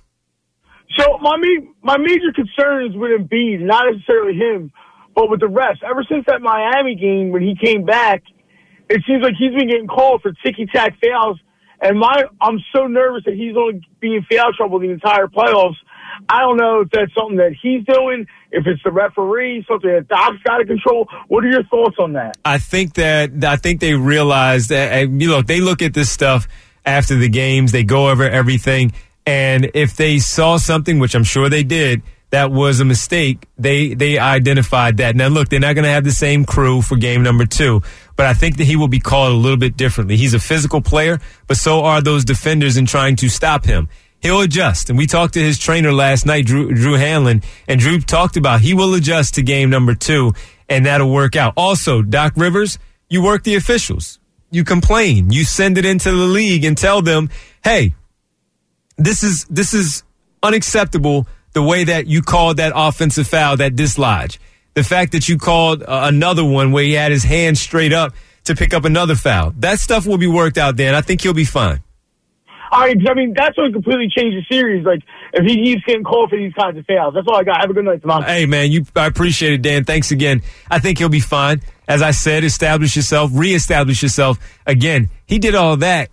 So my ma- my major concern is with Embiid, not necessarily him, but with the rest. Ever since that Miami game when he came back, it seems like he's been getting called for ticky-tack fouls, and my I'm so nervous that he's only being in foul trouble the entire playoffs. I don't know if that's something that he's doing, if it's the referee, something that Doc's got to control. What are your thoughts on that? I think that I think they realize that, and, you know, they look at this stuff after the games. They go over everything. And if they saw something, which I'm sure they did, that was a mistake, they they identified that. Now, look, they're not going to have the same crew for game number two, but I think that he will be called a little bit differently. He's a physical player, but so are those defenders in trying to stop him. He'll adjust. And we talked to his trainer last night, Drew, Drew Hanlon, and Drew talked about he will adjust to game number two, and that'll work out. Also, Doc Rivers, you work the officials. You complain. You send it into the league and tell them, hey, This is this is unacceptable, the way that you called that offensive foul, that dislodge. The fact that you called uh, another one where he had his hand straight up to pick up another foul. That stuff will be worked out there, and I think he'll be fine. All right, I mean, that's what completely changed the series. Like, if he keeps getting called for these kinds of fouls. That's all I got. Have a good night, Tom. Hey, man, you, I appreciate it, Dan. Thanks again. I think he'll be fine. As I said, establish yourself, reestablish yourself. Again, he did all that.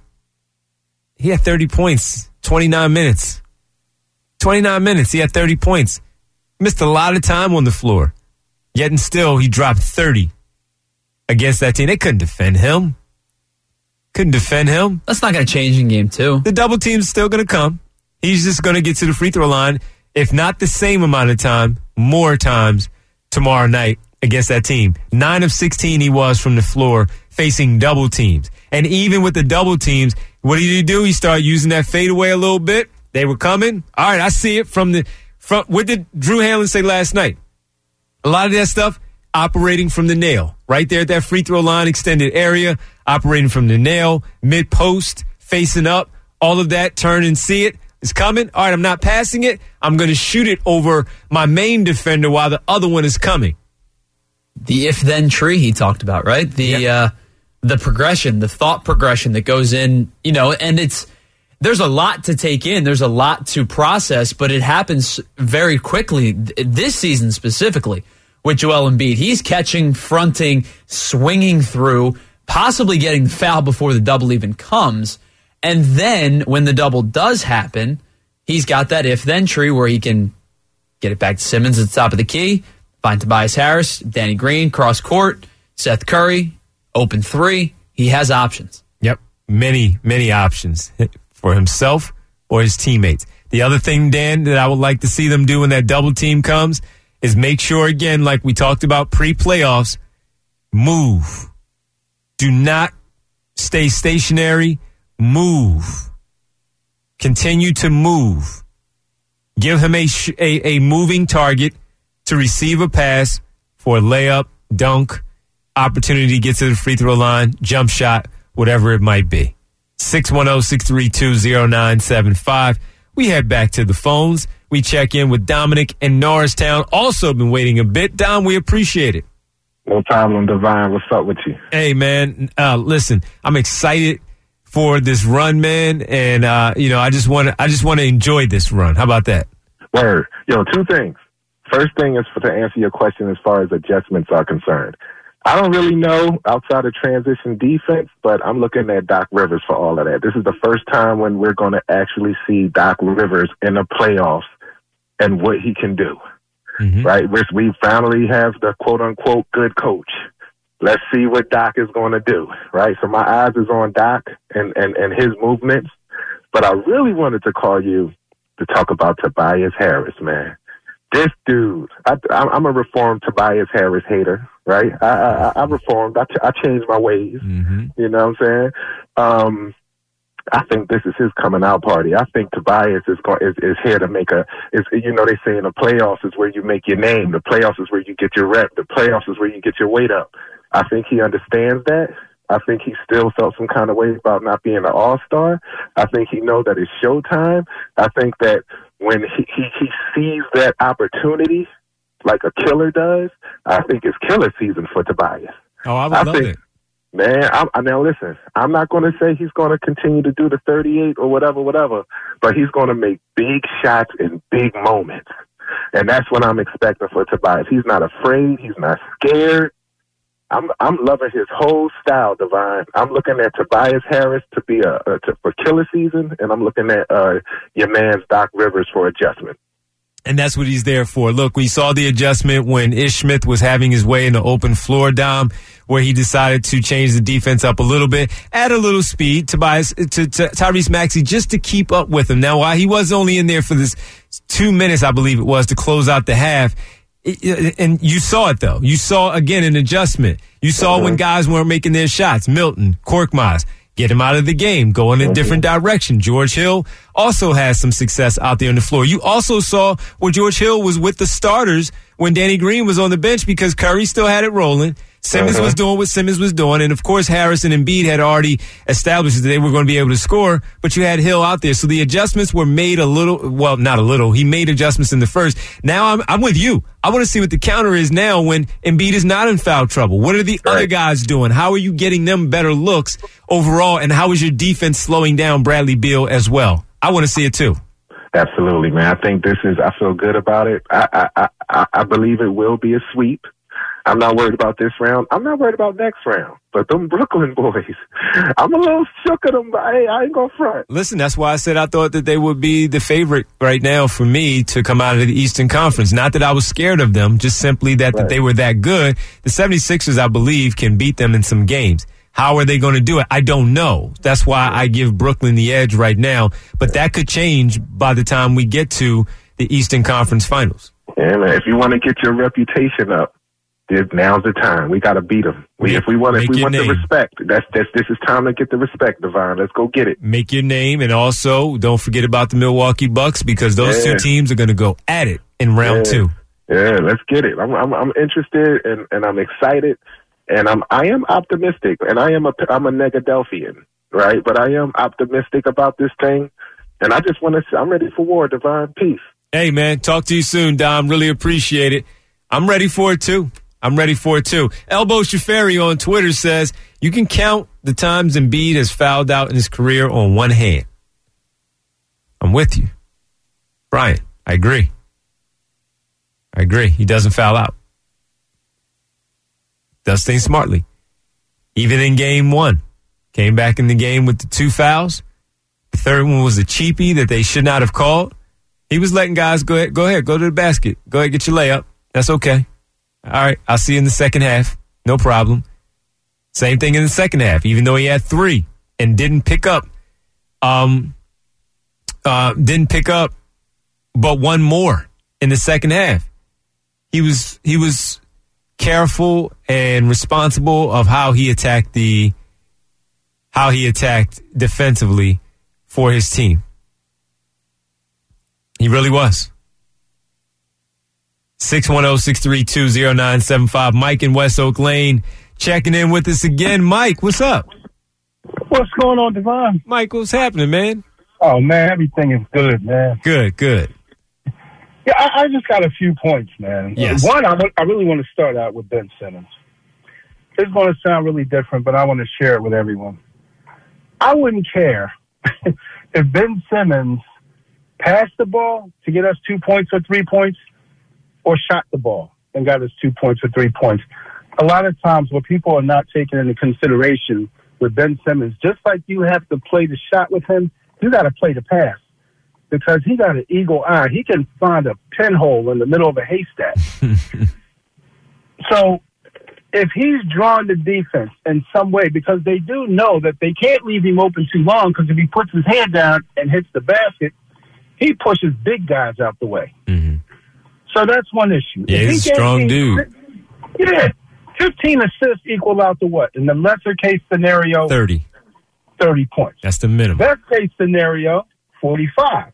He had thirty points, twenty-nine minutes. twenty-nine minutes, he had thirty points. Missed a lot of time on the floor. Yet and still, he dropped thirty against that team. They couldn't defend him. Couldn't defend him. That's not going to change in game two. The double team's still going to come. He's just going to get to the free throw line, if not the same amount of time, more times tomorrow night against that team. Nine of sixteen he was from the floor facing double teams. And even with the double teams, what did he do? He started using that fadeaway a little bit. They were coming. All right, I see it from the front. What did Drew Hanlon say last night? A lot of that stuff operating from the nail. Right there at that free throw line, extended area, operating from the nail, mid-post, facing up, all of that, turn and see it. It's coming. All right, I'm not passing it. I'm going to shoot it over my main defender while the other one is coming. The if-then tree he talked about, right? The Yep. uh, the progression, the thought progression that goes in, you know, and it's, there's a lot to take in. There's a lot to process, but it happens very quickly. This season specifically with Joel Embiid, he's catching, fronting, swinging through, possibly getting the foul before the double even comes. And then when the double does happen, he's got that if-then tree where he can get it back to Simmons at the top of the key, find Tobias Harris, Danny Green, cross court, Seth Curry, open three. He has options. Yep. Many, many options for himself or his teammates. The other thing, Dan, that I would like to see them do when that double team comes is make sure, again, like we talked about pre-playoffs, move. Do not stay stationary. Move. Continue to move. Give him a, sh- a, a moving target to receive a pass for a layup, dunk, opportunity to get to the free throw line, jump shot, whatever it might be. six one zero, six three two, zero nine seven five. We head back to the phones. We check in with Dominic in Norristown. Also been waiting a bit. Dom, we appreciate it. No problem, Divine. What's up with you? Hey, man. Uh, listen, I'm excited for this run, man. And, uh, you know, I just want to I just want to enjoy this run. How about that? Word. Yo, two things. First thing is for, to answer your question as far as adjustments are concerned. I don't really know outside of transition defense, but I'm looking at Doc Rivers for all of that. This is the first time when we're going to actually see Doc Rivers in the playoffs and what he can do, mm-hmm. right? We're, we finally have the quote-unquote good coach. Let's see what Doc is going to do, right? So my eyes is on Doc and, and, and his movements, but I really wanted to call you to talk about Tobias Harris, man. This dude, I, I'm a reformed Tobias Harris hater, right? I, I, I reformed. I, ch- I changed my ways. Mm-hmm. You know what I'm saying? Um, I think this is his coming out party. I think Tobias is going is, is here to make a. Is you know they say in the playoffs is where you make your name. The playoffs is where you get your rep. The playoffs is where you get your weight up. I think he understands that. I think he still felt some kind of way about not being an all-star. I think he knows that it's showtime. I think that when he, he, he sees that opportunity like a killer does, I think it's killer season for Tobias. Oh, I would I love think, it. Man, I'm, I, now listen, I'm not going to say he's going to continue to do the thirty-eight or whatever, whatever, but he's going to make big shots in big moments. And that's what I'm expecting for Tobias. He's not afraid. He's not scared. I'm I'm loving his whole style, Divine. I'm looking at Tobias Harris to be a, a to, for killer season, and I'm looking at uh, your man's Doc Rivers for adjustment. And that's what he's there for. Look, we saw the adjustment when Ish Smith was having his way in the open floor, Dom, where he decided to change the defense up a little bit, add a little speed Tobias to, to Tyrese Maxey just to keep up with him. Now, while he was only in there for this two minutes, I believe it was, to close out the half. And you saw it, though. You saw, again, an adjustment. You saw uh-huh. when guys weren't making their shots. Milton, Korkmaz, get him out of the game, go in a uh-huh. different direction. George Hill also has some success out there on the floor. You also saw where George Hill was with the starters when Danny Green was on the bench because Curry still had it rolling. Simmons uh-huh. was doing what Simmons was doing. And, of course, Harris and Embiid had already established that they were going to be able to score, but you had Hill out there. So the adjustments were made a little, well, not a little. He made adjustments in the first. Now I'm, I'm with you. I want to see what the counter is now when Embiid is not in foul trouble. What are the right. other guys doing? How are you getting them better looks overall? And how is your defense slowing down Bradley Beal as well? I want to see it, too. Absolutely, man. I think this is, I feel good about it. I, I, I, I believe it will be a sweep. I'm not worried about this round. I'm not worried about next round. But them Brooklyn boys, I'm a little shook at them, but hey, I ain't going to front. Listen, that's why I said I thought that they would be the favorite right now for me to come out of the Eastern Conference. Not that I was scared of them, just simply that, right. that they were that good. The seventy-sixers, I believe, can beat them in some games. How are they going to do it? I don't know. That's why I give Brooklyn the edge right now. But that could change by the time we get to the Eastern Conference Finals. Yeah, man. If you want to get your reputation up, now's the time. We got to beat them. We, if we want, if we want name. the respect, that's, that's this is time to get the respect, Divine. Let's go get it. Make your name, and also don't forget about the Milwaukee Bucks because those yeah. two teams are going to go at it in round yeah. two. Yeah, let's get it. I'm I'm, I'm interested and, and I'm excited, and I'm I am optimistic, and I am a I'm a Negadelphian, right? But I am optimistic about this thing, and I just want to. I'm ready for war, Divine. Peace. Hey man, talk to you soon, Dom. Really appreciate it. I'm ready for it too. I'm ready for it, too. Elbow Shafari on Twitter says, you can count the times Embiid has fouled out in his career on one hand. I'm with you. Brian, I agree. I agree. He doesn't foul out. Does things smartly. Even in game one. Came back in the game with the two fouls. The third one was a cheapie that they should not have called. He was letting guys go ahead, go ahead, go to the basket. Go ahead, get your layup. That's okay. All right, I'll see you in the second half. No problem. Same thing in the second half, even though he had three and didn't pick up. Um, uh, didn't pick up but one more in the second half. He was he was careful and responsible of how he attacked the how he attacked defensively for his team. He really was. six one zero, six three two, zero nine seven five. Mike in West Oak Lane checking in with us again. Mike, what's up? What's going on, Devon? Mike, what's happening, man? Oh, man, everything is good, man. Good, good. Yeah, I, I just got a few points, man. Yes. One, I, w- I really want to start out with Ben Simmons. It's going to sound really different, but I want to share it with everyone. I wouldn't care if Ben Simmons passed the ball to get us two points or three points or shot the ball and got us two points or three points. A lot of times what people are not taking into consideration with Ben Simmons, just like you have to play the shot with him, you got to play the pass because he got an eagle eye. He can find a pinhole in the middle of a haystack. So if he's drawn the defense in some way, because they do know that they can't leave him open too long because if he puts his hand down and hits the basket, he pushes big guys out the way. Mm-hmm. So that's one issue. Yeah, If he's he a strong gave- dude. Yeah. fifteen assists equal out to what? In the lesser case scenario, thirty. thirty points. That's the minimum. Best case scenario, forty-five.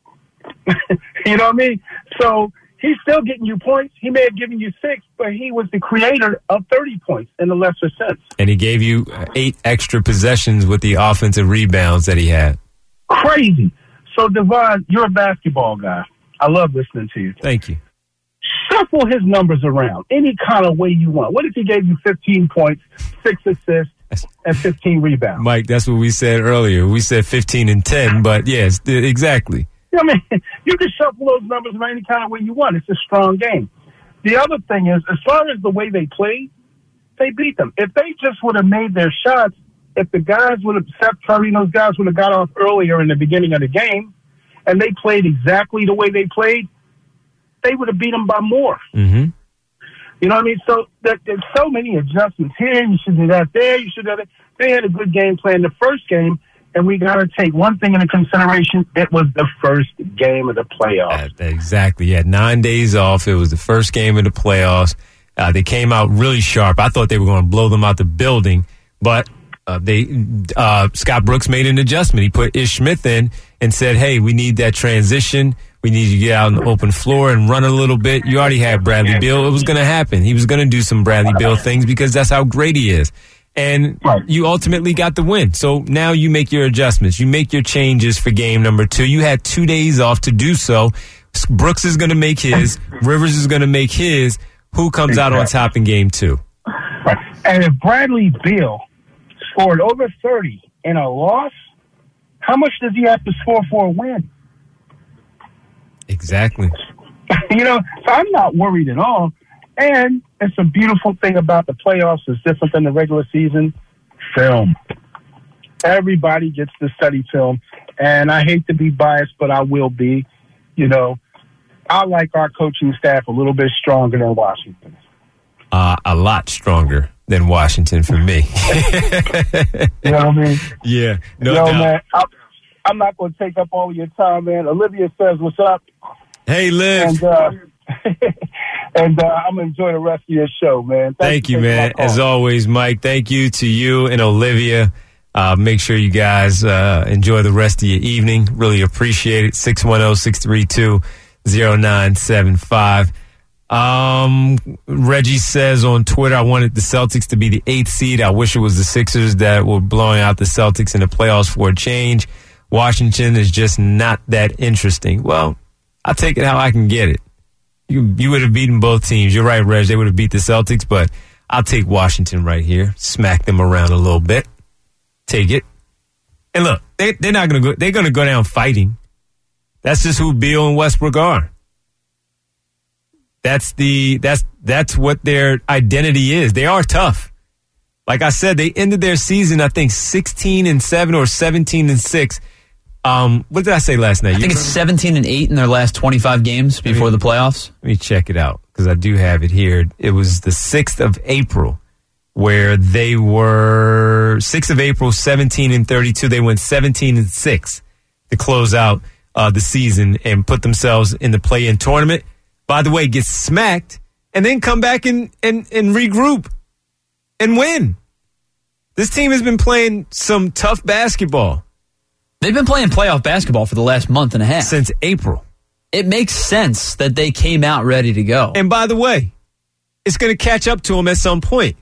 You know what I mean? So he's still getting you points. He may have given you six, but he was the creator of thirty points in the lesser sense. And he gave you eight extra possessions with the offensive rebounds that he had. Crazy. So, Devon, you're a basketball guy. I love listening to you. Thank you. Shuffle his numbers around any kind of way you want. What if he gave you fifteen points, six assists, and fifteen rebounds? Mike, that's what we said earlier. We said fifteen and ten, but yes, exactly. I mean, you can shuffle those numbers around any kind of way you want. It's a strong game. The other thing is, as far as the way they played, they beat them. If they just would have made their shots, if the guys would have, Seth Curry and those guys would have got off earlier in the beginning of the game, and they played exactly the way they played, they would have beat them by more. Mm-hmm. You know what I mean? So that, there's so many adjustments here. You should do that there. You should do that. They had a good game plan the first game, and we got to take one thing into consideration. It was the first game of the playoffs. Uh, exactly. You had nine days off. It was the first game of the playoffs. Uh, they came out really sharp. I thought they were going to blow them out the building, but uh, they uh, Scott Brooks made an adjustment. He put Ish Smith in and said, hey, we need that transition. We need you to get out on the open floor and run a little bit. You already had Bradley Beal. It was going to happen. He was going to do some Bradley Beal things because that's how great he is. And you ultimately got the win. So now you make your adjustments. You make your changes for game number two. You had two days off to do so. Brooks is going to make his. Rivers is going to make his. Who comes out on top in game two? Right. And if Bradley Beal scored over thirty in a loss, how much does he have to score for a win? Exactly. You know, so I'm not worried at all. And it's a beautiful thing about the playoffs. It's different than the regular season. Film. Everybody gets to study film. And I hate to be biased, but I will be. You know, I like our coaching staff a little bit stronger than Washington. Uh, a lot stronger than Washington for me. You know what I mean? Yeah, no Yo, doubt. man, I'm, I'm not going to take up all of your time, man. Olivia says, what's up? Hey, Liv. And, uh, and uh, I'm going to enjoy the rest of your show, man. Thank, Thank you, man. As always, Mike, thank you to you and Olivia. Uh, make sure you guys uh, enjoy the rest of your evening. Really appreciate it. six one zero, six three two, zero nine seven five. Um, Reggie says on Twitter, I wanted the Celtics to be the eighth seed. I wish it was the Sixers that were blowing out the Celtics in the playoffs for a change. Washington is just not that interesting. Well, I'll take it how I can get it. You, you would have beaten both teams. You're right, Reg. They would have beat the Celtics, but I'll take Washington right here. Smack them around a little bit. Take it. And look, they, they're not going to go. They're going to go down fighting. That's just who Beal and Westbrook are. That's the that's that's what their identity is. They are tough. Like I said, they ended their season, I think, sixteen and seven or seventeen and six. Um, what did I say last night? I think it's seventeen and eight in their last twenty-five games before the playoffs. Let me check it out because I do have it here. It was the sixth of April where they were sixth of April, seventeen and thirty-two. They went seventeen and six to close out uh, the season and put themselves in the play-in tournament. By the way, get smacked and then come back and, and, and regroup and win. This team has been playing some tough basketball. They've been playing playoff basketball for the last month and a half. Since April. It makes sense that they came out ready to go. And by the way, it's going to catch up to them at some point.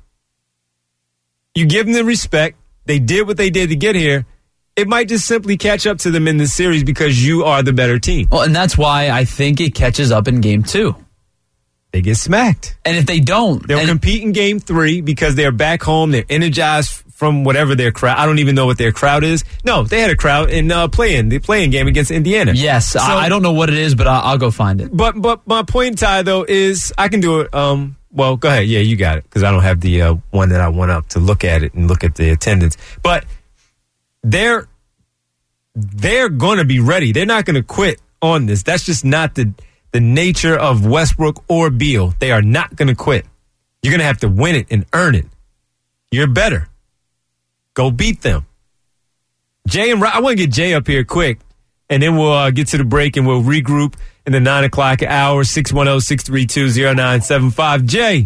You give them the respect. They did what they did to get here. It might just simply catch up to them in the series because you are the better team. Well, and that's why I think it catches up in game two. They get smacked. And if they don't... They'll compete in game three because they're back home. They're energized from whatever their crowd... I don't even know what their crowd is. No, they had a crowd in uh, playing the playing game against Indiana. Yes, so, I, I don't know what it is, but I'll, I'll go find it. But but my point, Ty, though, is I can do it... Um, well, go ahead. Yeah, you got it because I don't have the uh, one that I went up to look at it and look at the attendance. But they're... They're going to be ready. They're not going to quit on this. That's just not the the nature of Westbrook or Beal. They are not going to quit. You're going to have to win it and earn it. You're better. Go beat them. Jay and Rob, I want to get Jay up here quick, and then we'll uh, get to the break and we'll regroup in the nine o'clock hour. six one zero, six three two, zero nine seven five. Jay.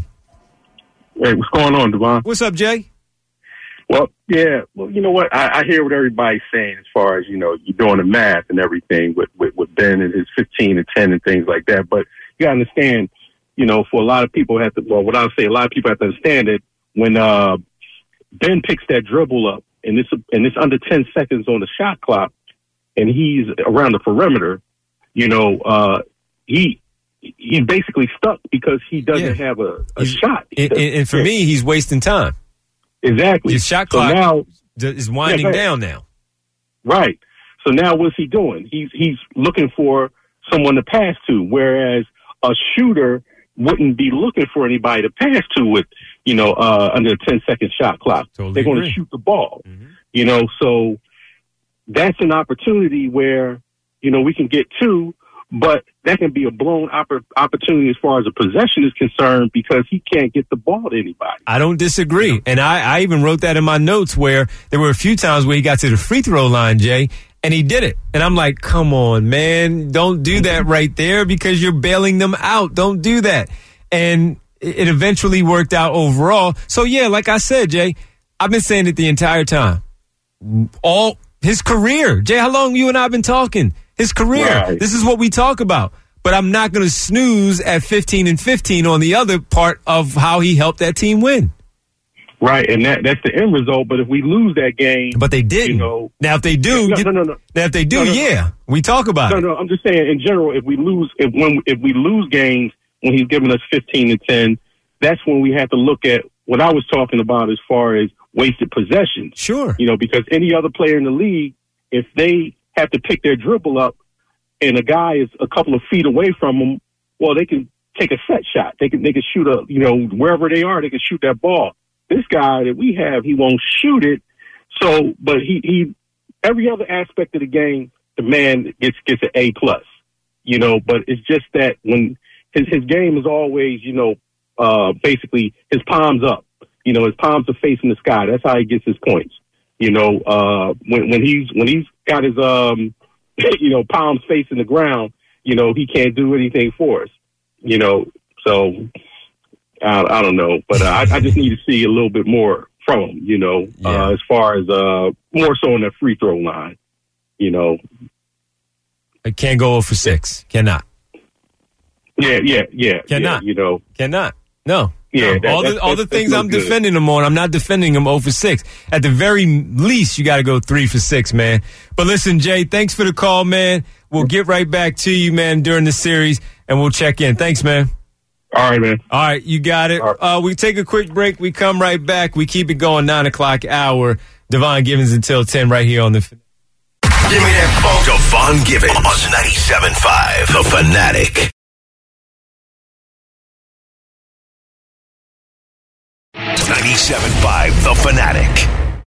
Hey, what's going on, Devon? What's up, Jay? Well, yeah, well, you know what? I, I hear what everybody's saying as far as, you know, you're doing the math and everything with, with, with Ben and his fifteen and ten and things like that. But you got to understand, you know, for a lot of people have to, well, what I would say, a lot of people have to understand it when uh, Ben picks that dribble up and it's, and it's under ten seconds on the shot clock and he's around the perimeter, you know, uh, he, he's basically stuck because he doesn't yeah. have a, a shot. And, and for yeah. me, he's wasting time. Exactly. Your shot clock so now, is winding yeah, down now. Right. So now what's he doing? He's he's looking for someone to pass to, whereas a shooter wouldn't be looking for anybody to pass to with, you know, uh, under a ten-second shot clock. Totally They're going agree. to shoot the ball. Mm-hmm. You know, so that's an opportunity where, you know, we can get two, but that can be a blown oppor- opportunity as far as a possession is concerned because he can't get the ball to anybody. I don't disagree. You know? And I, I even wrote that in my notes where there were a few times where he got to the free throw line, Jay, and he did it. And I'm like, come on, man, don't do that right there because you're bailing them out. Don't do that. And it eventually worked out overall. So, yeah, like I said, Jay, I've been saying it the entire time. All his career. Jay, how long you and I have been talking? His career. Right. This is what we talk about. But I'm not going to snooze at fifteen and fifteen on the other part of how he helped that team win. Right, and that that's the end result. But if we lose that game, but they didn't. You know, now if they do, no, get, no, no, no. Now if they do, no, no, yeah, no. we talk about no, it. No, no, I'm just saying in general, if we lose, if when if we lose games when he's giving us fifteen and ten, that's when we have to look at what I was talking about as far as wasted possessions. Sure, you know, because any other player in the league, if they have to pick their dribble up and a guy is a couple of feet away from them, well, they can take a set shot. They can they can shoot a, you know, wherever they are, they can shoot that ball. This guy that we have, he won't shoot it. So, but he, he every other aspect of the game, the man gets gets an A plus. You know, but it's just that when his his game is always, you know, uh, basically his palms up. You know, his palms are facing the sky. That's how he gets his points. You know, uh, when when he's when he's got his um, you know, palms facing the ground, you know, he can't do anything for us. You know, so I, I don't know, but uh, I, I just need to see a little bit more from him. You know, yeah. uh, as far as uh, more so on that free throw line. You know, it can't go over six. Cannot. Yeah, yeah, yeah. Cannot. Yeah, you know, cannot. No. Yeah, No, that, all that, the all the that, things that's I'm no good. defending him on, I'm not defending him zero for six. At the very least, you got to go three for six, man. But listen, Jay, thanks for the call, man. We'll get right back to you, man, during the series, and we'll check in. Thanks, man. All right, man. All right, you got it. Right. Uh, we take a quick break. We come right back. We keep it going, nine o'clock hour. Devon Givens until ten right here on the Give me that phone. Devon Givens on ninety-seven point five, The Fanatic. ninety-seven point five, The Fanatic.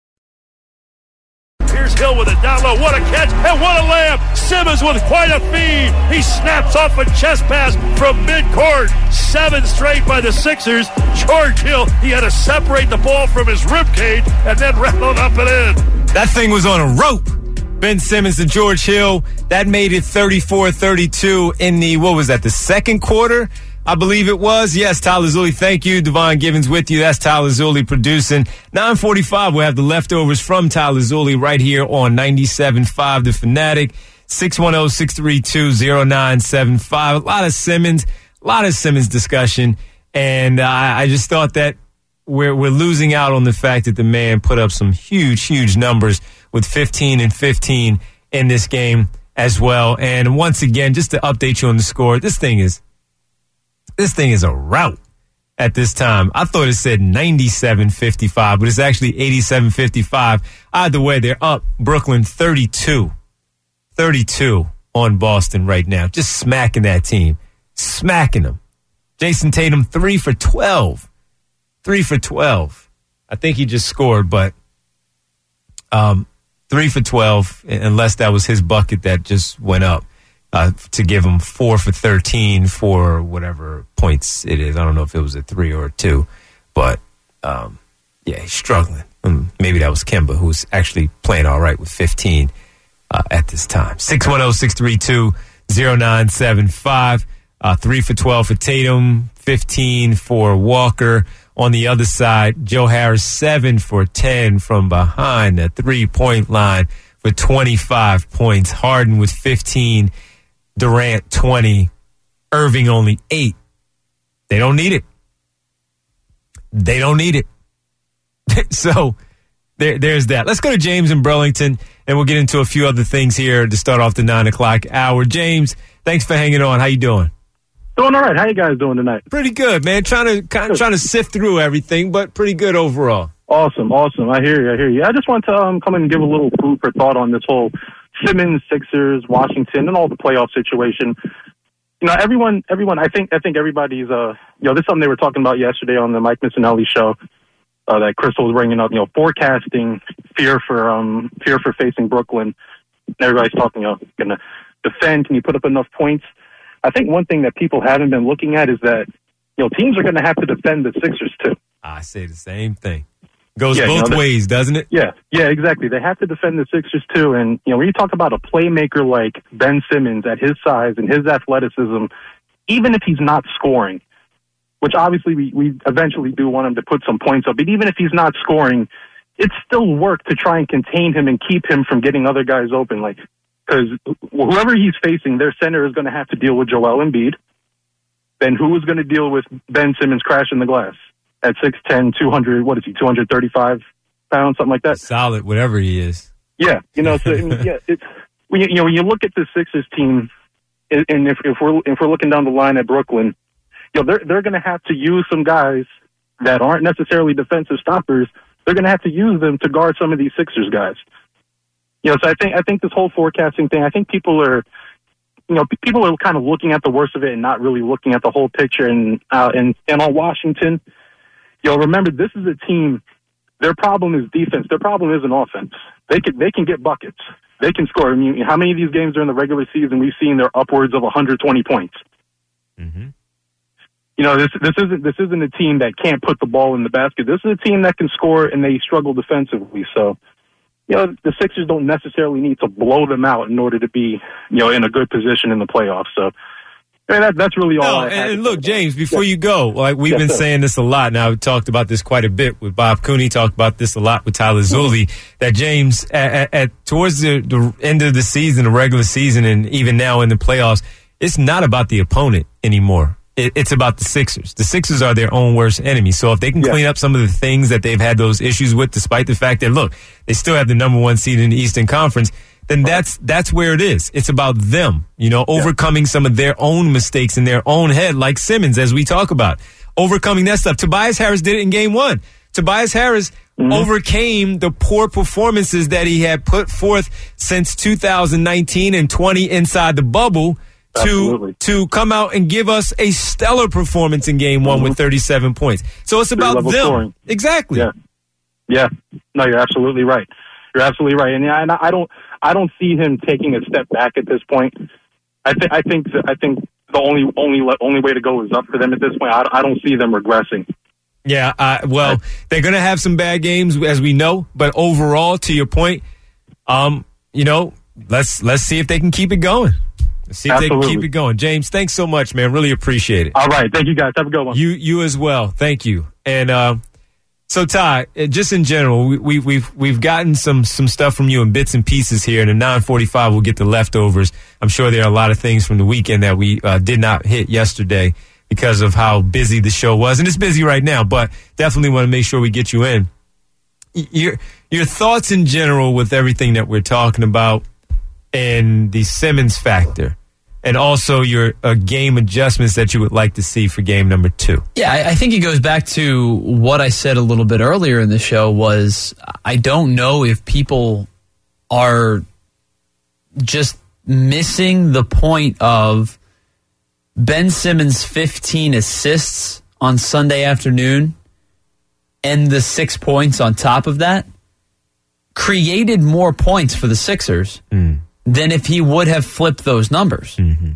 Here's Hill with it down low. What a catch and what a layup. Simmons with quite a feed. He snaps off a chest pass from midcourt. Seven straight by the Sixers. George Hill, he had to separate the ball from his ribcage and then rattled up and in. That thing was on a rope. Ben Simmons to George Hill. That made it thirty-four thirty-two in the, what was that, the second quarter? I believe it was. Yes, Tyler Zulli. Thank you. Devon Givens with you. That's Tyler Zulli producing. nine forty-five, we'll have the leftovers from Tyler Zulli right here on ninety-seven point five The Fanatic. six one zero, six three two, zero nine seven five. A lot of Simmons, a lot of Simmons discussion. And uh, I just thought that we're, we're losing out on the fact that the man put up some huge, huge numbers with fifteen and fifteen in this game as well. And once again, just to update you on the score, this thing is This thing is a rout at this time. I thought it said ninety-seven fifty-five, but it's actually eighty-seven fifty-five. Either way, they're up Brooklyn thirty-two. thirty-two on Boston right now. Just smacking that team. Smacking them. Jason Tatum, three for twelve. Three for twelve. I think he just scored, but um, three for twelve, unless that was his bucket that just went up. Uh, to give him four for thirteen for whatever points it is. I don't know if it was a three or a two, but um, yeah, he's struggling. Um, maybe that was Kemba, who's actually playing all right with fifteen uh, at this time. six one zero, six three two, zero nine seven five. Uh, three for twelve for Tatum, fifteen for Walker. On the other side, Joe Harris, seven for ten from behind the three-point line for twenty-five points. Harden with fifteen. Durant, twenty. Irving, only eight. They don't need it. They don't need it. So there, there's that. Let's go to James in Burlington, and we'll get into a few other things here to start off the nine o'clock hour. James, thanks for hanging on. How you doing? Doing all right. How you guys doing tonight? Pretty good, man. Trying to kind of trying to sift through everything, but pretty good overall. Awesome, awesome. I hear you. I hear you. I just want to um, come in and give a little food for thought on this whole Simmons, Sixers, Washington, and all the playoff situation. You know, everyone, everyone. I think, I think everybody's. Uh, you know, this is something they were talking about yesterday on the Mike Missinelli show uh, that Crystal was bringing up. You know, forecasting fear for um fear for facing Brooklyn. Everybody's talking. You know, going to defend. Can you put up enough points? I think one thing that people haven't been looking at is that, you know, teams are going to have to defend the Sixers too. I say the same thing. Goes yeah, both you know, ways, doesn't it? Yeah, yeah, exactly. They have to defend the Sixers too. And, you know, when you talk about a playmaker like Ben Simmons at his size and his athleticism, even if he's not scoring, which obviously we, we eventually do want him to put some points up, but even if he's not scoring, it's still work to try and contain him and keep him from getting other guys open. Like, because whoever he's facing, their center is going to have to deal with Joel Embiid. Then who is going to deal with Ben Simmons crashing the glass at six ten, two hundred, what is he, two thirty-five pounds, something like that? Solid, whatever he is. Yeah, you know, so yeah, it's, when you, you know, when you look at the Sixers team, and if, if we're if we're looking down the line at Brooklyn, you know, they're they're going to have to use some guys that aren't necessarily defensive stoppers. They're going to have to use them to guard some of these Sixers guys. You know, so I think I think this whole forecasting thing, I think people are, you know, people are kind of looking at the worst of it and not really looking at the whole picture. And uh, and and on Washington, you know, remember this is a team. Their problem is defense. Their problem isn't offense. They can they can get buckets. They can score. I mean, how many of these games during the regular season we've seen they're upwards of one hundred twenty points? Mm-hmm. You know, this this isn't this isn't a team that can't put the ball in the basket. This is a team that can score and they struggle defensively. So, you know, the Sixers don't necessarily need to blow them out in order to be, you know, in a good position in the playoffs. So, I mean, that, that's really all no, I had. And look, James, before yeah. you go, like we've yes, been sir. saying this a lot. Now, we've talked about this quite a bit with Bob Cooney, talked about this a lot with Tyler Zulli, that James, at, at, at towards the, the end of the season, the regular season, and even now in the playoffs, it's not about the opponent anymore. it, it's about the Sixers. The Sixers are their own worst enemy. So if they can Yeah. clean up some of the things that they've had those issues with, despite the fact that, look, they still have the number one seed in the Eastern Conference, then that's that's where it is. It's about them, you know, overcoming some of their own mistakes in their own head, like Simmons, as we talk about. Overcoming that stuff. Tobias Harris did it in game one. Tobias Harris mm-hmm. overcame the poor performances that he had put forth since two thousand nineteen and twenty inside the bubble to Absolutely. to come out and give us a stellar performance in game one mm-hmm. with thirty-seven points. So it's about them. Scoring. Exactly. Yeah. Yeah. No, you're absolutely right. You're absolutely right. And I, I don't I don't see him taking a step back at this point. I think I think that, I think the only only only way to go is up for them at this point. I, I don't see them regressing. Yeah, uh, well, they're going to have some bad games, as we know. But overall, to your point, um, you know, let's let's see if they can keep it going. Let's see if Absolutely. they can keep it going. James, thanks so much, man. Really appreciate it. All right. Thank you, guys. Have a good one. You you as well. Thank you. And uh, so, Ty, just in general, we, we, we've we've gotten some some stuff from you in bits and pieces here. In the nine forty-five, we'll get the leftovers. I'm sure there are a lot of things from the weekend that we uh, did not hit yesterday, because of how busy the show was. And it's busy right now, but definitely want to make sure we get you in. Your your thoughts in general with everything that we're talking about and the Simmons factor, and also your uh, game adjustments that you would like to see for game number two. Yeah, I, I think it goes back to what I said a little bit earlier in the show was I don't know if people are just missing the point of Ben Simmons' fifteen assists on Sunday afternoon and the six points on top of that created more points for the Sixers mm. than if he would have flipped those numbers. Mm-hmm.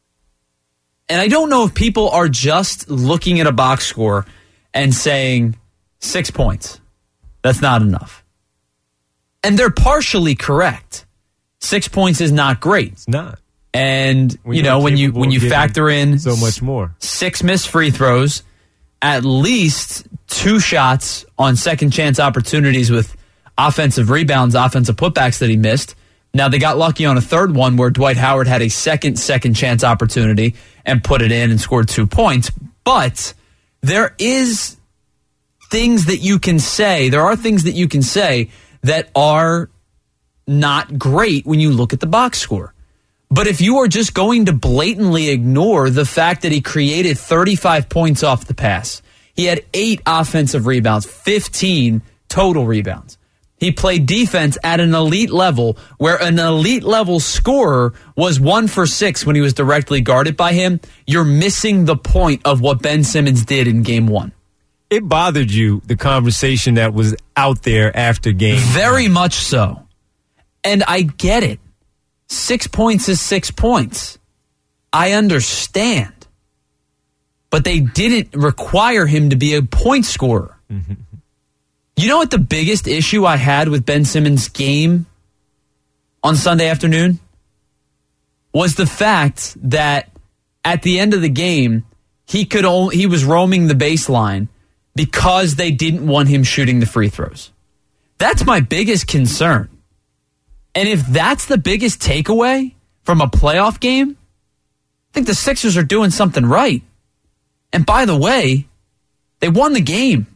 And I don't know if people are just looking at a box score and saying six points. That's not enough. And they're partially correct. Six points is not great. It's not. And, when you know, when you when you factor in so much more, six missed free throws, at least two shots on second chance opportunities with offensive rebounds, offensive putbacks that he missed. Now, they got lucky on a third one where Dwight Howard had a second second chance opportunity and put it in and scored two points. But there is things that you can say, there are things that you can say that are not great when you look at the box score. But if you are just going to blatantly ignore the fact that he created thirty-five points off the pass, he had eight offensive rebounds, fifteen total rebounds. He played defense at an elite level where an elite level scorer was one for six when he was directly guarded by him. You're missing the point of what Ben Simmons did in game one. It bothered you, the conversation that was out there after game. Very much so. And I get it. Six points is six points. I understand. But they didn't require him to be a point scorer. Mm-hmm. You know what the biggest issue I had with Ben Simmons' game on Sunday afternoon? Was the fact that at the end of the game, he could only, he was roaming the baseline because they didn't want him shooting the free throws. That's my biggest concern. And if that's the biggest takeaway from a playoff game, I think the Sixers are doing something right. And by the way, they won the game.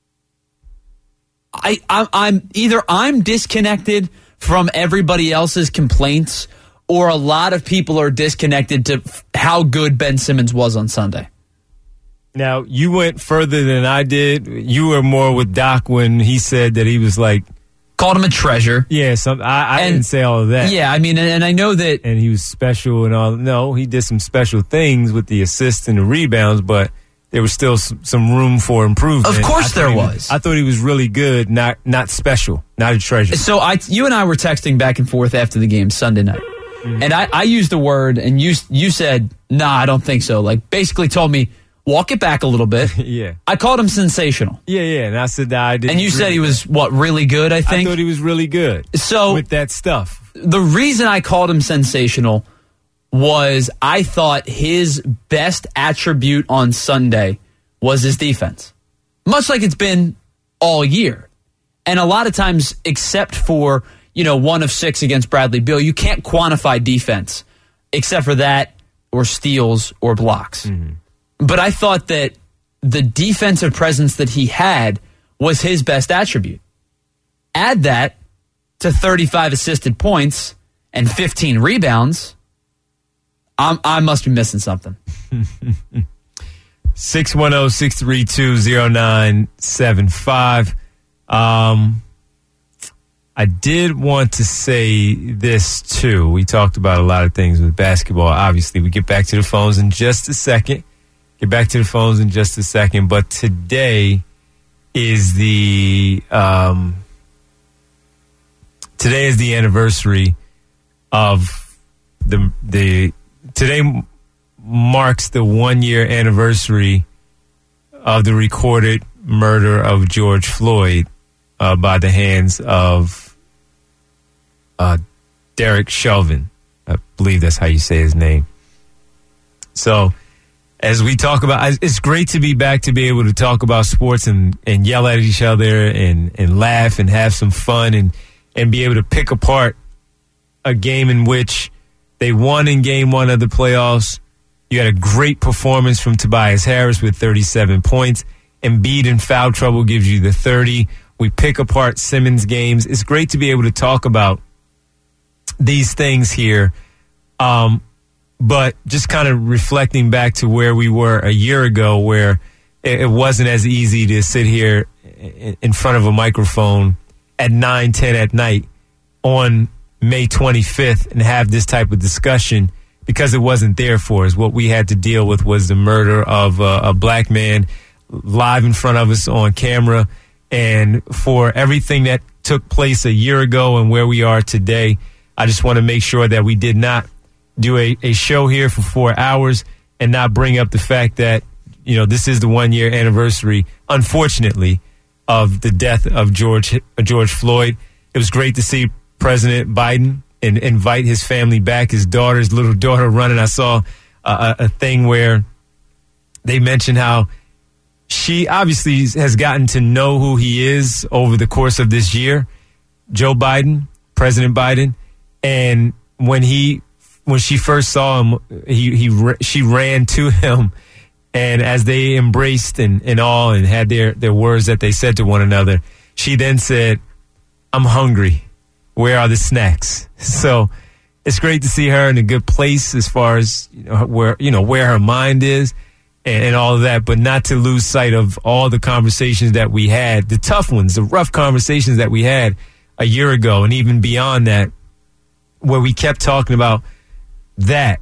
I, I, I'm either I'm disconnected from everybody else's complaints, or a lot of people are disconnected to how good Ben Simmons was on Sunday. Now, you went further than I did. You were more with Doc when he said that he was like, called him a treasure. Yeah, some, I, I and, didn't say all of that. Yeah, I mean, and, and I know that. And he was special and all. No, he did some special things with the assists and the rebounds, but there was still some, some room for improvement. Of course there was. was. I thought he was really good, not not special, not a treasure. So I, you and I were texting back and forth after the game Sunday night. Mm-hmm. And I, I used the word, and you you said, nah, I don't think so. Like, basically told me, walk it back a little bit. Yeah. I called him sensational. Yeah, yeah. And I said that I didn't. And you said he was, what, really good, I think? I thought he was really good. So with that stuff. The reason I called him sensational was I thought his best attribute on Sunday was his defense. Much like it's been all year. And a lot of times, except for, you know, one of six against Bradley Beal, you can't quantify defense except for that or steals or blocks. Mm-hmm. But I thought that the defensive presence that he had was his best attribute. Add that to thirty-five assisted points and fifteen rebounds, I'm, I must be missing something. six one zero, six three two, zero nine seven five. Um, I did want to say this, too. We talked about a lot of things with basketball. Obviously, we get back to the phones in just a second. Get back to the phones in just a second. But today is the um, today is the anniversary of the the today marks the one year anniversary of the recorded murder of George Floyd uh, by the hands of uh, Derek Chauvin. I believe that's how you say his name. So, as we talk about, it's great to be back to be able to talk about sports and, and yell at each other and, and laugh and have some fun and, and be able to pick apart a game in which they won in game one of the playoffs. You had a great performance from Tobias Harris with thirty-seven points. Embiid in foul trouble gives you the thirty. We pick apart Simmons games. It's great to be able to talk about these things here. Um, but just kind of reflecting back to where we were a year ago, where it, it wasn't as easy to sit here in front of a microphone at nine, ten at night on May twenty-fifth and have this type of discussion, because it wasn't there for us. What we had to deal with was the murder of uh, a black man live in front of us on camera. And for everything that took place a year ago and where we are today, I just want to make sure that we did not do a, a show here for four hours and not bring up the fact that, you know, this is the one year anniversary, unfortunately, of the death of George George Floyd. It was great to see President Biden and invite his family back, his daughter's little daughter running. I saw a, a thing where they mentioned how she obviously has gotten to know who he is over the course of this year, Joe Biden, President Biden. And when he, when she first saw him, he, he, she ran to him, and as they embraced and, and all and had their, their words that they said to one another, she then said, "I'm hungry. Where are the snacks?" So it's great to see her in a good place as far as, you know, where, you know, where her mind is and, and all of that, but not to lose sight of all the conversations that we had, the tough ones, the rough conversations that we had a year ago, and even beyond that, where we kept talking about that,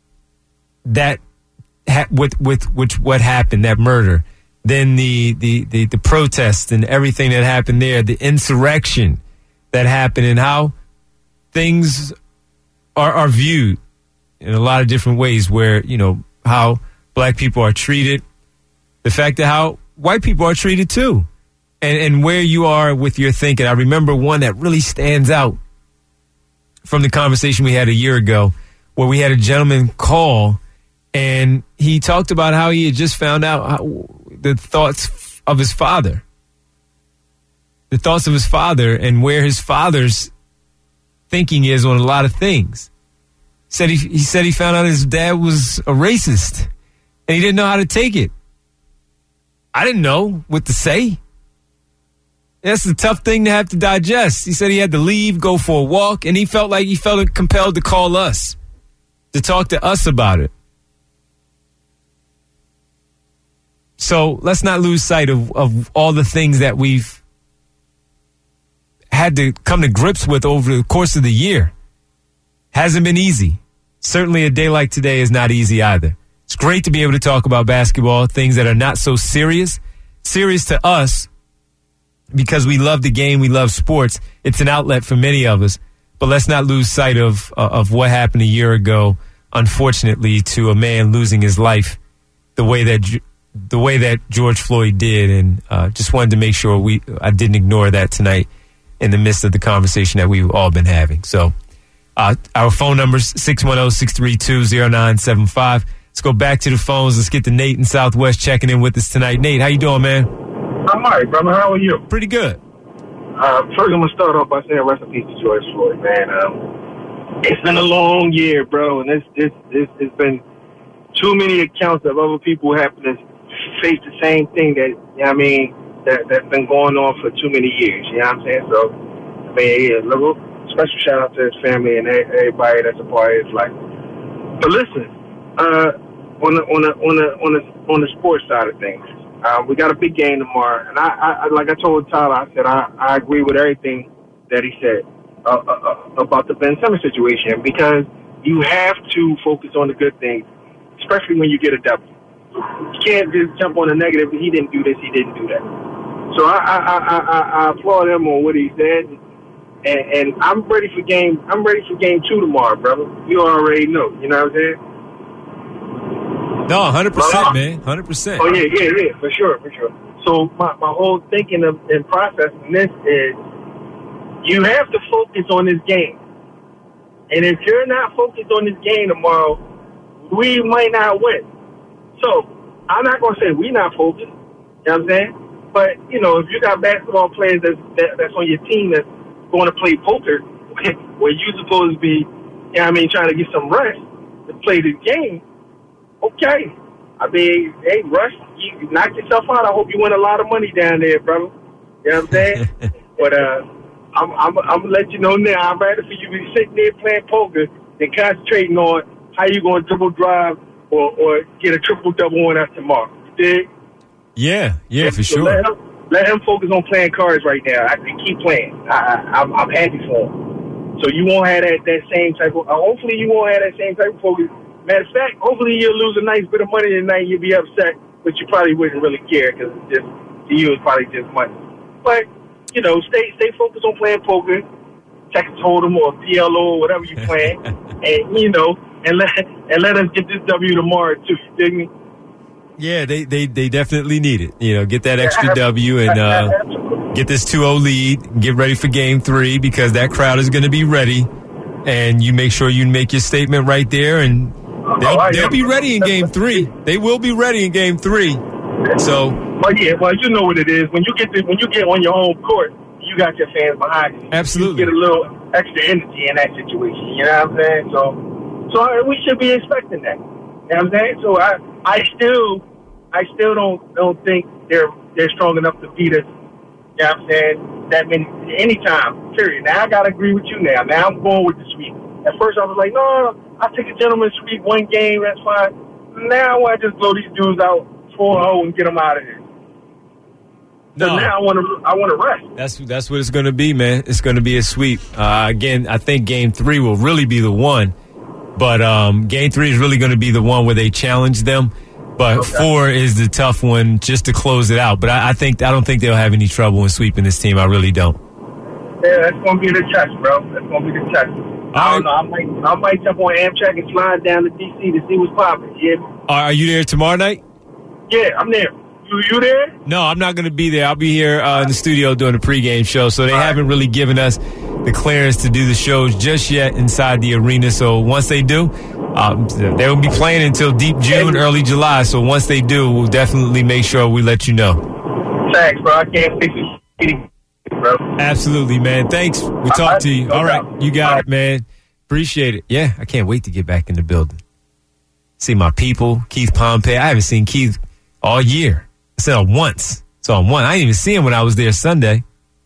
that ha- with with which what happened, that murder, then the the the, the protests and everything that happened there, the insurrection that happened, and how things are, are viewed in a lot of different ways, where, you know, how black people are treated, the fact that how white people are treated too, and, and where you are with your thinking. I remember one that really stands out from the conversation we had a year ago, where we had a gentleman call, and he talked about how he had just found out how, the thoughts of his father. The thoughts of his father and where his father's thinking is on a lot of things. Said he, he said he found out his dad was a racist and he didn't know how to take it. I didn't know what to say. That's a tough thing to have to digest. He said he had to leave, go for a walk, and he felt like he felt compelled to call us, to talk to us about it. So let's not lose sight of, of all the things that we've had to come to grips with over the course of the year. Hasn't been easy. Certainly a day like today is not easy either. It's great to be able to talk about basketball, things that are not so serious. Serious to us because we love the game, we love sports. It's an outlet for many of us. But let's not lose sight of uh, of what happened a year ago, unfortunately, to a man losing his life the way that the way that George Floyd did. And uh, just wanted to make sure we I didn't ignore that tonight in the midst of the conversation that we've all been having. So uh, our phone number's six one zero, six three two, zero nine seven five. Let's go back to the phones. Let's get to Nate in Southwest checking in with us tonight. Nate, how you doing, man? I'm all right, brother. How are you? Pretty good. Uh, first, I'm going to start off by saying rest in peace to George Floyd, man. Um, it's been a long year, bro, and it's, it's, it's, it's been too many accounts of other people having to face the same thing that, you know what I mean, that, that's been going on for too many years. You know what I'm saying? So, I mean, yeah, little special shout out to his family and everybody that's a part of his life. But listen, uh, on the on the on the on the on the sports side of things, uh, we got a big game tomorrow, and I, I like I told Tyler, I said I, I agree with everything that he said uh, uh, about the Ben Simmons situation, because you have to focus on the good things, especially when you get a W. You can't just jump on the negative. He didn't do this. He didn't do that. So I I I, I, I applaud him on what he said. And, and I'm ready for game. I'm ready for game two tomorrow, brother. You already know. You know what I'm saying? No, one hundred percent, man. one hundred percent. Oh yeah, yeah, yeah, for sure, for sure. So my, my whole thinking of and processing this is, you have to focus on this game. And if you're not focused on this game tomorrow, we might not win. So I'm not gonna say we not focused. You know what I'm saying? But you know, if you got basketball players that's that, that's on your team that's going to play poker, where you're supposed to be, you know what I mean, trying to get some rest to play this game, okay. I mean, hey, Russ, you knock yourself out. I hope you win a lot of money down there, brother. You know what I'm saying? But uh, I'm, I'm, I'm going to let you know now, I'd rather for you to be sitting there playing poker than concentrating on how you going to triple drive or, or get a triple-double on us tomorrow. You dig? Yeah, yeah, for so sure. Let him, let him focus on playing cards right now. I can keep playing. I, I, I'm, I'm happy for him. So you won't have that, that same type of. Uh, hopefully, you won't have that same type of focus. Matter of fact, hopefully you'll lose a nice bit of money tonight. You'll be upset, but you probably wouldn't really care because just to you it's probably just money. But you know, stay stay focused on playing poker, Texas Hold'em or P L O or whatever you playing, and you know, and let and let us get this W tomorrow too. You dig me? Yeah, they, they, they definitely need it. You know, get that extra W and uh, get this two oh lead. Get ready for game three because that crowd is going to be ready. And you make sure you make your statement right there, and they'll, they'll be ready in game three. They will be ready in game three. So, well, yeah, well, you know what it is. When you get to, when you get on your home court, you got your fans behind you. Absolutely, you get a little extra energy in that situation. You know what I'm saying? So, so we should be expecting that. You know what I'm saying? So I, I still. I still don't don't think they're they're strong enough to beat us. You know what I'm saying? That many anytime. Period. Now I gotta agree with you now. Now I'm going with the sweep. At first I was like, no, I'll take a gentleman's sweep, one game, that's fine. Now I just blow these dudes out four oh and get them out of here. So no. now I want to I want to rest. That's that's what it's going to be, man. It's going to be a sweep. Uh, again, I think game three will really be the one, but um, game three is really going to be the one where they challenge them. But okay. Four is the tough one just to close it out. But I, I think I don't think they'll have any trouble in sweeping this team. I really don't. Yeah, that's gonna be the test, bro. That's gonna be the test. I don't know. I might I might jump on Amtrak and slide down to D C to see what's popping. Yeah. Are you there tomorrow night? Yeah, I'm there. You you there? No, I'm not going to be there. I'll be here uh, in the studio doing a pregame show. So they All haven't right. really given us the clearance to do the shows just yet inside the arena. So once they do, um, they will be playing until deep June, early July. So once they do, we'll definitely make sure we let you know. Thanks, bro. I can't fix it, bro. Absolutely, man. Thanks. We talk to you. All right. You got it, man. Appreciate it. Yeah, I can't wait to get back in the building. See my people, Keith Pompey. I haven't seen Keith all year. I said him once. So I'm one. I didn't even see him when I was there Sunday.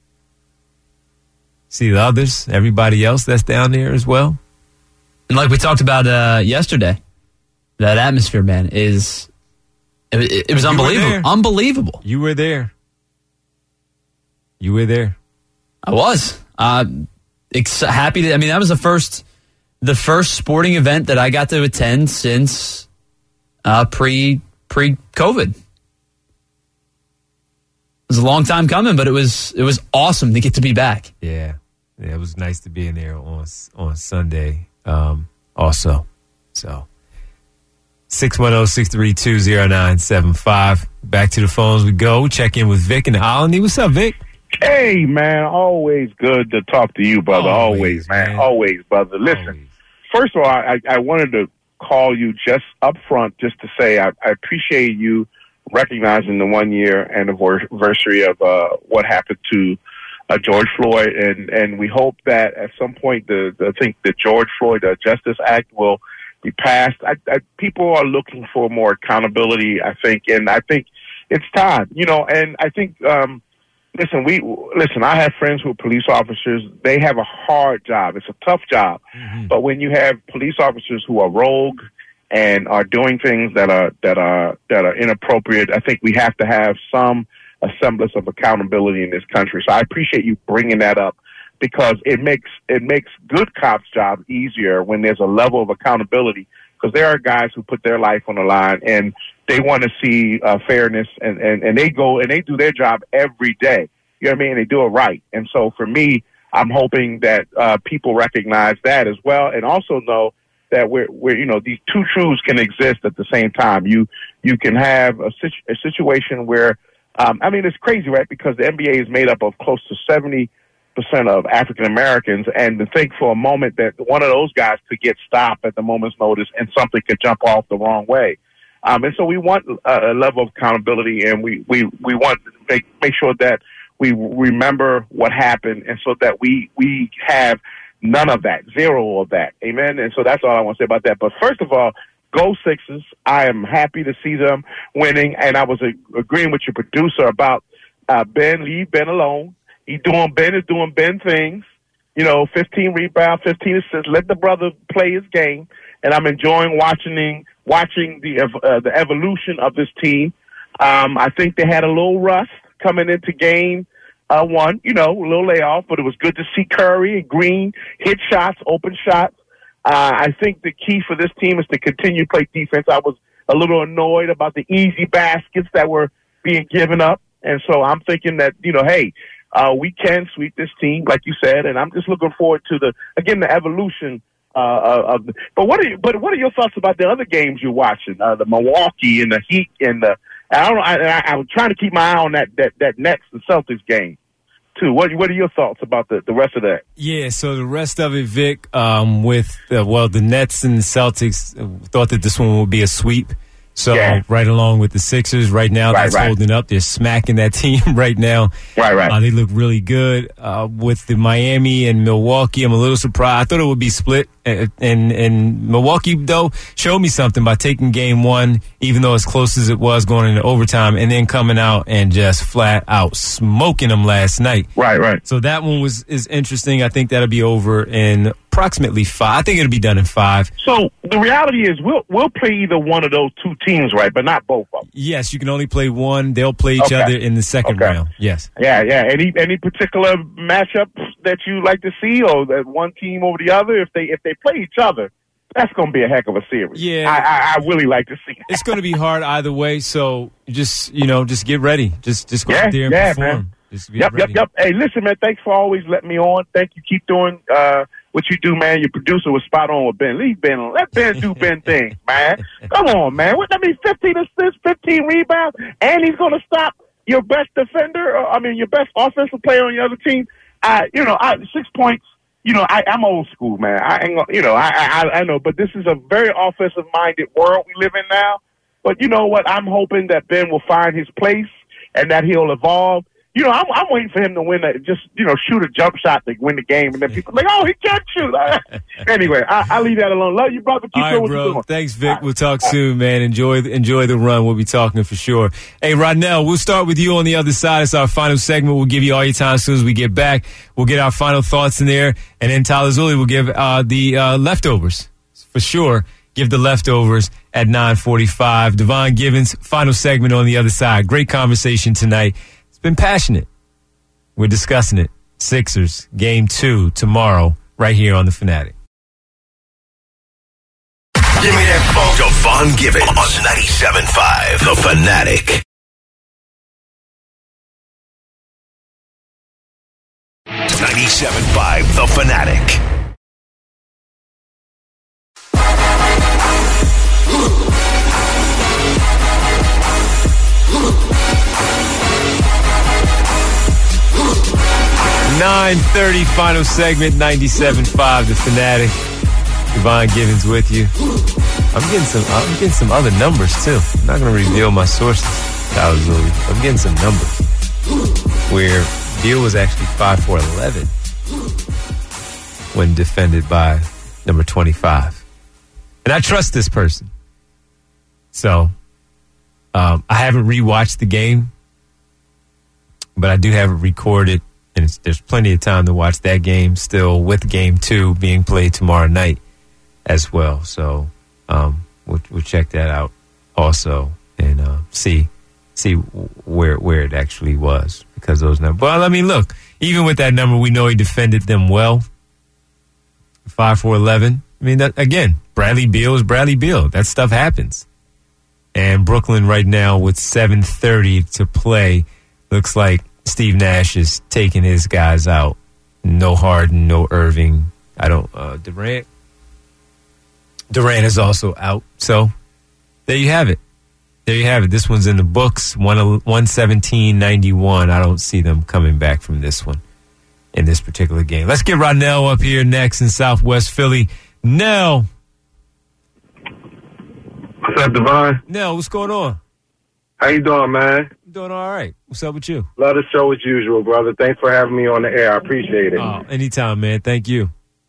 See the others, everybody else that's down there as well. And like we talked about uh, yesterday, that atmosphere, man, is it, it was you unbelievable. Unbelievable. You were there. You were there. I was. Uh, ex- happy to. I mean, that was the first, the first sporting event that I got to attend since uh, pre pre COVID. It was a long time coming, but it was it was awesome to get to be back. Yeah, yeah, it was nice to be in there on on Sunday. Um, also, so six one zero six three two zero nine seven five. Back to the phones we go. Check in with Vic in the Olney. What's up, Vic? Hey, man, always good to talk to you, brother. Always, always man. man. Always, brother. Listen, always. First of all, I, I wanted to call you just up front just to say I, I appreciate you recognizing the one-year anniversary of uh, what happened to uh, George Floyd, and, and we hope that at some point the, the I think the George Floyd uh, Justice Act will be passed. I, I, people are looking for more accountability, I think, and I think it's time, you know, and I think, um, listen, we, listen, I have friends who are police officers. They have a hard job. It's a tough job. Mm-hmm. But when you have police officers who are rogue and are doing things that are, that are, that are inappropriate, I think we have to have some a semblance of accountability in this country. So I appreciate you bringing that up, because it makes it makes good cops' job easier when there's a level of accountability, because there are guys who put their life on the line and they want to see uh, fairness, and, and, and they go and they do their job every day. You know what I mean? They do it right. And so for me, I'm hoping that uh, people recognize that as well, and also know that we're, we're, you know, these two truths can exist at the same time. You you can have a, situ- a situation where, um, I mean, it's crazy, right? Because the N B A is made up of close to seventy percent of African Americans, and to think for a moment that one of those guys could get stopped at the moment's notice and something could jump off the wrong way. Um, and so we want a, a level of accountability, and we, we, we want to make, make sure that we remember what happened, and so that we, we have none of that, zero of that. Amen. And so that's all I want to say about that. But first of all, go Sixers. I am happy to see them winning, and I was a, agreeing with your producer about uh, Ben, leave Ben alone. He doing Ben is doing Ben things, you know, fifteen rebounds, fifteen assists. Let the brother play his game, and I'm enjoying watching watching the uh, the evolution of this team. Um, I think they had a little rust coming into game uh, one, you know, a little layoff, but it was good to see Curry and Green hit shots, open shots. Uh, I think the key for this team is to continue to play defense. I was a little annoyed about the easy baskets that were being given up, and so I'm thinking that, you know, hey. Uh, we can sweep this team, like you said, and I'm just looking forward to the again the evolution uh, of. The, but what are you, but what are your thoughts about the other games you're watching? Uh, the Milwaukee and the Heat and the. I don't know. I, I, I'm trying to keep my eye on that that that Nets and Celtics game too. What What are your thoughts about the, the rest of that? Yeah, so the rest of it, Vic, um, with uh, well, the Nets and the Celtics thought that this one would be a sweep. So yeah. Right along with the Sixers, right now right, that's right. holding up. They're smacking that team right now. Right, right. Uh, they look really good. Uh, with the Miami and Milwaukee, I'm a little surprised. I thought it would be split. And, and, and Milwaukee, though, showed me something by taking game one, even though as close as it was going into overtime, and then coming out and just flat out smoking them last night. Right, right. So that one was is interesting. I think that'll be over in approximately five. I think it'll be done in five. So the reality is we'll we'll play either one of those two teams, right? But not both of them. Yes, you can only play one. They'll play each okay. other in the second okay. round. Yes. Yeah, yeah. Any any particular matchup that you like to see, or that one team over the other? If they if they play each other, that's going to be a heck of a series. Yeah, I, I, I really like to see that. It's going to be hard either way. So just you know, just get ready. Just just go yeah, out there and yeah, perform. Man. Just yep, ready. yep, yep. Hey, listen, man. Thanks for always letting me on. Thank you. Keep doing uh, what you do, man. Your producer was spot on with Ben. Leave Ben on. Let Ben do Ben things, man. Come on, man. What that mean? Fifteen assists, fifteen rebounds, and he's going to stop your best defender. Or, I mean, your best offensive player on your other team. I, you know, I, six points. You know, I, I'm old school, man. I ain't gonna, you know, I, I, I know, but this is a very offensive-minded world we live in now. But you know what? I'm hoping that Ben will find his place and that he'll evolve. You know, I'm, I'm waiting for him to win that, just, you know, shoot a jump shot to win the game. And then people are like, oh, he can't shoot. Anyway, I, I'll leave that alone. Love you, brother. Keep All doing right, what bro. you're doing. Thanks, Vic. We'll talk soon, man. Enjoy, enjoy the run. We'll be talking for sure. Hey, Rodnell, we'll start with you on the other side. It's our final segment. We'll give you all your time as soon as we get back. We'll get our final thoughts in there. And then Tyler Zulli will give uh, the uh, leftovers for sure. Give the leftovers at nine forty-five. Devon Givens, final segment on the other side. Great conversation tonight. It's been passionate. We're discussing it. Sixers, game two, tomorrow, right here on The Fanatic. Give me that phone. Devon Givens on ninety-seven point five, The Fanatic. ninety-seven point five, The Fanatic. nine thirty, final segment, ninety-seven point five, The Fanatic. Devon Givens with you. I'm getting some I'm getting some other numbers, too. I'm not going to reveal my sources, Tyler Zulli. I'm getting some numbers where Beal was actually five for eleven when defended by number twenty-five. And I trust this person. So um, I haven't rewatched the game, but I do have it recorded. And it's, there's plenty of time to watch that game still with game two being played tomorrow night as well. So um, we'll, we'll check that out also and uh, see see where where it actually was because those numbers. Well, I mean, look, even with that number, we know he defended them well. five for eleven. I mean, that, again, Bradley Beal is Bradley Beal. That stuff happens. And Brooklyn right now with seven thirty to play looks like Steve Nash is taking his guys out. No Harden, no Irving. I don't, uh, Durant. Durant is also out. So there you have it. There you have it. This one's in the books. one seventeen ninety-one. I don't see them coming back from this one in this particular game. Let's get Ronell up here next in Southwest Philly. Nell. What's up, Devon? Nell, what's going on? How you doing, man? I'm doing all right. What's up with you? Love the show as usual, brother. Thanks for having me on the air. I appreciate it. Oh, anytime, man. Thank you.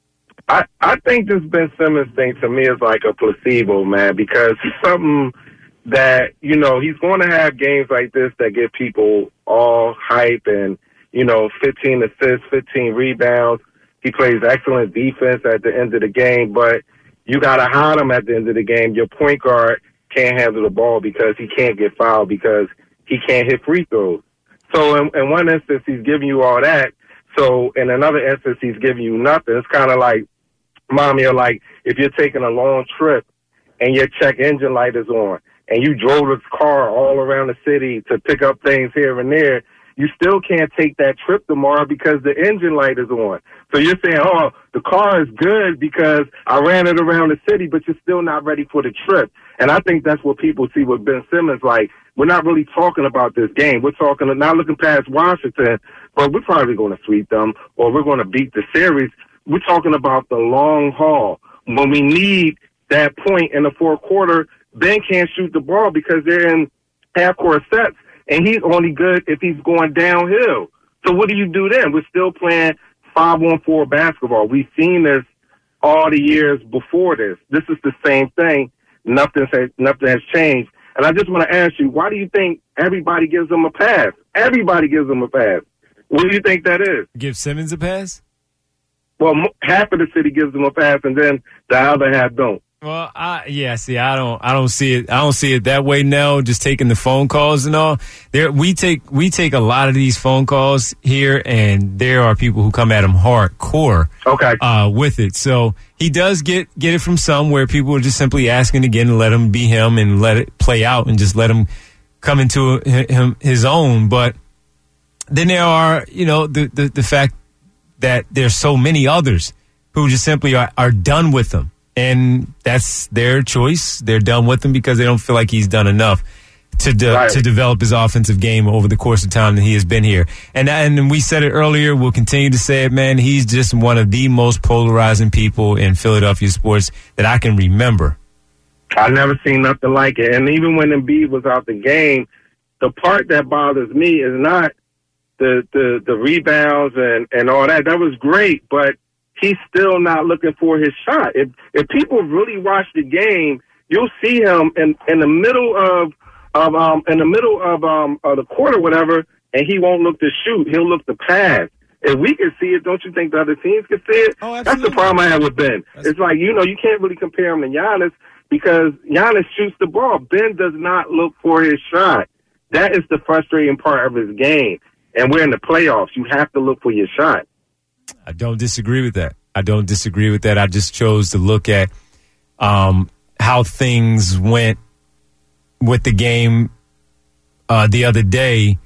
I, I think this Ben Simmons thing to me is like a placebo, man, because it's something that, you know, he's going to have games like this that get people all hype and, you know, fifteen assists, fifteen rebounds. He plays excellent defense at the end of the game, but you got to hide him at the end of the game. Your point guard can't handle the ball because he can't get fouled because he can't hit free throws. So in, in one instance, he's giving you all that. So in another instance, he's giving you nothing. It's kind of like, mommy, or like if you're taking a long trip and your check engine light is on and you drove this car all around the city to pick up things here and there, you still can't take that trip tomorrow because the engine light is on. So you're saying, oh, the car is good because I ran it around the city, but you're still not ready for the trip. And I think that's what people see with Ben Simmons. Like, we're not really talking about this game. We're talking, not looking past Washington, but we're probably going to sweep them or we're going to beat the series. We're talking about the long haul. When we need that point in the fourth quarter, Ben can't shoot the ball because they're in half-court sets, and he's only good if he's going downhill. So what do you do then? We're still playing five-on-four basketball. We've seen this all the years before this. This is the same thing. Nothing has, nothing has changed. And I just want to ask you, why do you think everybody gives him a pass? Everybody gives him a pass. What do you think that is? Give Simmons a pass? Well, half of the city gives them a pass, and then the other half don't. Well, I, yeah, see, I don't, I don't see it. I don't see it that way now. Just taking the phone calls and all. There, we take, we take a lot of these phone calls here, and there are people who come at him hardcore. Okay. Uh, with it, so he does get get it from some where people are just simply asking again to let him be him and let it play out and just let him come into him his own. But then there are, you know, the the, the fact that there's so many others who just simply are, are done with him. And that's their choice. They're done with him because they don't feel like he's done enough to de- right. to develop his offensive game over the course of time that he has been here. And and we said it earlier, we'll continue to say it, man. He's just one of the most polarizing people in Philadelphia sports that I can remember. I've never seen nothing like it. And even when Embiid was out the game, the part that bothers me is not the the, the rebounds and, and all that. That was great, but he's still not looking for his shot. If if people really watch the game, you'll see him in, in the middle of of um in the middle of um of the court or whatever, and he won't look to shoot. He'll look to pass. If we can see it, don't you think the other teams can see it? Oh, that's the problem I have with Ben. That's it's like, you know, you can't really compare him to Giannis because Giannis shoots the ball. Ben does not look for his shot. That is the frustrating part of his game. And we're in the playoffs. You have to look for your shot. I don't disagree with that. I don't disagree with that. I just chose to look at um, how things went with the game uh, the other day,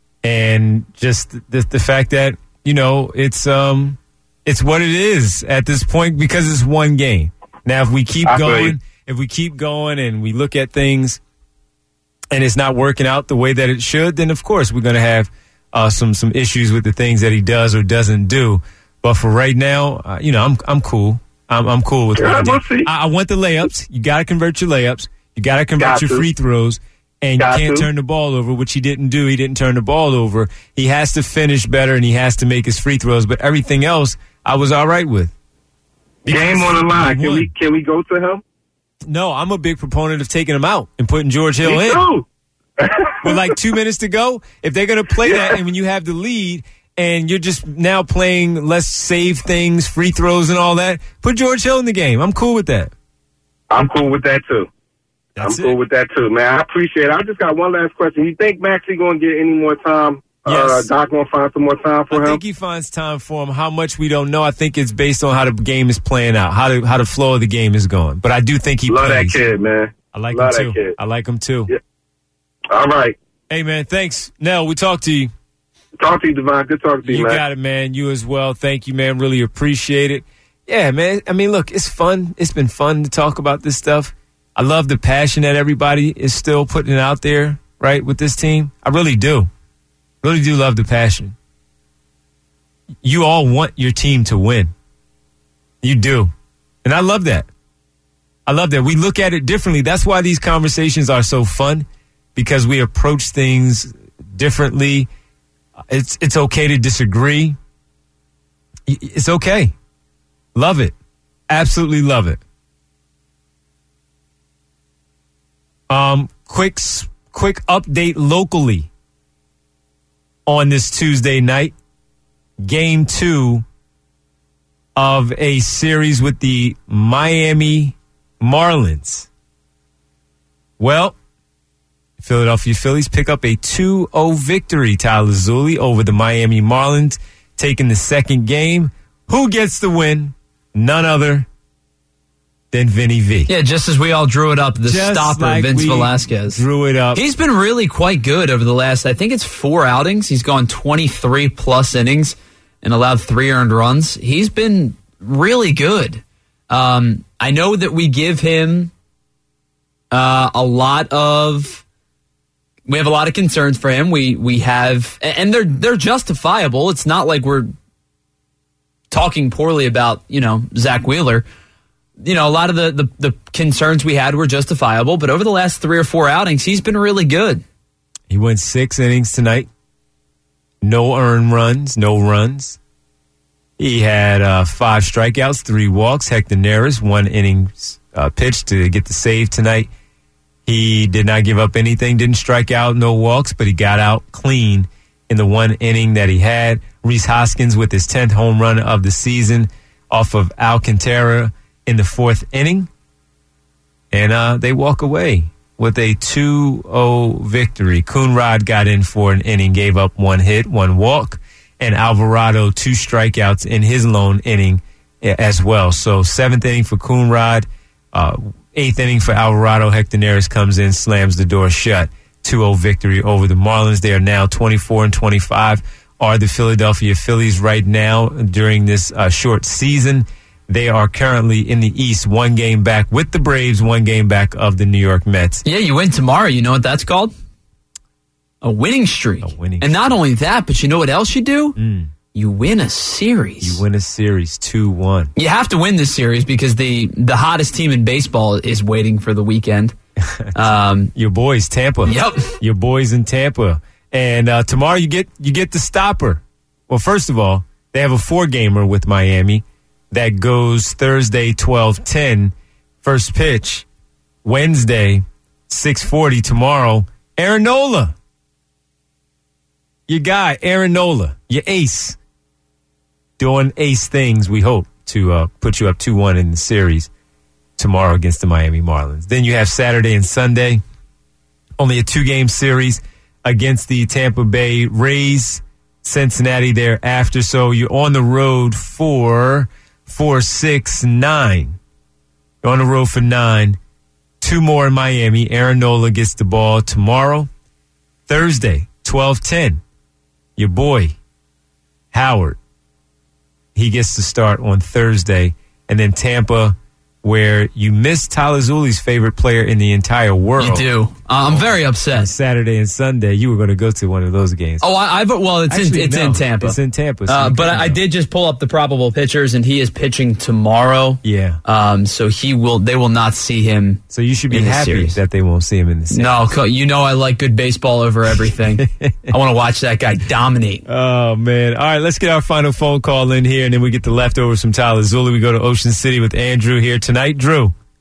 and just the, the fact that, you know, it's um, it's what it is at this point because it's one game. Now, if we keep I going, agree. if we keep going, and we look at things, and it's not working out the way that it should, then of course we're going to have uh, some some issues with the things that he does or doesn't do. But for right now, uh, you know, I'm I'm cool. I'm I'm cool with yeah, what I did. I, I want the layups. You got to convert your layups. You got to convert Got your to. free throws, and Got you can't to. turn the ball over, which he didn't do. He didn't turn the ball over. He has to finish better, and he has to make his free throws. But everything else, I was all right with. Game on the line. Can we can we go to him? No, I'm a big proponent of taking him out and putting George Hill Me in. too. With like two minutes to go, if they're going to play Yeah. that and when you have the lead and you're just now playing less save things, free throws and all that, put George Hill in the game. I'm cool with that. I'm cool with that too. That's I'm cool it. with that too, man. I appreciate it. I just got one last question. You think Maxey going to get any more time? Yes. Uh, Doc going to find some more time for I him? think he finds time for him. How much we don't know. I think it's based on how the game is playing out, how the how the flow of the game is going. But I do think he Love plays. that kid, man. I like Love him that too. kid. I like him too. Yeah. All right. Hey man, thanks. Nell, we talk to you. Talk to you, Devon. Good talking to you, You man. got it, man. You as well. Thank you, man. Really appreciate it. Yeah, man. I mean, look, it's fun. It's been fun to talk about this stuff. I love the passion that everybody is still putting out there, right, with this team. I really do. Really do love the passion. You all want your team to win. You do. And I love that. I love that. We look at it differently. That's why these conversations are so fun, because we approach things differently. It's it's okay to disagree. It's okay. Love it. Absolutely love it. Um, quick quick update locally on this Tuesday night. Game two of a series with the Miami Marlins. Well, Philadelphia Phillies pick up a two oh victory, Tyler Zulli, over the Miami Marlins, taking the second game. Who gets the win? None other than Vinny V. Yeah, just as we all drew it up, the Just stopper, like Vince we Velasquez. drew it up. He's been really quite good over the last, I think it's four outings. He's gone twenty-three plus innings and allowed three earned runs. He's been really good. Um, I know that we give him uh, a lot of... We have a lot of concerns for him. We we have, and they're they're justifiable. It's not like we're talking poorly about, you know, Zach Wheeler. You know, a lot of the, the, the concerns we had were justifiable, but over the last three or four outings, he's been really good. He went six innings tonight. No earned runs, no runs. He had uh, five strikeouts, three walks. Hector Neris, one inning uh, pitch to get the save tonight. He did not give up anything, didn't strike out, no walks, but he got out clean in the one inning that he had. Rhys Hoskins with his tenth home run of the season off of Alcantara in the fourth inning. And uh, they walk away with a two oh victory. Coonrod got in for an inning, gave up one hit, one walk, and Alvarado two strikeouts in his lone inning as well. So seventh inning for Coonrod, uh, eighth inning for Alvarado. Hector Neris comes in, slams the door shut. two oh victory over the Marlins. They are now twenty-four and twenty-five. Are the Philadelphia Phillies right now during this uh, short season. They are currently in the East, one game back with the Braves, one game back of the New York Mets. Yeah, you win tomorrow. You know what that's called? A winning streak. A winning and not only that, but you know what else you do? Mm. You win a series. You win a series two one. You have to win this series because the, the hottest team in baseball is waiting for the weekend. Um, Your boys, Tampa. Yep. Your boys in Tampa. And uh, tomorrow you get you get the stopper. Well, first of all, they have a four-gamer with Miami that goes Thursday twelve ten, first pitch. Wednesday, six forty tomorrow. Aaron Nola. Your guy, Aaron Nola. Your ace. Doing ace things, we hope, to uh, put you up two one in the series tomorrow against the Miami Marlins. Then you have Saturday and Sunday. Only a two-game series against the Tampa Bay Rays. Cincinnati thereafter. So you're on the road for four, six, nine. You're on the road for nine. Two more in Miami. Aaron Nola gets the ball tomorrow. Thursday, twelve ten. Your boy, Howard. He gets to start on Thursday. And then Tampa, where you miss Tyler Zulli's favorite player in the entire world. You do. Uh, I'm very upset. Saturday and Sunday, you were going to go to one of those games. Oh, I, I've well, it's Actually, in it's no. in Tampa. It's in Tampa. So uh, you but can I, I go. did just pull up the probable pitchers, and he is pitching tomorrow. Yeah. Um. So he will. They will not see him. So you should be in the happy series. that they won't see him in the series. No, co- you know I like good baseball over everything. I want to watch that guy dominate. Oh, man. All right, let's get our final phone call in here, and then we get the leftovers from Tyler Zulli. We go to Ocean City with Andrew here tonight. Drew.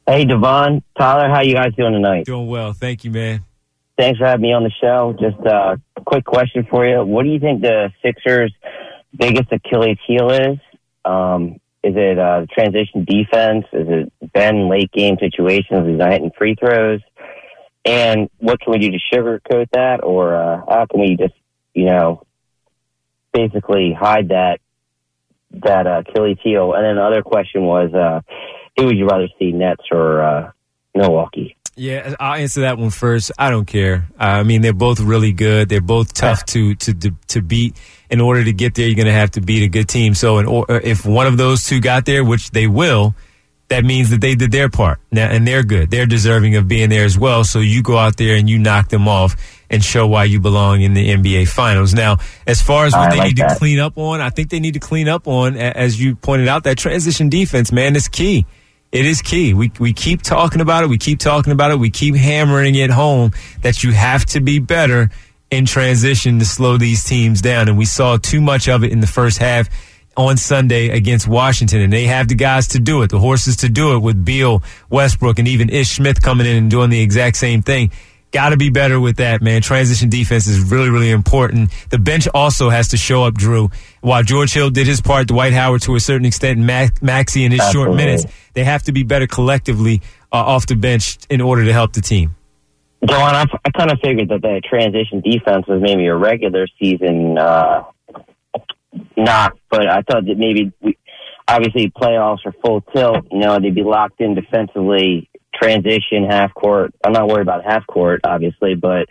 Hey, Devon, Tyler, how you guys doing tonight? Doing well. Thank you, man. Thanks for having me on the show. Just uh, a quick question for you. What do you think the Sixers' biggest Achilles heel is? Um, is it uh, transition defense? Is it Ben late game situations? Is it hitting free throws? And what can we do to sugarcoat that? Or uh, how can we just, you know, basically hide that that uh, Achilles heel? And then the other question was, uh, who would you rather see, Nets or uh, Milwaukee? Yeah, I'll answer that one first. I don't care. Uh, I mean, they're both really good. They're both tough to to to, to beat. In order to get there, you're going to have to beat a good team. So in, or, if one of those two got there, which they will, that means that they did their part. Now, and they're good. They're deserving of being there as well. So you go out there and you knock them off and show why you belong in the N B A Finals. Now, as far as what I they like need that. to clean up on, I think they need to clean up on, a- as you pointed out, that transition defense, man, is key. It is key. We we keep talking about it. We keep talking about it. We keep hammering it home that you have to be better in transition to slow these teams down. And we saw too much of it in the first half on Sunday against Washington. And they have the guys to do it, the horses to do it, with Beal, Westbrook, and even Ish Smith coming in and doing the exact same thing. Got to be better with that, man. Transition defense is really, really important. The bench also has to show up, Drew. While George Hill did his part, Dwight Howard to a certain extent, and Max, Maxey in his short Absolutely. minutes, they have to be better collectively uh, off the bench in order to help the team. John, I, I kind of figured that the transition defense was maybe a regular season uh, knock, but I thought that maybe, we, obviously, playoffs are full tilt. You know, they'd be locked in defensively, transition, half court. I'm not worried about half court, obviously, but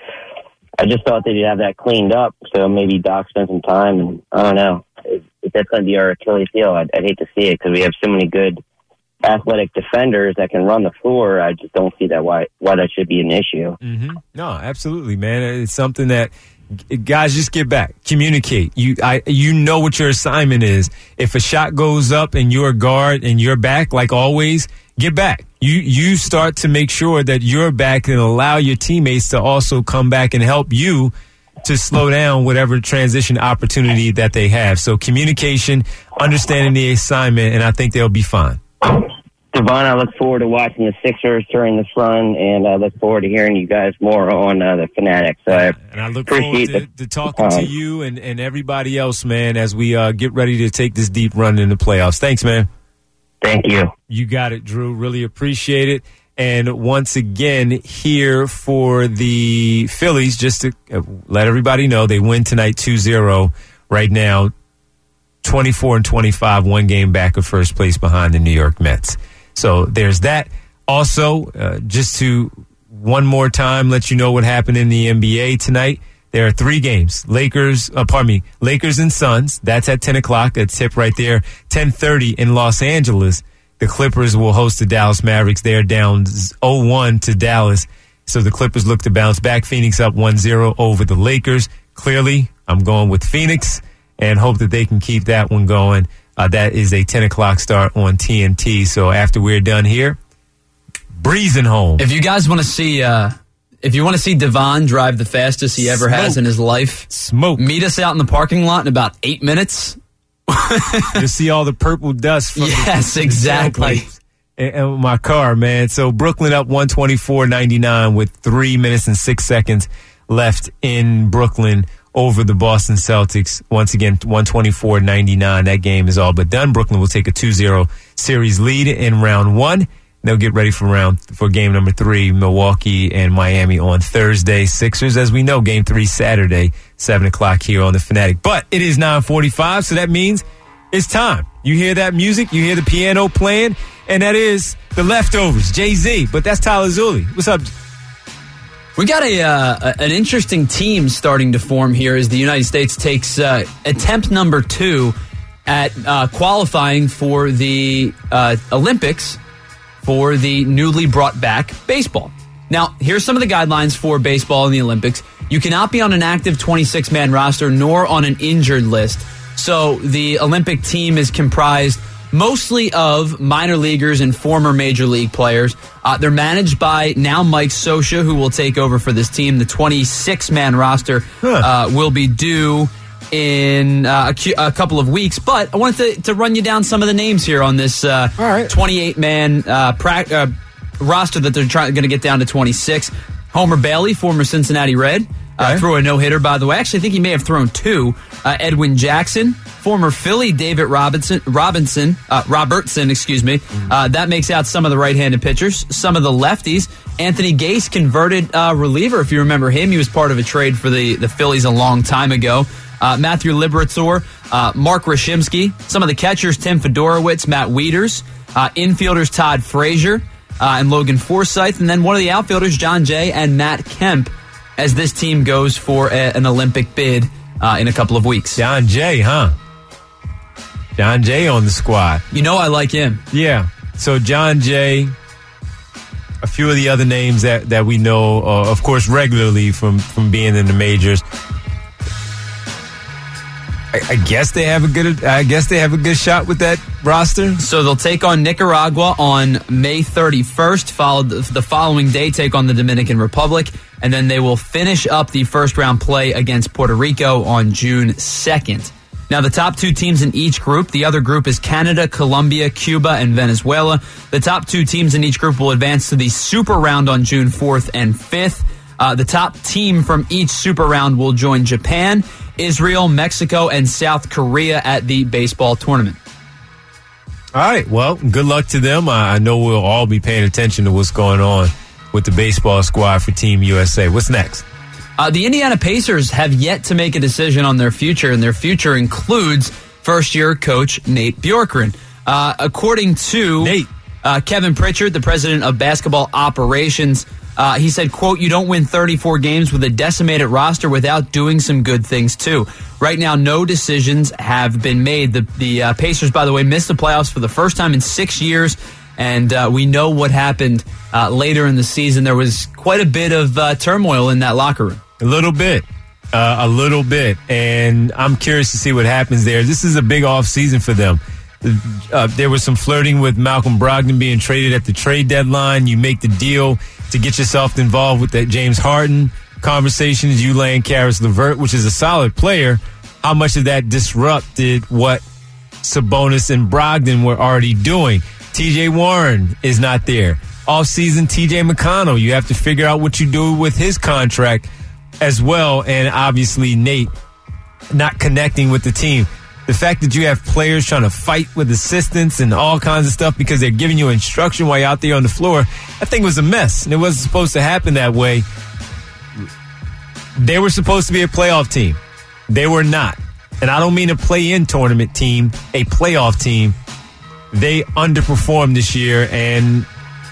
I just thought they'd have that cleaned up. So maybe Doc spent some time, and I don't know if, if that's going to be our Achilles heel. I'd, I'd hate to see it because we have so many good athletic defenders that can run the floor. I just don't see that why why that should be an issue. Mm-hmm. No, absolutely, man. It's something that guys just get back, communicate. You, I, you know what your assignment is. If a shot goes up and you're a guard and you're back, like always, get back. You, you start to make sure that you're back and allow your teammates to also come back and help you to slow down whatever transition opportunity that they have. So communication, understanding the assignment, and I think they'll be fine. Devon, I look forward to watching the Sixers during this run, and I look forward to hearing you guys more on uh, the Fanatics. So I And I look appreciate forward to, the, to talking um, to you and, and everybody else, man, as we uh, get ready to take this deep run in the playoffs. Thanks, man. Thank you. You got it, Drew. Really appreciate it. And once again, here for the Phillies, just to uh, let everybody know, they win tonight two zero right now, twenty-four and twenty-five, one game back of first place behind the New York Mets. So there's that. Also, uh, just to one more time let you know what happened in the N B A tonight. There are three games. Lakers, uh, pardon me, Lakers and Suns. That's at ten o'clock. That's tip right there. ten thirty in Los Angeles. The Clippers will host the Dallas Mavericks. They're down oh one to Dallas. So the Clippers look to bounce back. Phoenix up one zero over the Lakers. Clearly, I'm going with Phoenix and hope that they can keep that one going. Uh, that is a ten o'clock start on T N T. So after we're done here, breezing home. If you guys want to see, uh, if you want to see Devon drive the fastest he ever Smoke. has in his life, smoke. Meet us out in the parking lot in about eight minutes. You'll see all the purple dust from yes, the, exactly. In, in my car, man. So Brooklyn up one twenty-four ninety-nine with three minutes and six seconds left in Brooklyn over the Boston Celtics. Once again, one twenty-four ninety-nine. That game is all but done. Brooklyn will take a two zero series lead in round one. They'll get ready for round for game number three, Milwaukee and Miami on Thursday. Sixers, as we know, game three Saturday, seven o'clock here on the Fanatic. But it is nine forty-five, so that means it's time. You hear that music, you hear the piano playing, and that is The Leftovers, Jay-Z. But that's Tyler Zulli. What's up? We got a uh, an interesting team starting to form here as the United States takes uh, attempt number two at uh, qualifying for the uh, Olympics for the newly brought back baseball. Now, here's some of the guidelines for baseball in the Olympics. You cannot be on an active twenty-six man roster nor on an injured list. So the Olympic team is comprised mostly of minor leaguers and former major league players. Uh, they're managed by now Mike Scioscia, who will take over for this team. The twenty-six man roster uh, will be due in uh, a, a couple of weeks. But I wanted to, to run you down some of the names here on this uh, twenty-eight man uh, pra- uh, roster that they're trying going to get down to twenty-six. Homer Bailey, former Cincinnati Red, uh, Okay. threw a no-hitter, by the way. Actually, I think he may have thrown two. Uh, Edwin Jackson, former Philly David Robinson, Robinson, uh, Robertson, excuse me. Uh, that makes out some of the right-handed pitchers. Some of the lefties. Anthony Gase, converted uh, reliever, if you remember him. He was part of a trade for the, the Phillies a long time ago. Uh, Matthew Liberatore, uh, Mark Rashimsky. Some of the catchers, Tim Fedorowicz, Matt Wieters. Uh, infielders, Todd Frazier uh, and Logan Forsythe. And then one of the outfielders, John Jay and Matt Kemp, as this team goes for a, an Olympic bid uh, in a couple of weeks. John Jay, huh? John Jay on the squad. You know I like him. Yeah. So John Jay, a few of the other names that, that we know, uh, of course, regularly from, from being in the majors. I, I guess they have a good. I guess they have a good shot with that roster. So they'll take on Nicaragua on May thirty-first. Followed the, the following day, take on the Dominican Republic, and then they will finish up the first round play against Puerto Rico on June second. Now, the top two teams in each group, the other group is Canada, Colombia, Cuba, and Venezuela. The top two teams in each group will advance to the Super Round on June fourth and fifth. Uh, the top team from each Super Round will join Japan, Israel, Mexico, and South Korea at the baseball tournament. All right. Well, good luck to them. I, I know we'll all be paying attention to what's going on with the baseball squad for Team U S A. What's next? Uh, the Indiana Pacers have yet to make a decision on their future, and their future includes first-year coach Nate Bjorkgren. Uh, according to Nate. Uh, Kevin Pritchard, the president of basketball operations, uh, he said, quote, "You don't win thirty-four games with a decimated roster without doing some good things, too." Right now, no decisions have been made. The, the uh, Pacers, by the way, missed the playoffs for the first time in six years, and uh, we know what happened uh, later in the season. There was quite a bit of uh, turmoil in that locker room. A little bit. Uh, a little bit. And I'm curious to see what happens there. This is a big off season for them. Uh, there was some flirting with Malcolm Brogdon being traded at the trade deadline. You make the deal to get yourself involved with that James Harden conversations. You land Karis LeVert, which is a solid player. How much of that disrupted what Sabonis and Brogdon were already doing? T J Warren is not there. Off-season T J McConnell. You have to figure out what you do with his contract as well. And obviously Nate not connecting with the team. The fact that you have players trying to fight with assistants and all kinds of stuff because they're giving you instruction while you're out there on the floor, I think was a mess. And it wasn't supposed to happen that way. They were supposed to be a playoff team. They were not. And I don't mean a play-in tournament team, a playoff team. They underperformed this year, and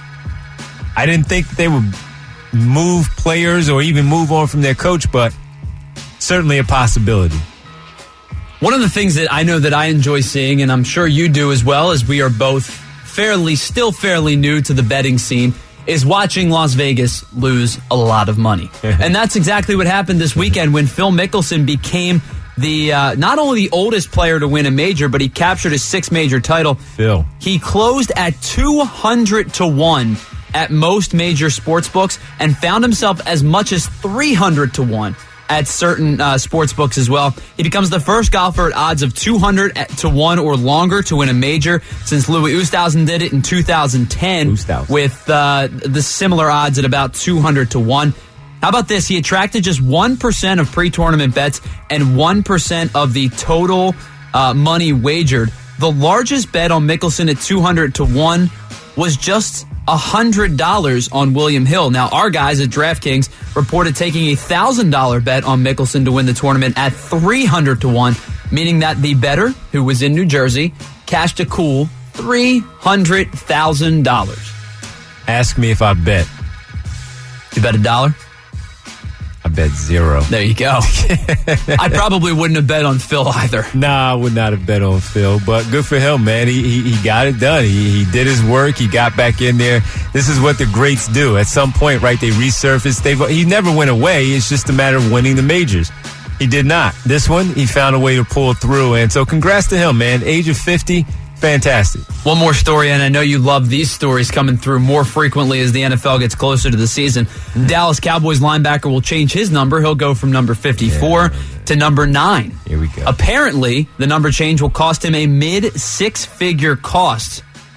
I didn't think they would move players or even move on from their coach, but certainly a possibility. One of the things that I know that I enjoy seeing, and I'm sure you do as well, as we are both fairly, still fairly new to the betting scene, is watching Las Vegas lose a lot of money. And that's exactly what happened this weekend when Phil Mickelson became the uh, not only the oldest player to win a major, but he captured his sixth major title. Phil. He closed at two hundred to one at most major sports books and found himself as much as three hundred to one at certain uh, sports books as well. He becomes the first golfer at odds of two hundred to one or longer to win a major since Louis Oosthuizen did it in two thousand ten Oosthuizen. with uh, the similar odds at about two hundred to one. How about this? He attracted just one percent of pre-tournament bets and one percent of the total uh, money wagered. The largest bet on Mickelson at two hundred to one was just one hundred dollars on William Hill. Now, our guys at DraftKings reported taking a one thousand dollars bet on Mickelson to win the tournament at three hundred to one, meaning that the bettor, who was in New Jersey, cashed a cool three hundred thousand dollars. Ask me if I bet. You bet a dollar? I bet zero. There you go. I probably wouldn't have bet on Phil either. Nah, I would not have bet on Phil, but good for him, man. He he, he got it done. He, he did his work. He got back in there. This is what the greats do. At some point, right, they resurface. They He never went away. It's just a matter of winning the majors. He did not. This one, he found a way to pull through, and so congrats to him, man. Age of fifty, fantastic. One more story, and I know you love these stories coming through more frequently as the N F L gets closer to the season. Mm. Dallas Cowboys linebacker will change his number. He'll go from number fifty-four yeah. to number nine. Here we go. Apparently, the number change will cost him a mid six-figure cost,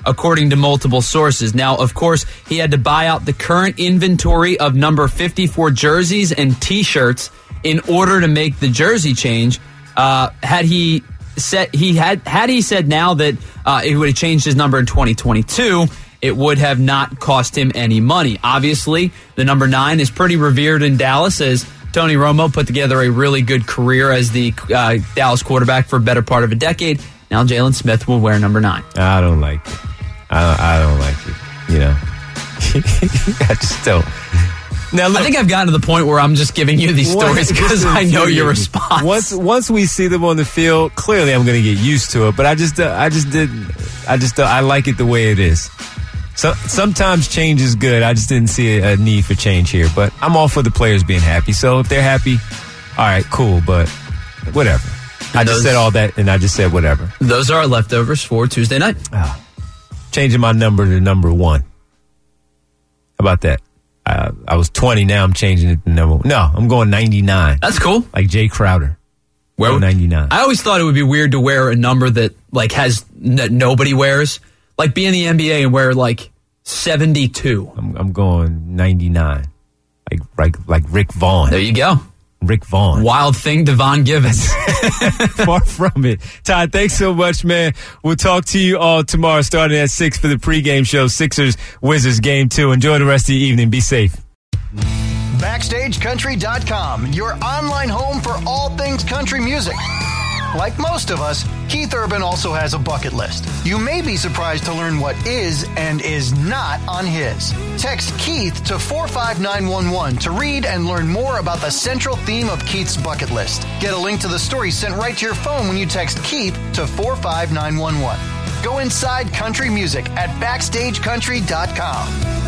according to multiple sources. Now, of course, he had to buy out the current inventory of number fifty-four jerseys and T-shirts in order to make the jersey change. Uh, had he said he had had he said now that uh, he would have changed his number in twenty twenty-two, it would have not cost him any money. Obviously, the number nine is pretty revered in Dallas, as Tony Romo put together a really good career as the uh, Dallas quarterback for a better part of a decade. Now Jalen Smith will wear number nine. I don't like it. I, I don't like it. You know, I just don't. Now, look, I think I've gotten to the point where I'm just giving you these stories because I know your response. Once, once we see them on the field, clearly I'm going to get used to it. But I just, uh, I just didn't. I just, uh, I like it the way it is. So sometimes change is good. I just didn't see a, a need for change here. But I'm all for the players being happy. So if they're happy, all right, cool. But whatever. I those, just said all that, and I just said whatever. Those are our leftovers for Tuesday night. Oh, changing my number to number one. How about that? Uh, I was twenty. Now I'm changing it to number one. No, I'm going ninety-nine. That's cool. Like Jay Crowder. Where ninety-nine. I always thought it would be weird to wear a number that like has that nobody wears. Like be in the N B A and wear like seventy-two. I'm, I'm going ninety-nine. Like like like Rick Vaughn. There you go. Rick Vaughn. Wild thing, Devon Givens. Far from it. Todd, thanks so much, man. We'll talk to you all tomorrow starting at six for the pregame show. Sixers, Wizards, game two. Enjoy the rest of the evening. Be safe. Backstage Country dot com, your online home for all things country music. Like most of us, Keith Urban also has a bucket list. You may be surprised to learn what is and is not on his. Text Keith to four five nine one one to read and learn more about the central theme of Keith's bucket list. Get a link to the story sent right to your phone when you text Keith to four five nine one one. Go inside country music at Backstage Country dot com.